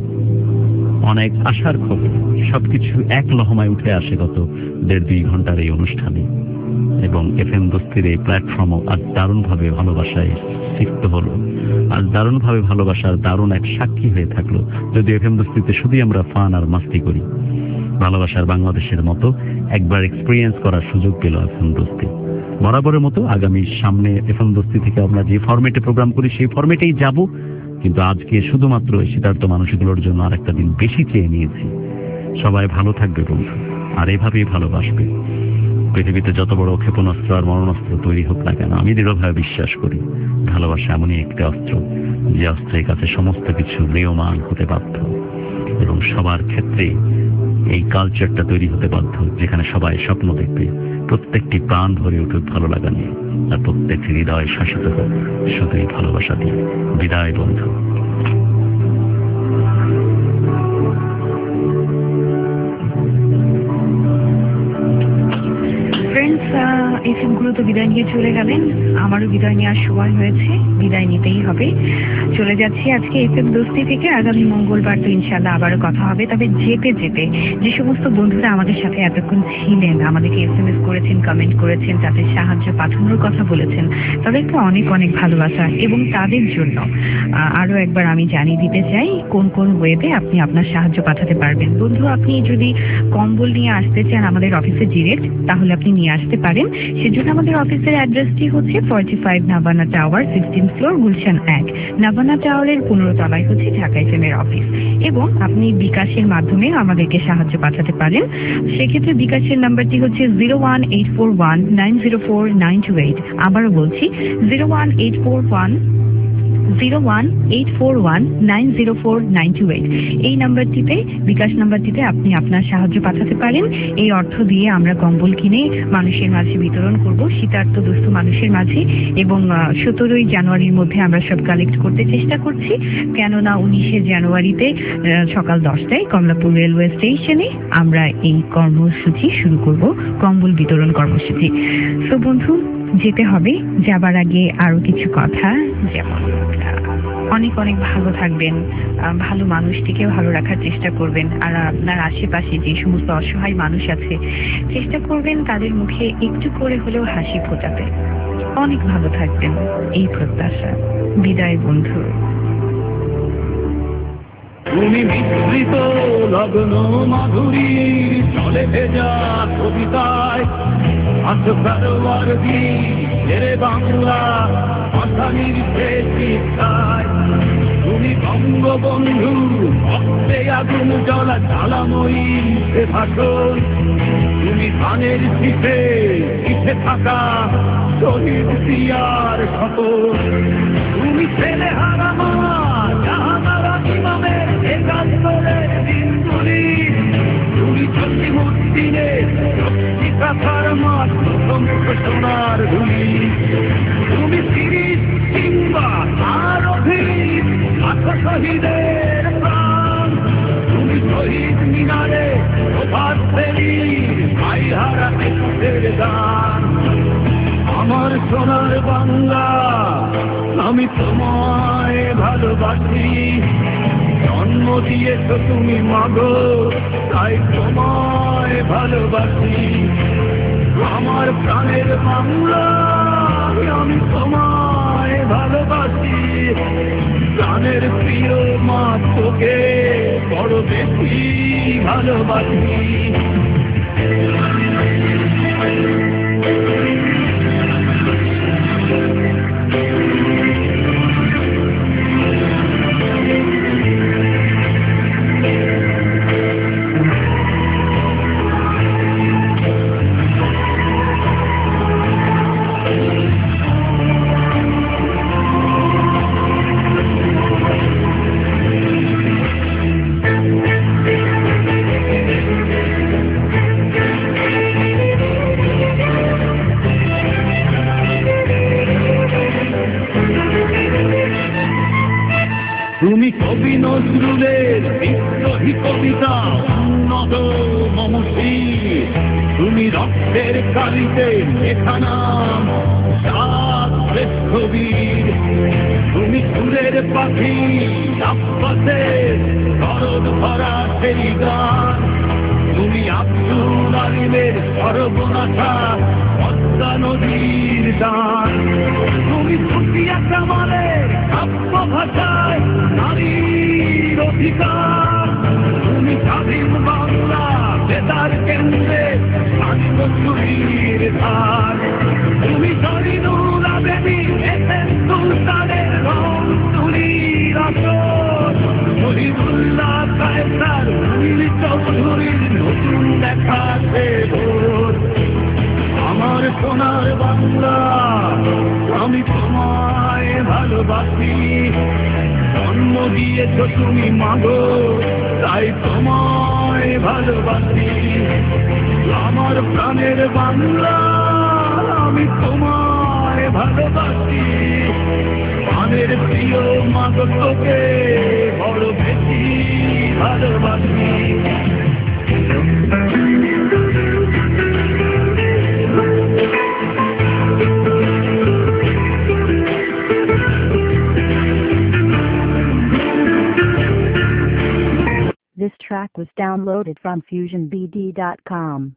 অনেক আশার খবর, সবকিছু এক লহমায় উঠে আসে গত দেড় দুই ঘন্টার এই অনুষ্ঠানে। এবং এফ এম দোস্তির এই প্ল্যাটফর্মও আজ দারুণভাবে ভালোবাসায় সিক্ত হলো, আজ দারুণভাবে ভালোবাসার দারুণ এক সাক্ষী হয়ে থাকলো। যদি এফ এম দোস্তিতে শুধুই আমরা ফান আর মাস্তি করি, ভালোবাসার বাংলাদেশের মতো একবার এক্সপিরিয়েন্স করার সুযোগ পেল এফ এম দোস্তি। বরাবরের মতো আগামী সামনে এফ এম দোস্তি থেকে আমরা যে ফরম্যাটে প্রোগ্রাম করি সেই ফরম্যাটেই যাব, কিন্তু আজকে শুধুমাত্র শীতার্থ মানুষগুলোর জন্য আরেকটা দিন বেশি চেয়ে নিয়েছি। সবাই ভালো থাকবে বন্ধু, আর এভাবেই ভালোবাসবে। পৃথিবীতে যত বড় ক্ষেপণাস্ত্র আর মরণাস্ত্র তৈরি হোক না কেন, আমি দৃঢ়ভাবে বিশ্বাস করি ভালোবাসা এমনই একটি অস্ত্র, যে অস্ত্রের কাছে সমস্ত কিছু ম্রিয়মান হতে বাধ্য, এবং সবার ক্ষেত্রে এই কালচারটা তৈরি হতে বাধ্য, যেখানে সবাই স্বপ্ন দেখবে প্রত্যেকটি প্রাণ ভরে উঠুক ভালো লাগা নিয়ে, আর প্রত্যেকটি হৃদয় শাসিত হোক শুধুই ভালোবাসা দিয়ে। বিদায় বন্ধু। Friends, uh, এফ এম গুলো তো বিদায় নিয়ে চলে গেলেন, আমারও বিদায় নেওয়ার সময় হয়েছে, বিদায় নিতেই হবে। চলে যাচ্ছি আজকে এফ এম দোস্তি থেকে। আগামী মঙ্গলবার তো ইনশাল্লাহ আবারও কথা হবে। তবে যেতে যেতে যে সমস্ত বন্ধুরা আমাদের সাথে এতক্ষণ ছিলেন, আমাদেরকে এস এম এস করেছেন, কমেন্ট করেছেন, তাদের সাহায্য পাঠানোর কথা বলেছেন, তাদেরকে অনেক অনেক ভালোবাসা। এবং তাদের জন্য আরও একবার আমি জানিয়ে দিতে চাই কোন কোন ওয়েবে আপনি আপনার সাহায্য পাঠাতে পারবেন। বন্ধু, আপনি যদি কম্বল নিয়ে আসতে চান আমাদের অফিসে ডিরেক্ট, তাহলে আপনি নিয়ে আসতে পারেন। সেজন্য আমাদের অফিসের অ্যাড্রেসটি হচ্ছে forty five Navana tower, sixteen floor, Gulshan এক। নাভানা টাওয়ারের পনেরো তলায় হচ্ছে ঢাকা এফ এম এর অফিস। এবং আপনি বিকাশের মাধ্যমে আমাদেরকে সাহায্য পাঠাতে পারেন। সেক্ষেত্রে বিকাশের নাম্বারটি হচ্ছে zero one eight four one nine zero four nine two eight. আবারও বলছি zero one eight four one zero one eight four one nine zero four nine two eight. এই নাম্বারটিতে, বিকাশ নাম্বারটিতে আপনি আপনার সাহায্য পাঠাতে পারেন। এই অর্থ দিয়ে আমরা কম্বল কিনে মানুষের মাঝে বিতরণ করব, শীতার্ত দুস্থ মানুষের মাঝে। এবং সতেরোই জানুয়ারির মধ্যে আমরা সব কালেক্ট করতে চেষ্টা করছি, কেননা উনিশে জানুয়ারিতে সকাল দশটায় কমলাপুর রেলওয়ে স্টেশনে আমরা এই কর্মসূচি শুরু করব, কম্বল বিতরণ কর্মসূচি। তো বন্ধু, যেতে হবে। যাবার আগে আরো কিছু কথা, যেমন অনেক অনেক ভালো থাকবেন, ভালো মানুষটিকে ভালো রাখার চেষ্টা করবেন, আর আপনার আশেপাশে যে সমস্ত অসহায় মানুষ আছে চেষ্টা করবেন তাদের মুখে একটু করে হলেও হাসি ফোটাতে। অনেক ভালো থাকবেন, এই প্রত্যাশা। বিদায় বন্ধু। তুমি মিশ্রিত লগ্ন মাধুরীর চলে ভেজা কবিতায়, আছো কারোয়ার দিরে বাংলা ভাষানির শিক্ষায়। তুমি বঙ্গবন্ধু ভক্তে আগুন জ্বলা জ্বালাময়ী সে ভাষণ। তুমি ধানের শীতে পিঠে থাকা শহীদ দিয়ার শপথ। তুমি ছেলে হারা মা জাহানারা ইমামের একাত্তরের দিনগুলি। তুমি জসিমুদ্দিনের শক্তি কাথার মাঠ প্রথম সোনার ধুলি। তুমি তিরিশ কিংবা আর অভির আছো শহীদের প্রাণ। তুমি শহীদ মিনারে প্রভাত ফেরির ভাই হারা দেশের গান। আমার সোনার বাংলা, আমি তোমায় ভালোবাসি। জন্ম দিয়েছ তুমি মাগো, তাই তোমায় ভালোবাসি। আমার প্রাণের বাংলা, আমি তোমায় ভালোবাসি। প্রাণের প্রিয় মা, তোকে বড় বেশি ভালোবাসি। তুমি কবি নজরুলের বিদ্রোহী কবিতা উন্নত মমশী। তুমি রক্তের কালিতে লেখা নাম সাত শ্রেষ্ঠ বীর। তুমি সুরের পাখি আব্বাসের শরৎ ভরা সেই গান। তুমি আব্দুল আলিমের সর্বনাশা পদ্মা নদীর দান। তুমি ফুটিয়া কামালের কাব্য ভাষায় নারীর অধিকার। তুমি স্বাধীন বাংলা বেতার কেন্দ্রে স্বাধীন চুরির ধার। তুমি শহীদুল আবেদী এসেন সুলতানের রং তুলির আসর। শহীদুল্লাহ কায়সার নীল চৌধুরীর নতুন দেখাতে ভোর। আমার সোনার বাংলা, আমি তোমায় ভালোবাসি। জন্ম দিয়েছ তুমি মাগো, তাই তোমায় ভালোবাসি। আমার প্রাণের বাংলা, আমি তোমায় ভালোবাসি। প্রাণের প্রিয় মাগো, তোকে বড় বেশি ভালোবাসি। was downloaded from fusion b d dot com.